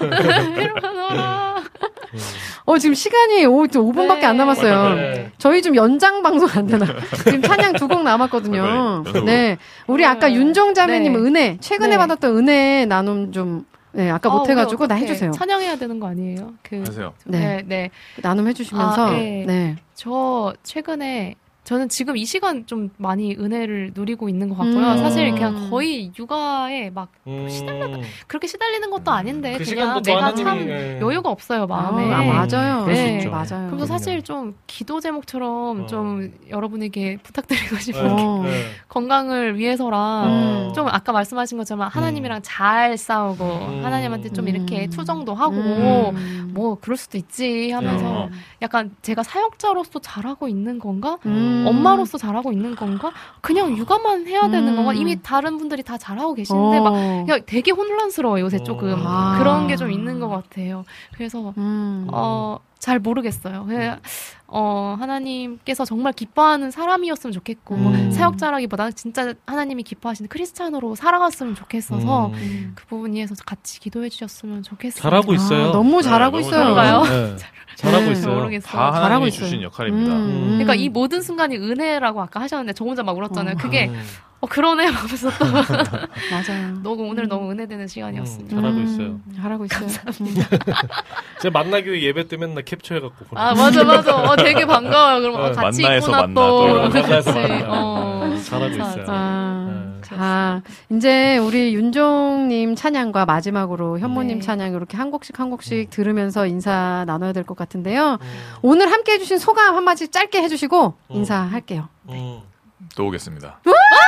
일어나라. 어, 지금 시간이 오, 오 분밖에 네. 안 남았어요. 네. 저희 좀 연장 방송 안 되나? 지금 찬양 두 곡 남았거든요. 네. 네. 우리 아까 윤종 자매님 네. 은혜, 최근에 네. 받았던 은혜 나눔 좀, 네, 아까 아, 못해가지고 우리 나 어떡해. 해주세요. 찬양해야 되는 거 아니에요? 그 하세요. 네. 네, 네. 나눔 해주시면서, 아, 네. 네. 저 최근에 저는 지금 이 시간 좀 많이 은혜를 누리고 있는 것 같고요. 음. 사실 그냥 거의 육아에 막 음. 그렇게 시달리는 것도 아닌데 그 그냥 시간도 내가 하나님이, 참 예. 여유가 없어요 마음에. 아, 맞아요. 그럴 수 네. 있죠. 맞아요. 그래서 사실 좀 기도 제목처럼 어. 좀 여러분에게 부탁드리고 싶은 네. 게 어. 네. 건강을 위해서라 음. 좀 아까 말씀하신 것처럼 하나님이랑 잘 싸우고 음. 하나님한테 좀 음. 이렇게 투정도 하고 음. 뭐 그럴 수도 있지 하면서 음. 약간 제가 사역자로서 잘하고 있는 건가? 음. 엄마로서 잘하고 있는 건가? 그냥 육아만 해야 되는 음. 건가? 이미 다른 분들이 다 잘하고 계시는데 막 어. 그냥 되게 혼란스러워 요새 조금 아. 그런 게 좀 있는 것 같아요. 그래서 음. 어, 잘 모르겠어요. 그냥, 어, 하나님께서 정말 기뻐하는 사람이었으면 좋겠고, 음. 사역자라기보다 진짜 하나님이 기뻐하시는 크리스찬으로 살아갔으면 좋겠어서, 음. 그 부분 위해서 같이 기도해 주셨으면 좋겠어요. 잘하고 있어요. 아, 너무 잘하고 네, 너무 있어요. 그런가요? 네. 잘하고 네. 있어요. 모르겠어요. 다 잘하고 하나님이 있어요. 주신 역할입니다. 음. 그러니까 이 모든 순간이 은혜라고 아까 하셨는데 저 혼자 막 울었잖아요. 어. 그게 음. 어 그러네 하면서 또 맞아요. 너무 오늘 너무 은혜되는 시간이었습니다. 음. 잘하고 음, 있어요. 잘하고 있어요. 음. 제가 만나교회 예배 때 맨날 캡처해갖고 보내. 아 맞아 맞아. 어, 되게 반가워요. 그럼 어, 네. 같이 만나에서 있구나 만나, 또. 또. 만나에서 그치. 만나. 어, 잘하고 진짜, 있어요. 아, 네. 자, 이제 우리 윤종님 찬양과 마지막으로 현모님 네. 찬양 이렇게 한 곡씩 한 곡씩 들으면서 인사 나눠야 될 것 같은데요. 음. 오늘 함께 해주신 소감 한마디 짧게 해주시고 음. 인사할게요. 음. 또 오겠습니다.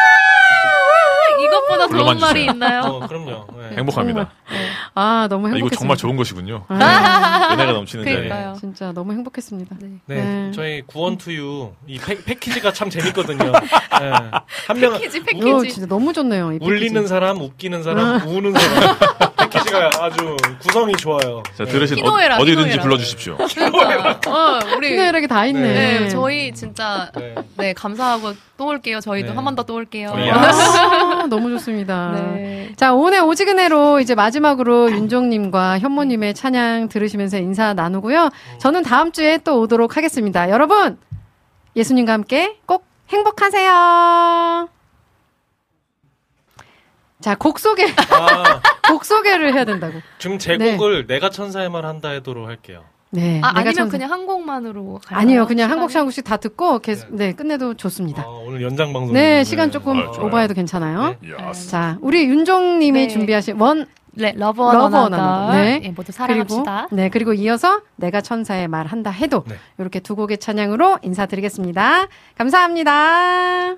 이것보다 불러만 좋은 말이 주세요. 있나요? 어, 그럼요. 네. 행복합니다. 아, 너무 아, 이거 행복했습니다. 정말 좋은 것이군요. 네. 은혜가 넘치는 자리. 그러니까요. 진짜 너무 행복했습니다. 네. 네, 네. 저희 구원투유 이 패, 패키지가 참 재밌거든요. 네. 한 명 패키지 이거 패키지. 진짜 너무 좋네요. 이 울리는 패키지. 사람, 웃기는 사람, 우는 사람. 패키지가 아주 구성이 좋아요. 자, 들으신 어, 기도해라, 어디든지 기도해라. 불러주십시오. 진짜. 어, 우리 신혜에게 다 있네. 네, 저희 진짜 네. 네 감사하고 또 올게요. 저희도 네. 한 번 더 또 올게요. 어, 야. 아, 너무 좋습니다. 네. 자, 오늘 오지근해로 이제 마지막으로 윤종님과 현모님의 찬양 들으시면서 인사 나누고요. 저는 다음 주에 또 오도록 하겠습니다. 여러분, 예수님과 함께 꼭 행복하세요. 자, 곡 소개, 아, 곡 소개를 해야 된다고. 지금 제 네. 곡을 내가 천사의 말 한다 해도록 할게요. 네. 아, 내가 아니면 천사... 그냥 한 곡만으로 가요? 아니요, 그냥 한 곡씩 한 곡씩 다 듣고 계속 네, 네 끝내도 좋습니다. 아, 오늘 연장 방송. 네, 시간 조금 아, 오버해도 괜찮아요. 네. 자, 우리 윤종님이 네. 준비하신 원 네, 러브 러브 원어너. 네. 네, 모두 사랑합시다. 그리고, 네, 그리고 이어서 내가 천사의 말 한다 해도 네. 이렇게 두 곡의 찬양으로 인사드리겠습니다. 감사합니다.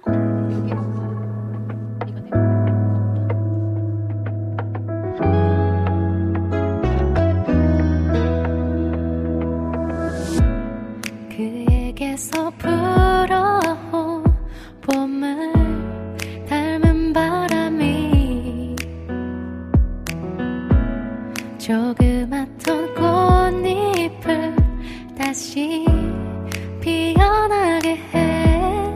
그에게서 불어온 봄을 닮은 바람이 조그맣던 꽃잎을 다시 피어나게 해.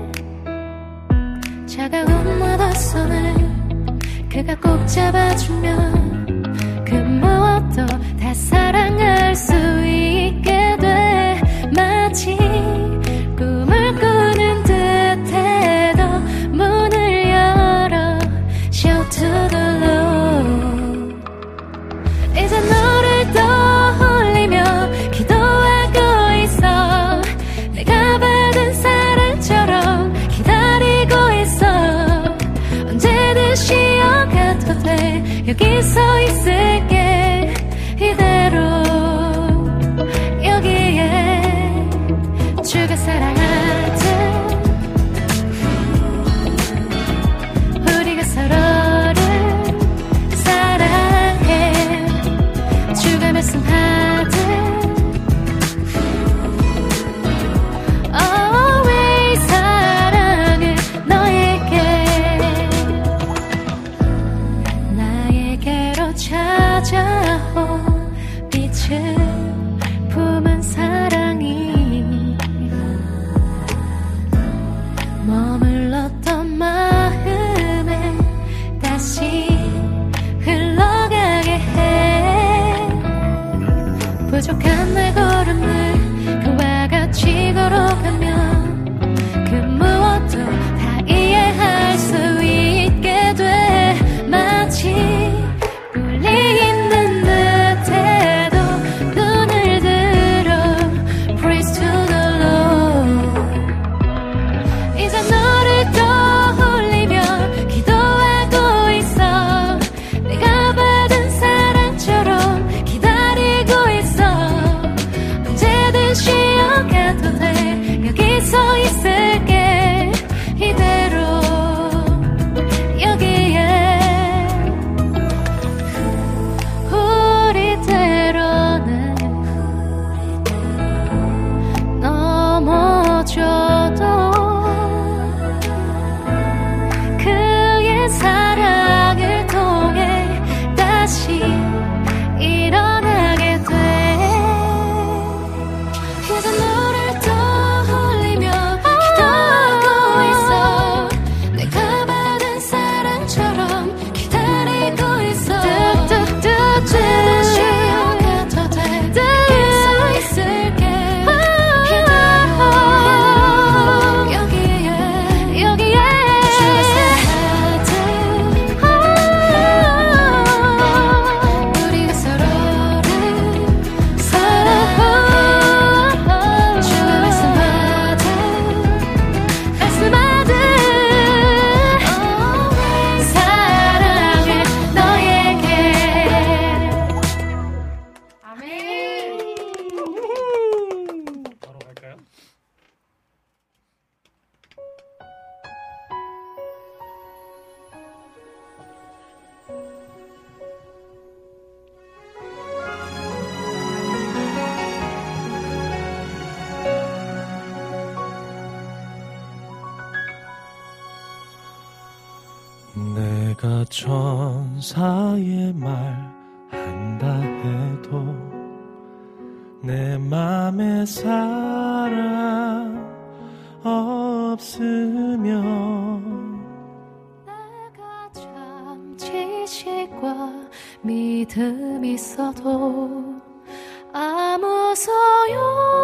차가운 마다 손을 그가 꼭 잡아주면 그 무엇도 다 사랑할 수 있게 돼. 마치 꿈을 꾸는 듯해도 문을 열어 Shout to the Lord. 이제 너를 떠올리며 기도하고 있어. 내가 받은 사랑처럼 기다리고 있어. 언제든 쉬어가도 돼. 여기 서 있을게 이대로 여기에. 주가 사랑하듯 우리가 서로를 사랑해. 주가 말씀하듯 always 사랑해 너에게. 나에게로 찾아온 빛을 품은 사랑이 머물렀던 마음에 다시 흘러가게 해. 부족한 내 걸음을 그와 같이 걸어가면 그 무엇도 다 이해할 수 있게 돼. 마치 꿀이 있는 듯해도 눈을 들어 Praise to the Lord. 이제 너를 떠올리며 기도하고 있어. 내가 받은 사랑처럼 기다리고 있어. 언제든 쉬어가도 돼. 여기 서 있을게 이대로 여기에. 우리 때로는 넘어져도 그의 사랑을 통해 다시 일어나게 돼. 이제 너를 떠올리며 기도하고 있어. 내가 받은 사랑처럼 기다리고 있어. 뚝뚝뚝뚝 쉬어가도 돼. 여기 서 있을게 여기에 여기에. 우리가 서로를 사랑해. 주가 말씀하듯 말씀하듯 사랑해 너에게. 아멘. 바로 갈까요? 내가 천사의 말 한다 해도 내 맘에 사랑 없으면 내가 참 지식과 믿음 있어도 아무 소용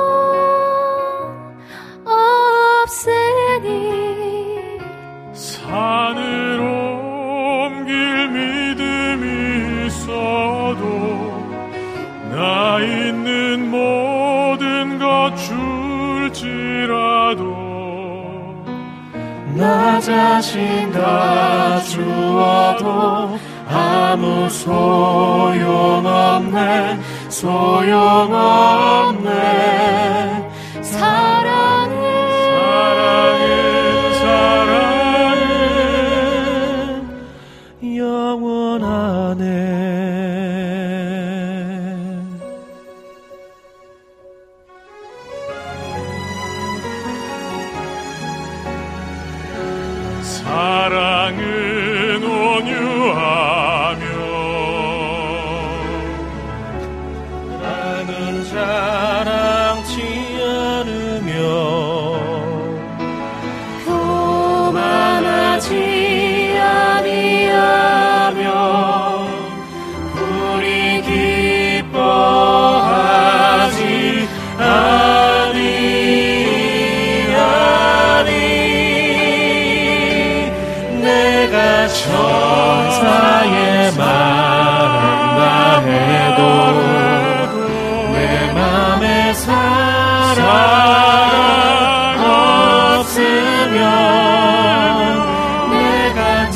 없으니. 산을 옮길 믿음이 있어도 나 있는 곳 나 자신 다 주어도 아무 소용없네 소용없네 사랑은 사랑은 사랑은 영원하네. 사랑은 온유하며 나는 자랑치 않으며 교만하지 아니하며 우리 기뻐하지 아니 아니 내가 천사의 말한다 해도 내 맘에 사랑 없으면 내가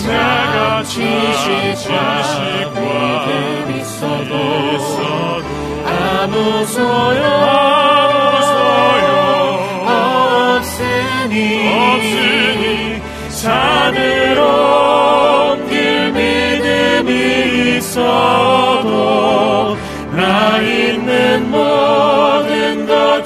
지식과 믿음 있어도 아무 소용 없으니 산으로 길 믿음이 있어도 나 있는 모든 것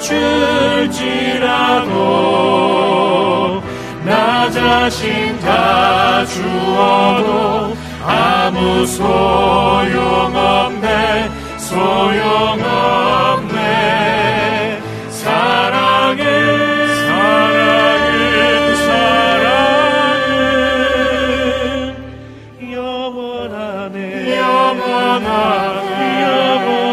줄지라도 나 자신 다 주어도 아무 소용없네 소용없네 사랑은 사랑은 사랑은 영원하네 영원하네 영원